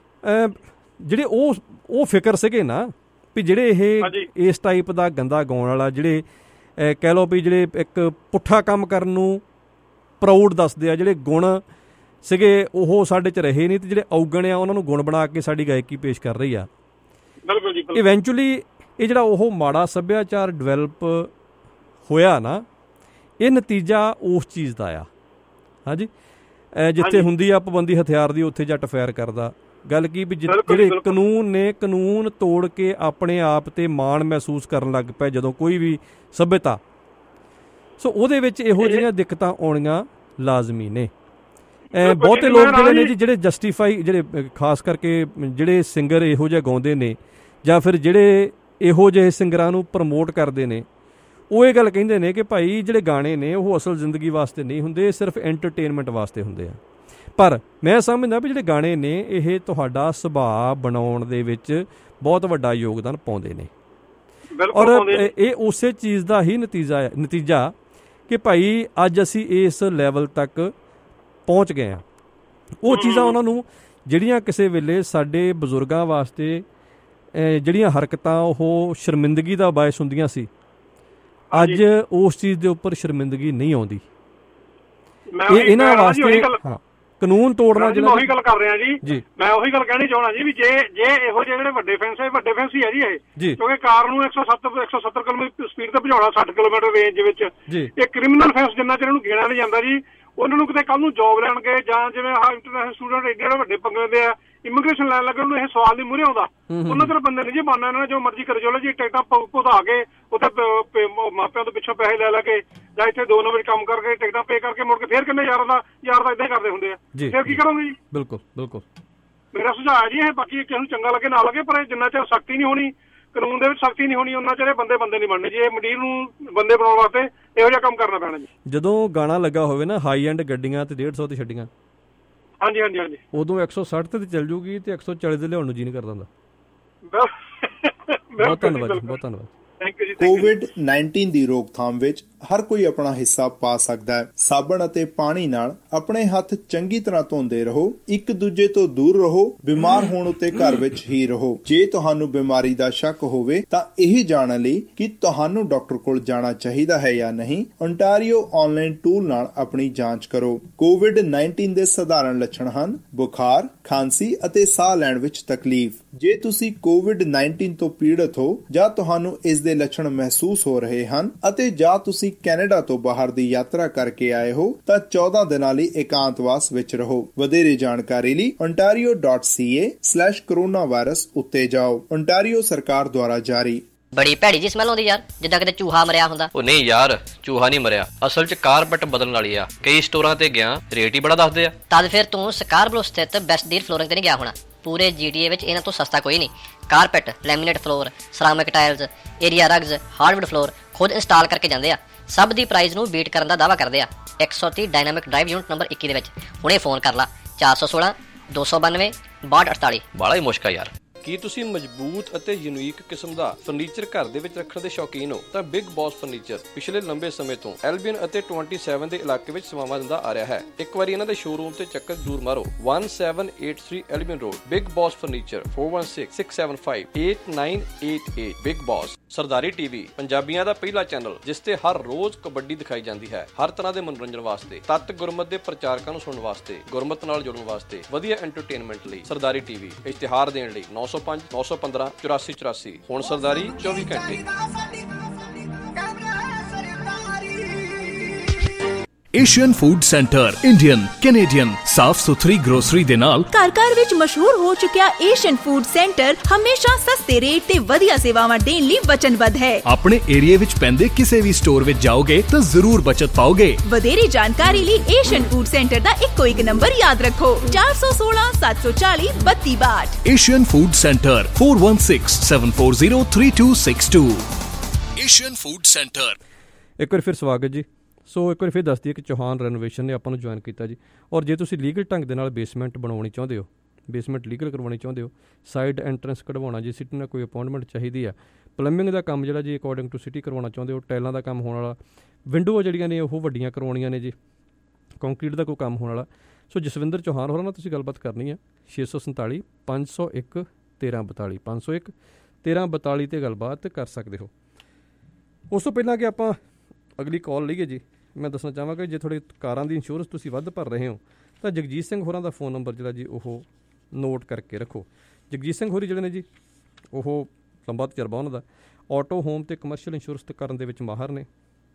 ਜਿਹੜੇ ਉਹ ਉਹ ਫਿਕਰ ਸੀਗੇ ਨਾ ਵੀ ਜਿਹੜੇ ਇਹ ਇਸ ਟਾਈਪ ਦਾ ਗੰਦਾ ਗਾਉਣ ਵਾਲਾ, ਜਿਹੜੇ ਕਹਿ ਲਓ ਵੀ ਜਿਹੜੇ ਇੱਕ ਪੁੱਠਾ ਕੰਮ ਕਰਨ ਨੂੰ ਪ੍ਰਾਊਡ ਦੱਸਦੇ ਆ, ਜਿਹੜੇ ਗੁਣ ਸੀਗੇ ਉਹ ਸਾਡੇ 'ਚ ਰਹੇ ਨਹੀਂ, ਤੇ ਜਿਹੜੇ ਔਗਣ ਆ ਉਹਨਾਂ ਨੂੰ ਗੁਣ ਬਣਾ ਕੇ ਸਾਡੀ ਗਾਇਕੀ ਪੇਸ਼ ਕਰ ਰਹੀ ਆ। ਬਿਲਕੁਲ ਜੀ। ਇਵੈਂਚੁਅਲੀ ਇਹ ਜਿਹੜਾ ਉਹ ਮਾੜਾ ਸੱਭਿਆਚਾਰ ਡਿਵੈਲਪ ਹੋਇਆ ਨਾ, ਇਹ ਨਤੀਜਾ ਉਸ ਚੀਜ਼ ਦਾ ਆ। ਹਾਂਜੀ, ਜਿੱਥੇ ਹੁੰਦੀ ਆ ਪਾਬੰਦੀ ਹਥਿਆਰ ਦੀ, ਉੱਥੇ ਜੱਟ ਫਾਇਰ ਕਰਦਾ। ਗੱਲ ਕੀ ਵੀ ਜਿਹੜੇ ਕਾਨੂੰਨ ਨੇ, ਕਾਨੂੰਨ ਤੋੜ ਕੇ ਆਪਣੇ ਆਪ ਤੇ ਮਾਣ ਮਹਿਸੂਸ ਕਰਨ ਲੱਗ ਪਏ ਜਦੋਂ ਕੋਈ ਵੀ ਸੱਭਿਅਤਾ, ਸੋ ਉਹਦੇ ਵਿੱਚ ਇਹੋ ਜਿਹੀਆਂ ਦਿੱਕਤਾਂ ਆਉਣੀਆਂ ਲਾਜ਼ਮੀ ਨੇ। ਬਹੁਤੇ ਲੋਕ ਜਿਹੜੇ ਨੇ ਜੀ, ਜਿਹੜੇ ਜਸਟੀਫਾਈ, ਜਿਹੜੇ ਖਾਸ ਕਰਕੇ ਜਿਹੜੇ ਸਿੰਗਰ ਇਹੋ ਜਿਹੇ ਗਾਉਂਦੇ ਨੇ, ਜਾਂ ਫਿਰ ਜਿਹੜੇ ਇਹੋ ਜਿਹੇ ਸਿੰਗਰਾਂ ਨੂੰ ਪ੍ਰਮੋਟ ਕਰਦੇ ਨੇ, ਉਹ ਇਹ ਗੱਲ ਕਹਿੰਦੇ ਨੇ ਕਿ ਭਾਈ ਜਿਹੜੇ ਗਾਣੇ ਨੇ ਉਹ ਅਸਲ ਜ਼ਿੰਦਗੀ ਵਾਸਤੇ ਨਹੀਂ ਹੁੰਦੇ, ਸਿਰਫ ਐਂਟਰਟੇਨਮੈਂਟ ਵਾਸਤੇ ਹੁੰਦੇ ਆ। ਪਰ ਮੈਂ ਸਮਝਦਾ ਵੀ ਜਿਹੜੇ ਗਾਣੇ ਨੇ ਇਹ ਤੁਹਾਡਾ ਸੁਭਾਅ ਬਣਾਉਣ ਦੇ ਵਿੱਚ ਬਹੁਤ ਵੱਡਾ ਯੋਗਦਾਨ ਪਾਉਂਦੇ ਨੇ, ਔਰ ਇਹ ਉਸੇ ਚੀਜ਼ ਦਾ ਹੀ ਨਤੀਜਾ ਨਤੀਜਾ ਕਿ ਭਾਈ ਅੱਜ ਅਸੀਂ ਇਸ ਲੈਵਲ ਤੱਕ ਪਹੁੰਚ ਗਏ ਹਾਂ। ਉਹ ਚੀਜ਼ਾਂ ਉਹਨਾਂ ਨੂੰ ਜਿਹੜੀਆਂ ਕਿਸੇ ਵੇਲੇ ਸਾਡੇ ਬਜ਼ੁਰਗਾਂ ਵਾਸਤੇ ਜਿਹੜੀਆਂ ਹਰਕਤਾਂ ਉਹ ਸ਼ਰਮਿੰਦਗੀ ਦਾ ਬਾਇਸ ਹੁੰਦੀਆਂ ਸੀ, ਅੱਜ ਉਸ ਚੀਜ਼ ਦੇ ਉੱਪਰ ਸ਼ਰਮਿੰਦਗੀ ਨਹੀਂ ਆਉਂਦੀ। ਇਹ ਇਹਨਾਂ ਵਾਸਤੇ ਹਾਂ ਕਾਨੂੰਨ ਤੋੜਨਾ ਜਿਹੜਾ ਮੈਂ ਉਹੀ ਗੱਲ ਕਰ ਰਿਹਾ ਜੀ, ਮੈਂ ਉਹੀ ਗੱਲ ਕਹਿਣੀ ਚਾਹਣਾ ਜੀ ਵੀ ਜੇ ਜੇ ਇਹੋ ਜਿਹੇ ਜਿਹੜੇ ਵੱਡੇ ਫੈਂਸ ਹੈ ਵੱਡੇ ਫੈਂਸ ਹੀ ਹੈ ਜੀ ਇਹ, ਕਿਉਂਕਿ ਕਾਰ ਨੂੰ ਇੱਕ ਸੌ ਸੱਤਰ ਇੱਕ ਸੌ ਸੱਤਰ ਕਿਲੋਮੀਟਰ ਸਪੀਡ ਤੇ ਭਜਾਉਣਾ ਸੱਠ ਕਿਲੋਮੀਟਰ ਰੇਂਜ ਵਿੱਚ, ਇਹ ਕ੍ਰਿਮੀਨਲ ਫੈਂਸ ਜਿੰਨਾ ਚਿਰ ਇਹਨੂੰ ਗਿਣਿਆ ਨਹੀਂ ਜਾਂਦਾ ਜੀ, ਉਹਨਾਂ ਨੂੰ ਕਿਤੇ ਕੱਲ ਨੂੰ ਜੋਬ ਲੈਣਗੇ ਜਾਂ ਜਿਵੇਂ ਆਹ ਇੰਟਰਨੈਸ਼ਨਲ ਸਟੂਡੈਂਟ ਏਡੇ ਜਿਹੜੇ ਵੱਡੇ ਪੰਗੇ ਦੇ ਆ ਇਮੀਗ੍ਰੇਸ਼ਨ ਲੈਣ ਲੱਗੇ ਉਹਨੂੰ ਇਹ ਸਵਾਲ ਨਹੀਂ ਮੂਹਰੇ ਆਉਂਦਾ, ਉਹਨਾਂ ਦੇ ਬੰਦੇ ਨਹੀਂ ਜੀ ਬਣਨਾ, ਇਹਨਾਂ ਨੇ ਜੋ ਮਰਜ਼ੀ ਕਰੀ ਚਲੋ ਜੀ, ਟਿਕਟਾਂ ਭੁਦਾ ਕੇ ਉੱਥੇ ਮਾਪਿਆਂ ਤੋਂ ਪਿੱਛੋਂ ਪੈਸੇ ਲੈ ਲੈ ਕੇ ਜਾਂ ਇੱਥੇ ਦੋ ਨੰਬਰ ਕੰਮ ਕਰਕੇ ਟਿਕਟਾਂ ਪੇ ਕਰਕੇ ਮੁੜ ਕੇ ਫੇਰ ਕਿੰਨੇ ਯਾਰਾਂ ਦਾ ਯਾਰ ਦਾ ਏਦਾਂ ਹੀ ਕਰਦੇ ਹੁੰਦੇ ਆ, ਫੇਰ ਕੀ ਕਰੋਗੇ ਜੀ? ਬਿਲਕੁਲ ਬਿਲਕੁਲ ਮੇਰਾ ਸੁਝਾਅ ਜੀ ਇਹ, ਬਾਕੀ ਕਿਸੇ ਨੂੰ ਚੰਗਾ ਲੱਗੇ ਨਾ ਲੱਗੇ, ਪਰ ਜਿੰਨਾ ਚਿਰ ਸਖਤੀ ਨਹੀਂ ਹੋਣੀ, ਕਾਨੂੰਨ ਦੇ ਵਿੱਚ ਸਖਤੀ ਨਹੀਂ ਹੋਣੀ, ਉਹਨਾਂ ਚਿਰ ਇਹ ਬੰਦੇ ਬੰਦੇ ਨਹੀਂ ਬਣਨੇ ਜੀ। ਇਹ ਮੰਡੀਰ ਨੂੰ ਬੰਦੇ ਬਣਾਉਣ ਵਾਸਤੇ ਇਹੋ ਜਿਹਾ ਕੰਮ ਕਰਨਾ ਪੈਣਾ ਜੀ। ਜਦੋਂ ਗਾਣਾ ਲੱਗਾ ਹੋਵੇ ਨਾ ਹਾਈ ਐਂਡ ਗੱਡੀਆਂ ਤੇ ਡੇਢ ਸੌ ਤੇ ਛੱਡੀਆਂ, ਹਾਂਜੀ ਹਾਂਜੀ ਹਾਂਜੀ, ਉਦੋਂ ਇੱਕ ਸੌ ਸੱਠ ਤੇ ਚੱਲ ਜੂਗੀ ਤੇ ਇੱਕ ਸੌ ਚਾਲੀ ਦੇ ਲਿਆਉਣ ਨੂੰ ਜੀ ਨਹੀਂ ਕਰਦਾ ਹੁੰਦਾ। ਬਹੁਤ ਧੰਨਵਾਦ ਜੀ, ਬਹੁਤ ਧੰਨਵਾਦ। ਕੋਵਿਡ ਨਾਈਨਟੀਨ ਦੀ ਰੋਕਥਾਮ ਵਿੱਚ ਹਰ ਕੋਈ ਆਪਣਾ ਹਿੱਸਾ ਪਾ ਸਕਦਾ ਹੈ। ਸਾਬਣ ਅਤੇ ਪਾਣੀ ਨਾਲ ਆਪਣੇ ਹੱਥ ਚੰਗੀ ਤਰ੍ਹਾਂ ਧੋਂਦੇ ਰਹੋ, ਇੱਕ ਦੂਜੇ ਤੋਂ ਦੂਰ ਰਹੋ, ਬਿਮਾਰ ਹੋਣ ਉੱਤੇ ਘਰ ਵਿੱਚ ਹੀ ਰਹੋ। ਜੇ ਤੁਹਾਨੂੰ ਬਿਮਾਰੀ ਦਾ ਸ਼ੱਕ ਹੋਵੇ ਤਾਂ ਇਹ ਜਾਣਨ ਲਈ ਕਿ ਤੁਹਾਨੂੰ ਡਾਕਟਰ ਕੋਲ ਜਾਣਾ ਚਾਹੀਦਾ ਹੈ ਜਾਂ ਨਹੀਂ, ਓਨਟਾਰੀਓ ਆਨਲਾਈਨ ਟੂਲ ਨਾਲ ਆਪਣੀ ਜਾਂਚ ਕਰੋ। ਕੋਵਿਡ ਨਾਈਨਟੀਨ ਦੇ ਸਧਾਰਨ ਲੱਛਣ ਹਨ ਬੁਖਾਰ, ਖਾਂਸੀ ਅਤੇ ਸਾਹ ਲੈਣ ਵਿੱਚ ਤਕਲੀਫ। ਜੇ ਤੁਸੀਂ ਕੋਵਿਡ ਨਾਈਨਟੀਨ ਤੋਂ ਪੀੜਤ ਹੋ ਜਾਂ ਤੁਹਾਨੂੰ ਇਸ ਦੇ ਲੱਛਣ ਮਹਿਸੂਸ ਹੋ ਰਹੇ ਹਨ ਅਤੇ ਜਾਂ ਤੁਸੀਂ ਕੈਨੇਡਾ ਤੋਂ ਬਾਹਰ ਦੀ ਯਾਤਰਾ ਕਰਕੇ ਆਏ ਹੋ ਤਾਂ ਚੌਦਾਂ ਦਿਨਾਂ ਲਈ ਇਕਾਂਤਵਾਸ ਵਿੱਚ ਰਹੋ। ਵਧੇਰੇ ਜਾਣਕਾਰੀ ਲਈ ontario dot c a slash coronavirus ਉੱਤੇ ਜਾਓ। ontario ਸਰਕਾਰ ਦੁਆਰਾ ਜਾਰੀ। ਬੜੀ ਭੈੜੀ ਜੀ ਸਮੈਲ ਆਉਂਦੀ ਯਾਰ, ਜਿੱਦਾਂ ਕਿਤੇ ਚੂਹਾ ਮਰਿਆ ਹੁੰਦਾ। ਉਹ ਨਹੀਂ ਯਾਰ, ਚੂਹਾ ਨਹੀਂ ਮਰਿਆ, ਅਸਲ 'ਚ ਕਾਰਪੈਟ ਬਦਲਣ ਵਾਲੀ ਆ। ਕਈ ਸਟੋਰਾਂ ਤੇ ਗਿਆ, ਰੇਟ ਹੀ ਬੜਾ ਦੱਸਦੇ ਆ। ਤਦ ਫਿਰ ਤੂੰ ਸਕਾਰਬਰੋ ਸਥਿਤ ਬੈਸਟ ਡੀਲ ਫਲੋਰਿੰਗ ਤੇ ਨਹੀਂ ਗਿਆ ਹੋਣਾ। ਪੂਰੇ ਜੀਟੀਏ ਵਿੱਚ ਇਹਨਾਂ ਤੋਂ ਸਸਤਾ ਕੋਈ ਨਹੀਂ। Carpet, laminate floor, ceramic tiles, area rugs, hardwood floor ਖੁਦ ਇੰਸਟਾਲ ਕਰਕੇ ਜਾਂਦੇ ਆ। ਸਭ ਦੀ ਪ੍ਰਾਈਸ ਨੂੰ ਬੀਟ ਕਰਨ ਦਾ ਦਾਅਵਾ ਕਰਦੇ ਆ। ਇੱਕ ਸੌ ਤੀਹ ਡਾਇਨਾਮਿਕ ਡਰਾਈਵ ਯੂਨਿਟ ਨੰਬਰ ਇੱਕੀ ਦੇ ਵਿੱਚ ਹੁਣੇ ਫੋਨ ਕਰ ਲਾ ਚਾਰ ਸੌ ਸੋਲਾਂ ਦੋ ਸੌ ਬਾਨਵੇਂ ਬਾਹਠ ਅਠਤਾਲੀ। ਬਾਲਾ ਹੀ ਮੁਸ਼ਕਲ ਯਾਰ। ਕੀ ਤੁਸੀਂ ਮਜ਼ਬੂਤ ਅਤੇ ਯੂਨੀਕ ਕਿਸਮ ਦਾ ਫਰਨੀਚਰ ਘਰ ਦੇ ਵਿੱਚ ਰੱਖਣ ਦੇ ਸ਼ੌਕੀਨ ਹੋ ਤਾਂ ਬਿਗ ਬੌਸ ਫਰਨੀਚਰ ਪਿਛਲੇ ਲੰਬੇ ਸਮੇਂ ਤੋਂ ਐਲਬੀਅਨ ਅਤੇ ਸੱਤਾਈ ਦੇ ਇਲਾਕੇ ਵਿੱਚ ਸੇਵਾਵਾਂ ਦਿੰਦਾ ਆ ਰਿਹਾ ਹੈ। ਇੱਕ ਵਾਰੀ ਇਹਨਾਂ ਦੇ ਸ਼ੋਰੂਮ ਤੇ ਚੱਕਰ ਜ਼ਰੂਰ ਮਾਰੋ। ਸਤਾਰਾਂ ਸੌ ਤਿਰਾਸੀ Albion Road, Big Boss furniture four one six six seven five eight nine eight eight। Big Boss. Sardari TV ਪੰਜਾਬੀਆਂ ਦਾ ਪਹਿਲਾ ਚੈਨਲ ਜਿਸ ਤੇ ਹਰ ਰੋਜ਼ ਕਬੱਡੀ ਦਿਖਾਈ ਜਾਂਦੀ ਹੈ। ਹਰ ਤਰ੍ਹਾਂ ਦੇ ਮਨੋਰੰਜਨ ਵਾਸਤੇ, ਤੱਤ ਗੁਰਮਤ ਦੇ ਪ੍ਰਚਾਰਕਾਂ ਨੂੰ ਸੁਣਨ ਵਾਸਤੇ, ਗੁਰਮਤ ਨਾਲ ਜੁੜਨ ਵਾਸਤੇ, ਵਧੀਆ ਐਂਟਰਟੇਨਮੈਂਟ ਲਈ ਸਰਦਾਰੀ ਟੀਵੀ। ਇਸ਼ਤਿਹਾਰ ਦੇਣ ਲਈ ਨੌ ਸੌ ਪੰਜ ਨੌ ਸੌ ਪੰਦਰਾਂ ਚੁਰਾਸੀ ਚੁਰਾਸੀ। ਹੁਣ ਸਰਦਾਰੀ ਚੌਵੀ ਘੰਟੇ। Asian Food Centre Indian Canadian ਸਾਫ਼ ਸੁਥਰੀ ਗਰੋਸਰੀ ਦੇ ਨਾਲ ਘਰ ਘਰ ਵਿੱਚ ਮਸ਼ਹੂਰ ਹੋ ਚੁੱਕਿਆ ਏਸ਼ੀਅਨ ਫੂਡ ਸੈਂਟਰ ਹਮੇਸ਼ਾ ਸਸਤੇ ਰੇਟ ਤੇ ਵਧੀਆ ਸੇਵਾਵਾਂ ਦੇਣ ਲਈ ਵਚਨਬੱਧ ਹੈ। ਆਪਣੇ ਏਰੀਆ ਵਿੱਚ ਪੈਂਦੇ ਕਿਸੇ ਵੀ ਸਟੋਰ ਵਿੱਚ ਜਾਓਗੇ ਤਾਂ ਜ਼ਰੂਰ ਬਚਤ ਪਾਓਗੇ। ਵਧੇਰੇ ਜਾਣਕਾਰੀ ਲਈ ਏਸ਼ੀਅਨ ਫੂਡ ਸੈਂਟਰ ਦਾ ਇੱਕੋ ਇੱਕ ਨੰਬਰ ਯਾਦ ਰੱਖੋ ਚਾਰ ਸੌ ਸੋਲਾਂ ਸੱਤ ਸੌ ਚਾਲੀ ਬੱਤੀ ਬਾਹਠ। Asian Food Centre four one six seven four zero three two six two। Asian Food Centre. ਇੱਕ ਵਾਰ ਫਿਰ ਸਵਾਗਤ ਜੀ। ਸੋ ਇੱਕ ਵਾਰ ਫਿਰ ਦੱਸ ਦਈਏ ਕਿ ਚੌਹਾਨ ਰੈਨੋਵੇਸ਼ਨ ਨੇ ਆਪਾਂ ਨੂੰ ਜੁਆਇਨ ਕੀਤਾ ਜੀ। ਔਰ ਜੇ ਤੁਸੀਂ ਲੀਗਲ ਢੰਗ ਦੇ ਨਾਲ ਬੇਸਮੈਂਟ ਬਣਾਉਣੀ ਚਾਹੁੰਦੇ ਹੋ, ਬੇਸਮੈਂਟ ਲੀਗਲ ਕਰਵਾਉਣੀ ਚਾਹੁੰਦੇ ਹੋ, ਸਾਈਡ ਐਂਟਰੈਂਸ ਕਢਵਾਉਣਾ ਜੀ, ਸਿਟੀ ਨਾਲ ਕੋਈ ਅਪਾਇੰਟਮੈਂਟ ਚਾਹੀਦੀ ਆ, ਪਲੰਬਿੰਗ ਦਾ ਕੰਮ ਜਿਹੜਾ ਜੀ ਅਕੋਰਡਿੰਗ ਟੂ ਸਿਟੀ ਕਰਵਾਉਣਾ ਚਾਹੁੰਦੇ ਹੋ, ਟਾਈਲਾਂ ਦਾ ਕੰਮ ਹੋਣ ਵਾਲਾ, ਵਿੰਡੋ ਜਿਹੜੀਆਂ ਨੇ ਉਹ ਵੱਡੀਆਂ ਕਰਵਾਉਣੀਆਂ ਨੇ ਜੀ, ਕੰਕਰੀਟ ਦਾ ਕੋਈ ਕੰਮ ਹੋਣ ਵਾਲਾ, ਸੋ ਜਸਵਿੰਦਰ ਚੌਹਾਨ ਹੋਰਾਂ ਨਾਲ ਤੁਸੀਂ ਗੱਲਬਾਤ ਕਰਨੀ ਹੈ। ਛੇ ਸੌ ਸੰਤਾਲੀ ਪੰਜ ਸੌ ਇੱਕ ਤੇਰ੍ਹਾਂ ਬਤਾਲੀ ਪੰਜ ਸੌ ਇੱਕ ਤੇਰ੍ਹਾਂ ਬਤਾਲੀ 'ਤੇ ਗੱਲਬਾਤ ਕਰ ਸਕਦੇ ਹੋ। ਉਸ ਤੋਂ ਪਹਿਲਾਂ ਕਿ ਆਪਾਂ ਅਗਲੀ ਕਾਲ ਲਈਏ ਜੀ, ਮੈਂ ਦੱਸਣਾ ਚਾਹਾਂਗਾ ਜੇ ਤੁਹਾਡੇ ਕਾਰਾਂ ਦੀ ਇੰਸ਼ੋਰੈਂਸ ਤੁਸੀਂ ਵੱਧ ਭਰ ਰਹੇ ਹੋ ਤਾਂ ਜਗਜੀਤ ਸਿੰਘ ਹੋਰਾਂ ਦਾ ਫੋਨ ਨੰਬਰ ਜਿਹੜਾ ਜੀ ਉਹ ਨੋਟ ਕਰਕੇ ਰੱਖੋ। ਜਗਜੀਤ ਸਿੰਘ ਹੋਰੀ ਜਿਹੜੇ ਨੇ ਜੀ ਉਹ ਲੰਬਾ ਤਜਰਬਾ ਉਹਨਾਂ ਦਾ, ਆਟੋ, ਹੋਮ ਅਤੇ ਕਮਰਸ਼ੀਅਲ ਇੰਸ਼ੋਰੈਂਸ ਕਰਨ ਦੇ ਵਿੱਚ ਮਾਹਰ ਨੇ।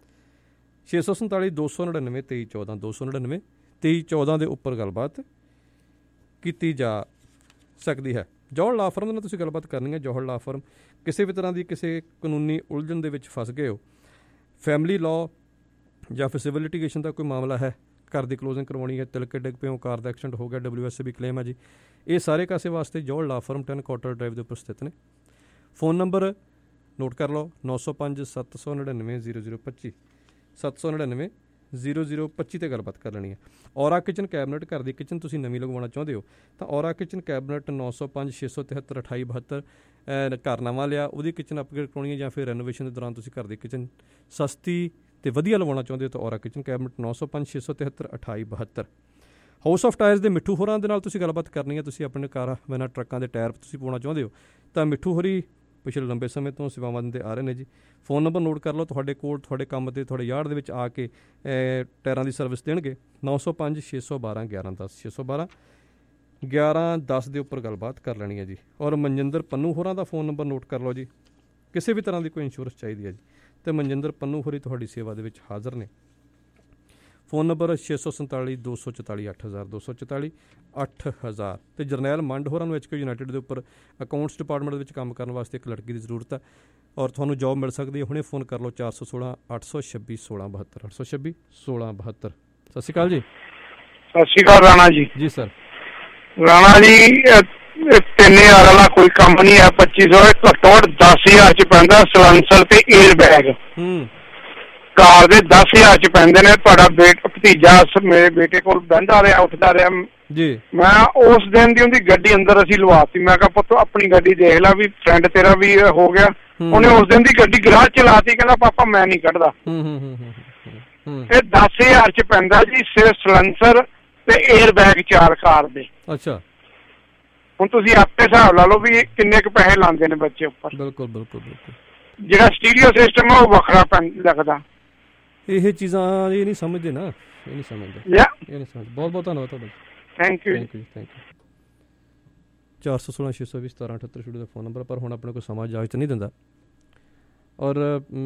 ਛੇ ਸੌ ਸੰਤਾਲੀ ਦੋ ਸੌ ਨੜਿਨਵੇਂ ਤੇਈ ਚੌਦਾਂ ਦੋ ਸੌ ਨੜਿਨਵੇਂ ਤੇਈ ਚੌਦਾਂ ਦੇ ਉੱਪਰ ਗੱਲਬਾਤ ਕੀਤੀ ਜਾ ਸਕਦੀ ਹੈ। ਜੌਹਲ ਲਾ ਫਰਮ ਦੇ ਨਾਲ ਤੁਸੀਂ ਗੱਲਬਾਤ ਕਰਨੀ ਹੈ। ਜੌਹਲ ਲਾ ਫਰਮ ਕਿਸੇ ਵੀ ਤਰ੍ਹਾਂ ਦੀ ਕਿਸੇ ਕਾਨੂੰਨੀ ਉਲਝਣ ਦੇ ਵਿੱਚ ਫਸ ਗਏ ਹੋ, ਫੈਮਿਲੀ ਲਾਅ ਜਾਂ ਫਿਰ ਸਿਵਲ ਲਿਟੀਗੇਸ਼ਨ ਦਾ ਕੋਈ ਮਾਮਲਾ ਹੈ, ਘਰ ਦੀ ਕਲੋਜ਼ਿੰਗ ਕਰਵਾਉਣੀ ਹੈ, ਤਿਲਕੇ ਡਿੱਗ ਪਏ ਹੋ, ਕਾਰ ਦਾ ਐਕਸੀਡੈਂਟ ਹੋ ਗਿਆ, ਡਬਲਿਊ ਐਸ ਬੀ ਕਲੇਮ ਹੈ ਜੀ, ਇਹ ਸਾਰੇ ਕਾਸੇ ਵਾਸਤੇ ਜੌਹਲ ਲਾ ਫਰਮ ਟੈਨ ਕੁਆਟਰ ਡਰਾਈਵ ਦੇ ਉੱਪਰ ਸਥਿਤ ਨੇ। ਫੋਨ ਨੰਬਰ ਨੋਟ ਕਰ ਲਓ ਨੌ ਸੌ ਪੰਜ ਸੱਤ ਸੌ ਨੜਿਨਵੇਂ ਜ਼ੀਰੋ ਜ਼ੀਰੋ ਪੱਚੀ ਸੱਤ ਸੌ ਨੜਿਨਵੇਂ ਜ਼ੀਰੋ ਜ਼ੀਰੋ ਪੱਚੀ 'ਤੇ ਗੱਲਬਾਤ ਕਰ ਲੈਣੀ ਹੈ। ਔਰਾ ਕਿਚਨ ਕੈਬਨਿਟ, ਘਰ ਦੀ ਕਿਚਨ ਤੁਸੀਂ ਨਵੀਂ ਲਗਵਾਉਣਾ ਚਾਹੁੰਦੇ ਹੋ ਤਾਂ ਔਰਾ ਕਿਚਨ ਕੈਬਨਿਟ ਨੌ ਸੌ ਪੰਜ ਛੇ ਸੌ ਤਿਹੱਤਰ ਅਠਾਈ ਬਹੱਤਰ। ਘਰ ਨਵਾਂ ਲਿਆ, ਉਹਦੀ ਕਿਚਨ ਅਪਗ੍ਰੇਡ ਕਰਾਉਣੀ ਹੈ ਜਾਂ ਫਿਰ ਰੈਨੋਵੇਸ਼ਨ ਦੇ ਦੌਰਾਨ ਤੁਸੀਂ ਘਰ ਦੀ ਕਿਚਨ ਸਸਤੀ ਅਤੇ ਵਧੀਆ ਲਵਾਉਣਾ ਚਾਹੁੰਦੇ ਹੋ ਤਾਂ ਔਰਾ ਕਿਚਨ ਕੈਬਨਿਟ ਨੌ ਸੌ ਪੰਜ ਛੇ ਸੌ ਤਿਹੱਤਰ ਅਠਾਈ ਬਹੱਤਰ। ਹਾਊਸ ਆਫ ਟਾਇਰਸ ਦੇ ਮਿੱਠੂ ਹੋਰਾਂ ਦੇ ਨਾਲ ਤੁਸੀਂ ਗੱਲਬਾਤ ਕਰਨੀ ਹੈ, ਤੁਸੀਂ ਆਪਣੇ ਕਾਰਾਂ ਬਿਨਾਂ ਟਰੱਕਾਂ ਦੇ ਟਾਇਰ ਤੁਸੀਂ ਪਾਉਣਾ ਚਾਹੁੰਦੇ ਹੋ ਤਾਂ ਮਿੱਠੂ ਹੋਰੀ ਪਿਛਲੇ ਲੰਬੇ ਸਮੇਂ ਤੋਂ ਸੇਵਾਵਾਂ ਦਿੰਦੇ ਆ ਰਹੇ ਨੇ ਜੀ। ਫ਼ੋਨ ਨੰਬਰ ਨੋਟ ਕਰ ਲਓ, ਤੁਹਾਡੇ ਕੋਲ ਤੁਹਾਡੇ ਕੰਮ 'ਤੇ ਤੁਹਾਡੇ ਯਾਰਡ ਦੇ ਵਿੱਚ ਆ ਕੇ ਟਾਇਰਾਂ ਦੀ ਸਰਵਿਸ ਦੇਣਗੇ। ਨੌ ਸੌ ਪੰਜ ਛੇ ਸੌ ਬਾਰਾਂ ਗਿਆਰਾਂ ਦਸ ਛੇ ਸੌ ਬਾਰਾਂ ਗਿਆਰਾਂ ਦਸ ਦੇ ਉੱਪਰ ਗੱਲਬਾਤ ਕਰ ਲੈਣੀ ਹੈ ਜੀ। ਔਰ ਮਨਜਿੰਦਰ ਪੰਨੂ ਹੋਰਾਂ ਦਾ ਫ਼ੋਨ ਨੰਬਰ ਨੋਟ ਕਰ ਲਓ ਜੀ। ਕਿਸੇ ਵੀ ਤਰ੍ਹਾਂ ਦੀ ਕੋਈ ਇੰਸ਼ੋਰੈਂਸ ਚਾਹੀਦੀ ਹੈ ਜੀ ਅਤੇ ਮਨਜਿੰਦਰ ਪੰਨੂ ਹੋਰੀ ਤੁਹਾਡੀ ਸੇਵਾ ਦੇ ਵਿੱਚ ਹਾਜ਼ਰ ਨੇ। ਫ਼ੋਨ ਨੰਬਰ ਛੇ ਸੌ ਸੰਤਾਲੀ ਦੋ ਸੌ ਚੁਤਾਲੀ ਅੱਠ ਹਜ਼ਾਰ ਦੋ ਸੌ ਚੁਤਾਲੀ ਅੱਠ ਹਜ਼ਾਰ। ਅਤੇ ਜਰਨੈਲ ਮੰਡ ਹੋਰਾਂ ਨੂੰ ਐਚ ਕੇ ਯੂਨਾਈਟਿਡ ਦੇ ਉੱਪਰ ਅਕਾਊਂਟਸ ਡਿਪਾਰਟਮੈਂਟ ਦੇ ਵਿੱਚ ਕੰਮ ਕਰਨ ਵਾਸਤੇ ਇੱਕ ਲੜਕੀ ਦੀ ਜ਼ਰੂਰਤ ਹੈ ਔਰ ਤੁਹਾਨੂੰ ਜੋਬ ਮਿਲ ਸਕਦੀ ਹੈ। ਹੁਣੇ ਫ਼ੋਨ ਕਰ ਲਓ ਚਾਰ ਸੌ ਸੋਲਾਂ ਅੱਠ ਸੌ ਛੱਬੀ ਸੋਲਾਂ ਬਹੱਤਰ ਅੱਠ ਸੌ ਛੱਬੀ ਸੋਲਾਂ ਬਹੱਤਰ। ਸਤਿ ਸ਼੍ਰੀ ਅਕਾਲ ਜੀ। ਸਤਿ ਸ਼੍ਰੀ ਅਕਾਲ ਰਾਣਾ ਜੀ। ਜੀ ਸਰ। ਰਾਣਾ ਜੀ ਤਿੰਨ ਹਜ਼ਾਰ ਵਾਲਾ ਕੋਈ ਕੰਮ ਨਹੀਂ ਹੈ, ਪੱਚੀ ਸੌ ਘੱਟੋ ਘੱਟ ਦਸ ਹਜ਼ਾਰ ਚ ਪੈਂਦਾ ਸਲੈਂਸਰ ਤੇ ਏਅਰ ਬੈਗ ਕਾਰ ਦੇ ਦਸ ਹਜ਼ਾਰ ਚ ਪੈਂਦੇ ਨੇ। ਤੁਹਾਡਾ ਬੇਟਾ ਭਤੀਜਾ ਮੇਰੇ ਬੇਟੇ ਕੋਲ ਬਹਿੰਦਾ ਰਿਹਾ ਉੱਠਦਾ ਰਿਹਾ ਜੀ। ਮੈਂ ਉਸ ਦਿਨ ਦੀ ਉਹਦੀ ਗੱਡੀ ਅੰਦਰ ਅਸੀਂ ਲਵਾਤੀ। ਮੈਂ ਕਿਹਾ ਪੁੱਤ ਆਪਣੀ ਗੱਡੀ ਦੇਖ ਲੈ ਵੀ ਫਰੈਂਡ ਤੇਰਾ ਵੀ ਹੋ ਗਿਆ। ਉਹਨੇ ਉਸ ਦਿਨ ਦੀ ਗੱਡੀ ਗਰਾਜ ਚਲਾਤੀ, ਕਹਿੰਦਾ ਪਾਪਾ ਮੈਂ ਨਹੀਂ ਕੱਢਦਾ। ਇਹ ਦਸ ਹਜ਼ਾਰ ਚ ਪੈਂਦਾ ਜੀ ਸਿਰਫ ਸਲੈਂਸਰ ਤੇ ਏਅਰ ਬੈਗ ਚਾਰ ਕਾਰ ਦੇ। ਅੱਛਾ ਹੁਣ ਤੁਸੀਂ ਆਪੇ ਹਿਸਾਬ ਲਾ ਲਓ ਵੀ ਕਿੰਨੇ ਕੁ ਪੈਸੇ ਲਾਉਂਦੇ ਨੇ ਬੱਚੇ ਉੱਪਰ। ਬਿਲਕੁਲ ਬਿਲਕੁਲ ਬਿਲਕੁਲ। ਜਿਹੜਾ ਸਟੀਰੀਓ ਸਿਸਟਮ ਆ ਉਹ ਵੱਖਰਾ ਪੈ ਲੱਗਦਾ। ਇਹ ਚੀਜ਼ਾਂ ਇਹ ਨਹੀਂ ਸਮਝਦੇ ਨਾ, ਇਹ ਨਹੀਂ ਸਮਝਦੇ ਇਹ ਨਹੀਂ ਸਮਝਦੇ। ਬਹੁਤ ਬਹੁਤ ਧੰਨਵਾਦ ਤੁਹਾਡਾ। Thank you thank you thank you. ਚਾਰ ਸੌ ਸੋਲਾਂ ਛੇ ਸੌ ਵੀਹ ਸਤਾਰਾਂ ਅਠੱਤਰ ਸ਼ੁਰੂ ਦਾ ਫ਼ੋਨ ਨੰਬਰ, ਪਰ ਹੁਣ ਆਪਣੇ ਕੋਲ ਸਮਾਂ ਇਜਾਜ਼ਤ ਨਹੀਂ ਦਿੰਦਾ। ਔਰ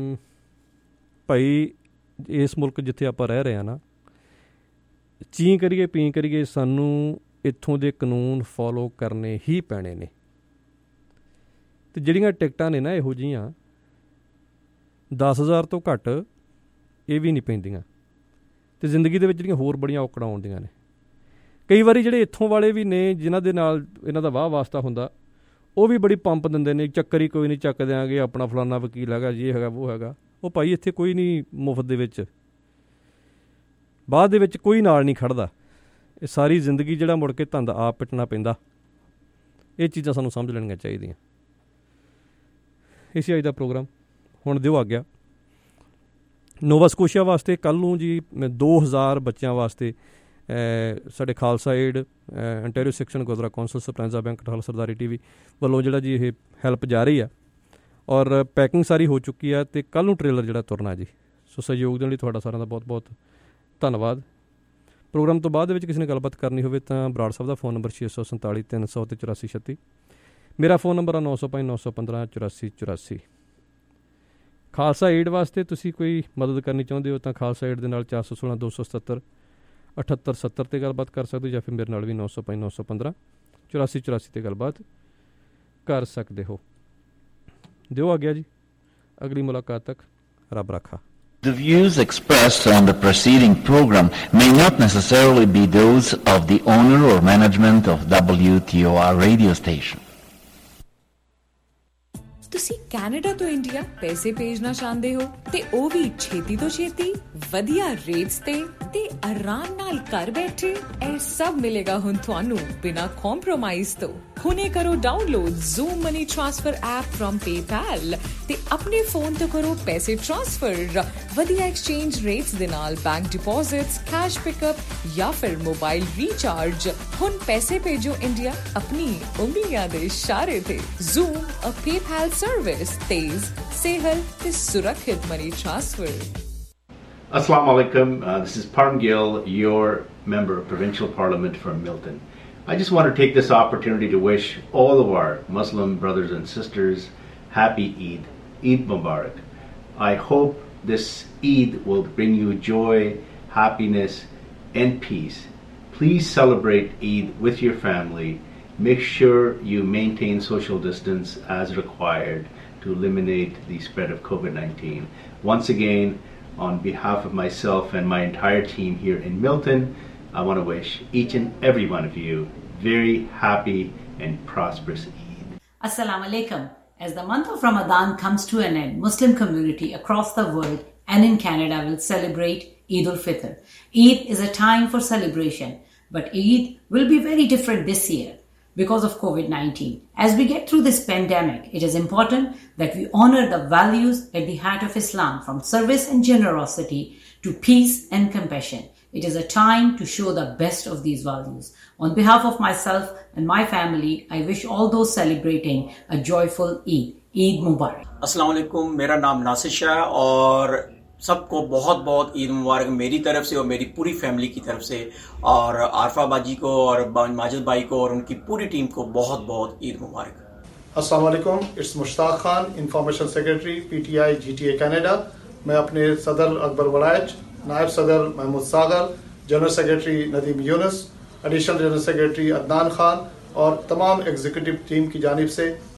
ਭਾਈ ਇਸ ਮੁਲਕ ਜਿੱਥੇ ਆਪਾਂ ਰਹਿ ਰਹੇ ਹਾਂ ਨਾ, ਚੀਂ ਕਰੀਏ ਪੀਂ ਕਰੀਏ ਸਾਨੂੰ ਇੱਥੋਂ ਦੇ ਕਾਨੂੰਨ ਫੋਲੋ ਕਰਨੇ ਹੀ ਪੈਣੇ ਨੇ। ਅਤੇ ਜਿਹੜੀਆਂ ਟਿਕਟਾਂ ਨੇ ਨਾ ਇਹੋ ਜਿਹੀਆਂ ਦਸ ਹਜ਼ਾਰ ਤੋਂ ਘੱਟ ਇਹ ਵੀ ਨਹੀਂ ਪੈਂਦੀਆਂ। ਅਤੇ ਜ਼ਿੰਦਗੀ ਦੇ ਵਿੱਚ ਜਿਹੜੀਆਂ ਹੋਰ ਬੜੀਆਂ ਔਕੜਾਂ ਆਉਂਦੀਆਂ ਨੇ, ਕਈ ਵਾਰੀ ਜਿਹੜੇ ਇੱਥੋਂ ਵਾਲੇ ਵੀ ਨੇ ਜਿਨ੍ਹਾਂ ਦੇ ਨਾਲ ਇਹਨਾਂ ਦਾ ਵਾਹ ਵਾਸਤਾ ਹੁੰਦਾ, ਉਹ ਵੀ ਬੜੀ ਪੰਪ ਦਿੰਦੇ ਨੇ, ਚੱਕਰ ਹੀ ਕੋਈ ਨਹੀਂ, ਚੱਕ ਦਿਆਂਗੇ, ਆਪਣਾ ਫਲਾਨਾ ਵਕੀਲ ਹੈਗਾ, ਇਹ ਹੈਗਾ ਉਹ ਹੈਗਾ। ਉਹ ਭਾਈ ਇੱਥੇ ਕੋਈ ਨਹੀਂ ਮੁਫਤ ਦੇ ਵਿੱਚ, ਬਾਅਦ ਦੇ ਵਿੱਚ ਕੋਈ ਨਾਲ ਨਹੀਂ ਖੜ੍ਹਦਾ। ਇਹ ਸਾਰੀ ਜ਼ਿੰਦਗੀ ਜਿਹੜਾ ਮੁੜ ਕੇ ਧੰਦ ਆਪ ਪਿੱਟਣਾ ਪੈਂਦਾ। ਇਹ ਚੀਜ਼ਾਂ ਸਾਨੂੰ ਸਮਝ ਲੈਣੀਆਂ ਚਾਹੀਦੀਆਂ। ਇਸੇ ਅੱਜ ਦਾ ਪ੍ਰੋਗਰਾਮ ਹੁਣ ਦਿਓ ਆ ਗਿਆ। ਨੋਵਾ ਸਕੋਸ਼ੀਆ ਵਾਸਤੇ ਕੱਲ੍ਹ ਨੂੰ ਜੀ ਦੋ ਹਜ਼ਾਰ ਬੱਚਿਆਂ ਵਾਸਤੇ ਸਾਡੇ Khalsa Aid Ontario section Gurdwara council Speranza bank ਠਾਲ ਸਰਦਾਰੀ ਟੀ ਵੀ ਵੱਲੋਂ ਜਿਹੜਾ ਜੀ ਇਹ ਹੈਲਪ ਜਾ ਰਹੀ ਆ ਔਰ ਪੈਕਿੰਗ ਸਾਰੀ ਹੋ ਚੁੱਕੀ ਆ ਅਤੇ ਕੱਲ੍ਹ ਨੂੰ ਟ੍ਰੇਲਰ ਜਿਹੜਾ ਤੁਰਨਾ ਜੀ। ਸੋ ਸਹਿਯੋਗ ਦੇਣ ਲਈ ਤੁਹਾਡਾ ਸਾਰਿਆਂ ਦਾ ਬਹੁਤ ਬਹੁਤ ਧੰਨਵਾਦ। ਪ੍ਰੋਗਰਾਮ ਤੋਂ ਬਾਅਦ ਦੇ ਵਿੱਚ ਕਿਸੇ ਨੇ ਗੱਲਬਾਤ ਕਰਨੀ ਹੋਵੇ ਤਾਂ ਬਰਾੜ ਸਾਹਿਬ ਦਾ ਫ਼ੋਨ ਨੰਬਰ ਛੇ ਸੌ ਸੰਤਾਲੀ ਤਿੰਨ ਸੌ ਅਤੇ ਚੁਰਾਸੀ ਛੱਤੀ। ਮੇਰਾ ਫ਼ੋਨ ਨੰਬਰ ਆ ਨੌ ਸੌ ਪੰਜ ਨੌ ਸੌ ਪੰਦਰਾਂ ਚੁਰਾਸੀ ਚੁਰਾਸੀ। ਖਾਲਸਾ ਏਡ ਵਾਸਤੇ ਤੁਸੀਂ ਕੋਈ ਮਦਦ ਕਰਨੀ ਚਾਹੁੰਦੇ ਹੋ ਤਾਂ ਖਾਲਸਾ ਏਡ ਦੇ ਨਾਲ ਚਾਰ ਸੌ ਸੋਲਾਂ ਦੋ ਸੌ ਸਤੱਤਰ ਅਠੱਤਰ ਸੱਤਰ 'ਤੇ ਗੱਲਬਾਤ ਕਰ ਸਕਦੇ ਹੋ, ਜਾਂ ਫਿਰ ਮੇਰੇ ਨਾਲ ਵੀ ਨੌ ਸੌ ਪੰਜ ਨੌ ਸੌ ਪੰਦਰਾਂ ਚੁਰਾਸੀ ਚੁਰਾਸੀ 'ਤੇ ਗੱਲਬਾਤ ਕਰ ਸਕਦੇ ਹੋ। ਦਿਓ ਆ ਗਿਆ ਜੀ। ਅਗਲੀ ਮੁਲਾਕਾਤ ਤੱਕ ਰੱਬ ਰਾਖਾ। The views expressed on the preceding program may not necessarily be those of the owner or management of W T O R radio station. ਤੁਸੀਂ ਕੈਨੇਡਾ ਤੋਂ ਇੰਡੀਆ ਪੈਸੇ ਭੇਜਣਾ ਚਾਹੁੰਦੇ ਹੋ ਤੇ ਉਹ ਵੀ ਛੇਤੀ ਤੋਂ ਛੇਤੀ, ਵਧੀਆ ਰੇਟਸ ਤੇ ਤੇ ਆਰਾਮ ਨਾਲ ਘਰ ਬੈਠੇ। ਇਹ ਸਭ ਮਿਲੇਗਾ ਹੁਣ ਤੁਹਾਨੂੰ ਬਿਨਾਂ ਕੰਪਰੋਮਾਈਜ਼ ਤੋਂ। ਹੁਣੇ ਕਰੋ download Zoom money transfer app from PayPal ਤੇ ਆਪਣੇ ਫੋਨ ਤੋਂ ਕਰੋ ਪੈਸੇ ਟ੍ਰਾਂਸਫਰ ਵਧੀਆ ਐਕਸਚੇਂਜ ਰੇਟਸ ਦੇ ਨਾਲ, ਬੈਂਕ ਡਿਪੋਜ਼ਿਟਸ, ਕੈਸ਼ ਪਿਕਅਪ ਜਾਂ ਫਿਰ ਮੋਬਾਈਲ ਰੀਚਾਰਜ। ਹੁਣ ਪੈਸੇ ਭੇਜੋ ਇੰਡੀਆ ਆਪਣੀ ਉਂਗਲੀਆਂ ਦੇ ਇਸ਼ਾਰੇ ਤੇ। ਜ਼ੂਮ ਅ ਪੇਪੈਲ ਸਰਵਿਸ, ਤੇਜ਼, ਸੇਹਲ ਤੇ ਸੁਰੱਖਿਅਤ money transfer. Assalamu alaikum. Uh, this is Parm Gill, your member of Provincial Parliament from Milton. I just want to take this opportunity to wish all of our Muslim brothers and sisters happy Eid. Eid Mubarak. I hope this Eid will bring you joy, happiness and peace. Please celebrate Eid with your family. Make sure you maintain social distance as required to eliminate the spread of COVID nineteen. Once again, on behalf of myself and my entire team here in Milton, I want to wish each and every one of you very happy and prosperous Eid. Assalamu alaikum. As the month of Ramadan comes to an end, Muslim community across the world and in Canada will celebrate Eid al-Fitr. Eid is a time for celebration, but Eid will be very different this year because of COVID nineteen. As we get through this pandemic, it is important that we honor the values at the heart of Islam, from service and generosity to peace and compassion. It is a time to show the best of these values. On behalf of myself and my family, I wish all those celebrating a joyful Eid. Eid Mubarak. अस्सलाम वालेकुम, मेरा नाम नासिर शाह है और सबको बहुत बहुत ईद मुबारक मेरी तरफ से और मेरी पूरी फैमिली की तरफ से, और आरफा बाजी को और माजिद भाई को और उनकी पूरी टीम को बहुत बहुत ईद मुबारक। अस्सलाम वालेकुम, it's Mushtaq Khan, information secretary PTI GTA Canada. मैं अपने सदर अकबर वड़ाइच, नायब सदर Mahmood Sagar, general secretary Nadeem Younus, additional general secretary Adnan Khan और तमाम एग्जीक्यूटिव टीम की जानिब से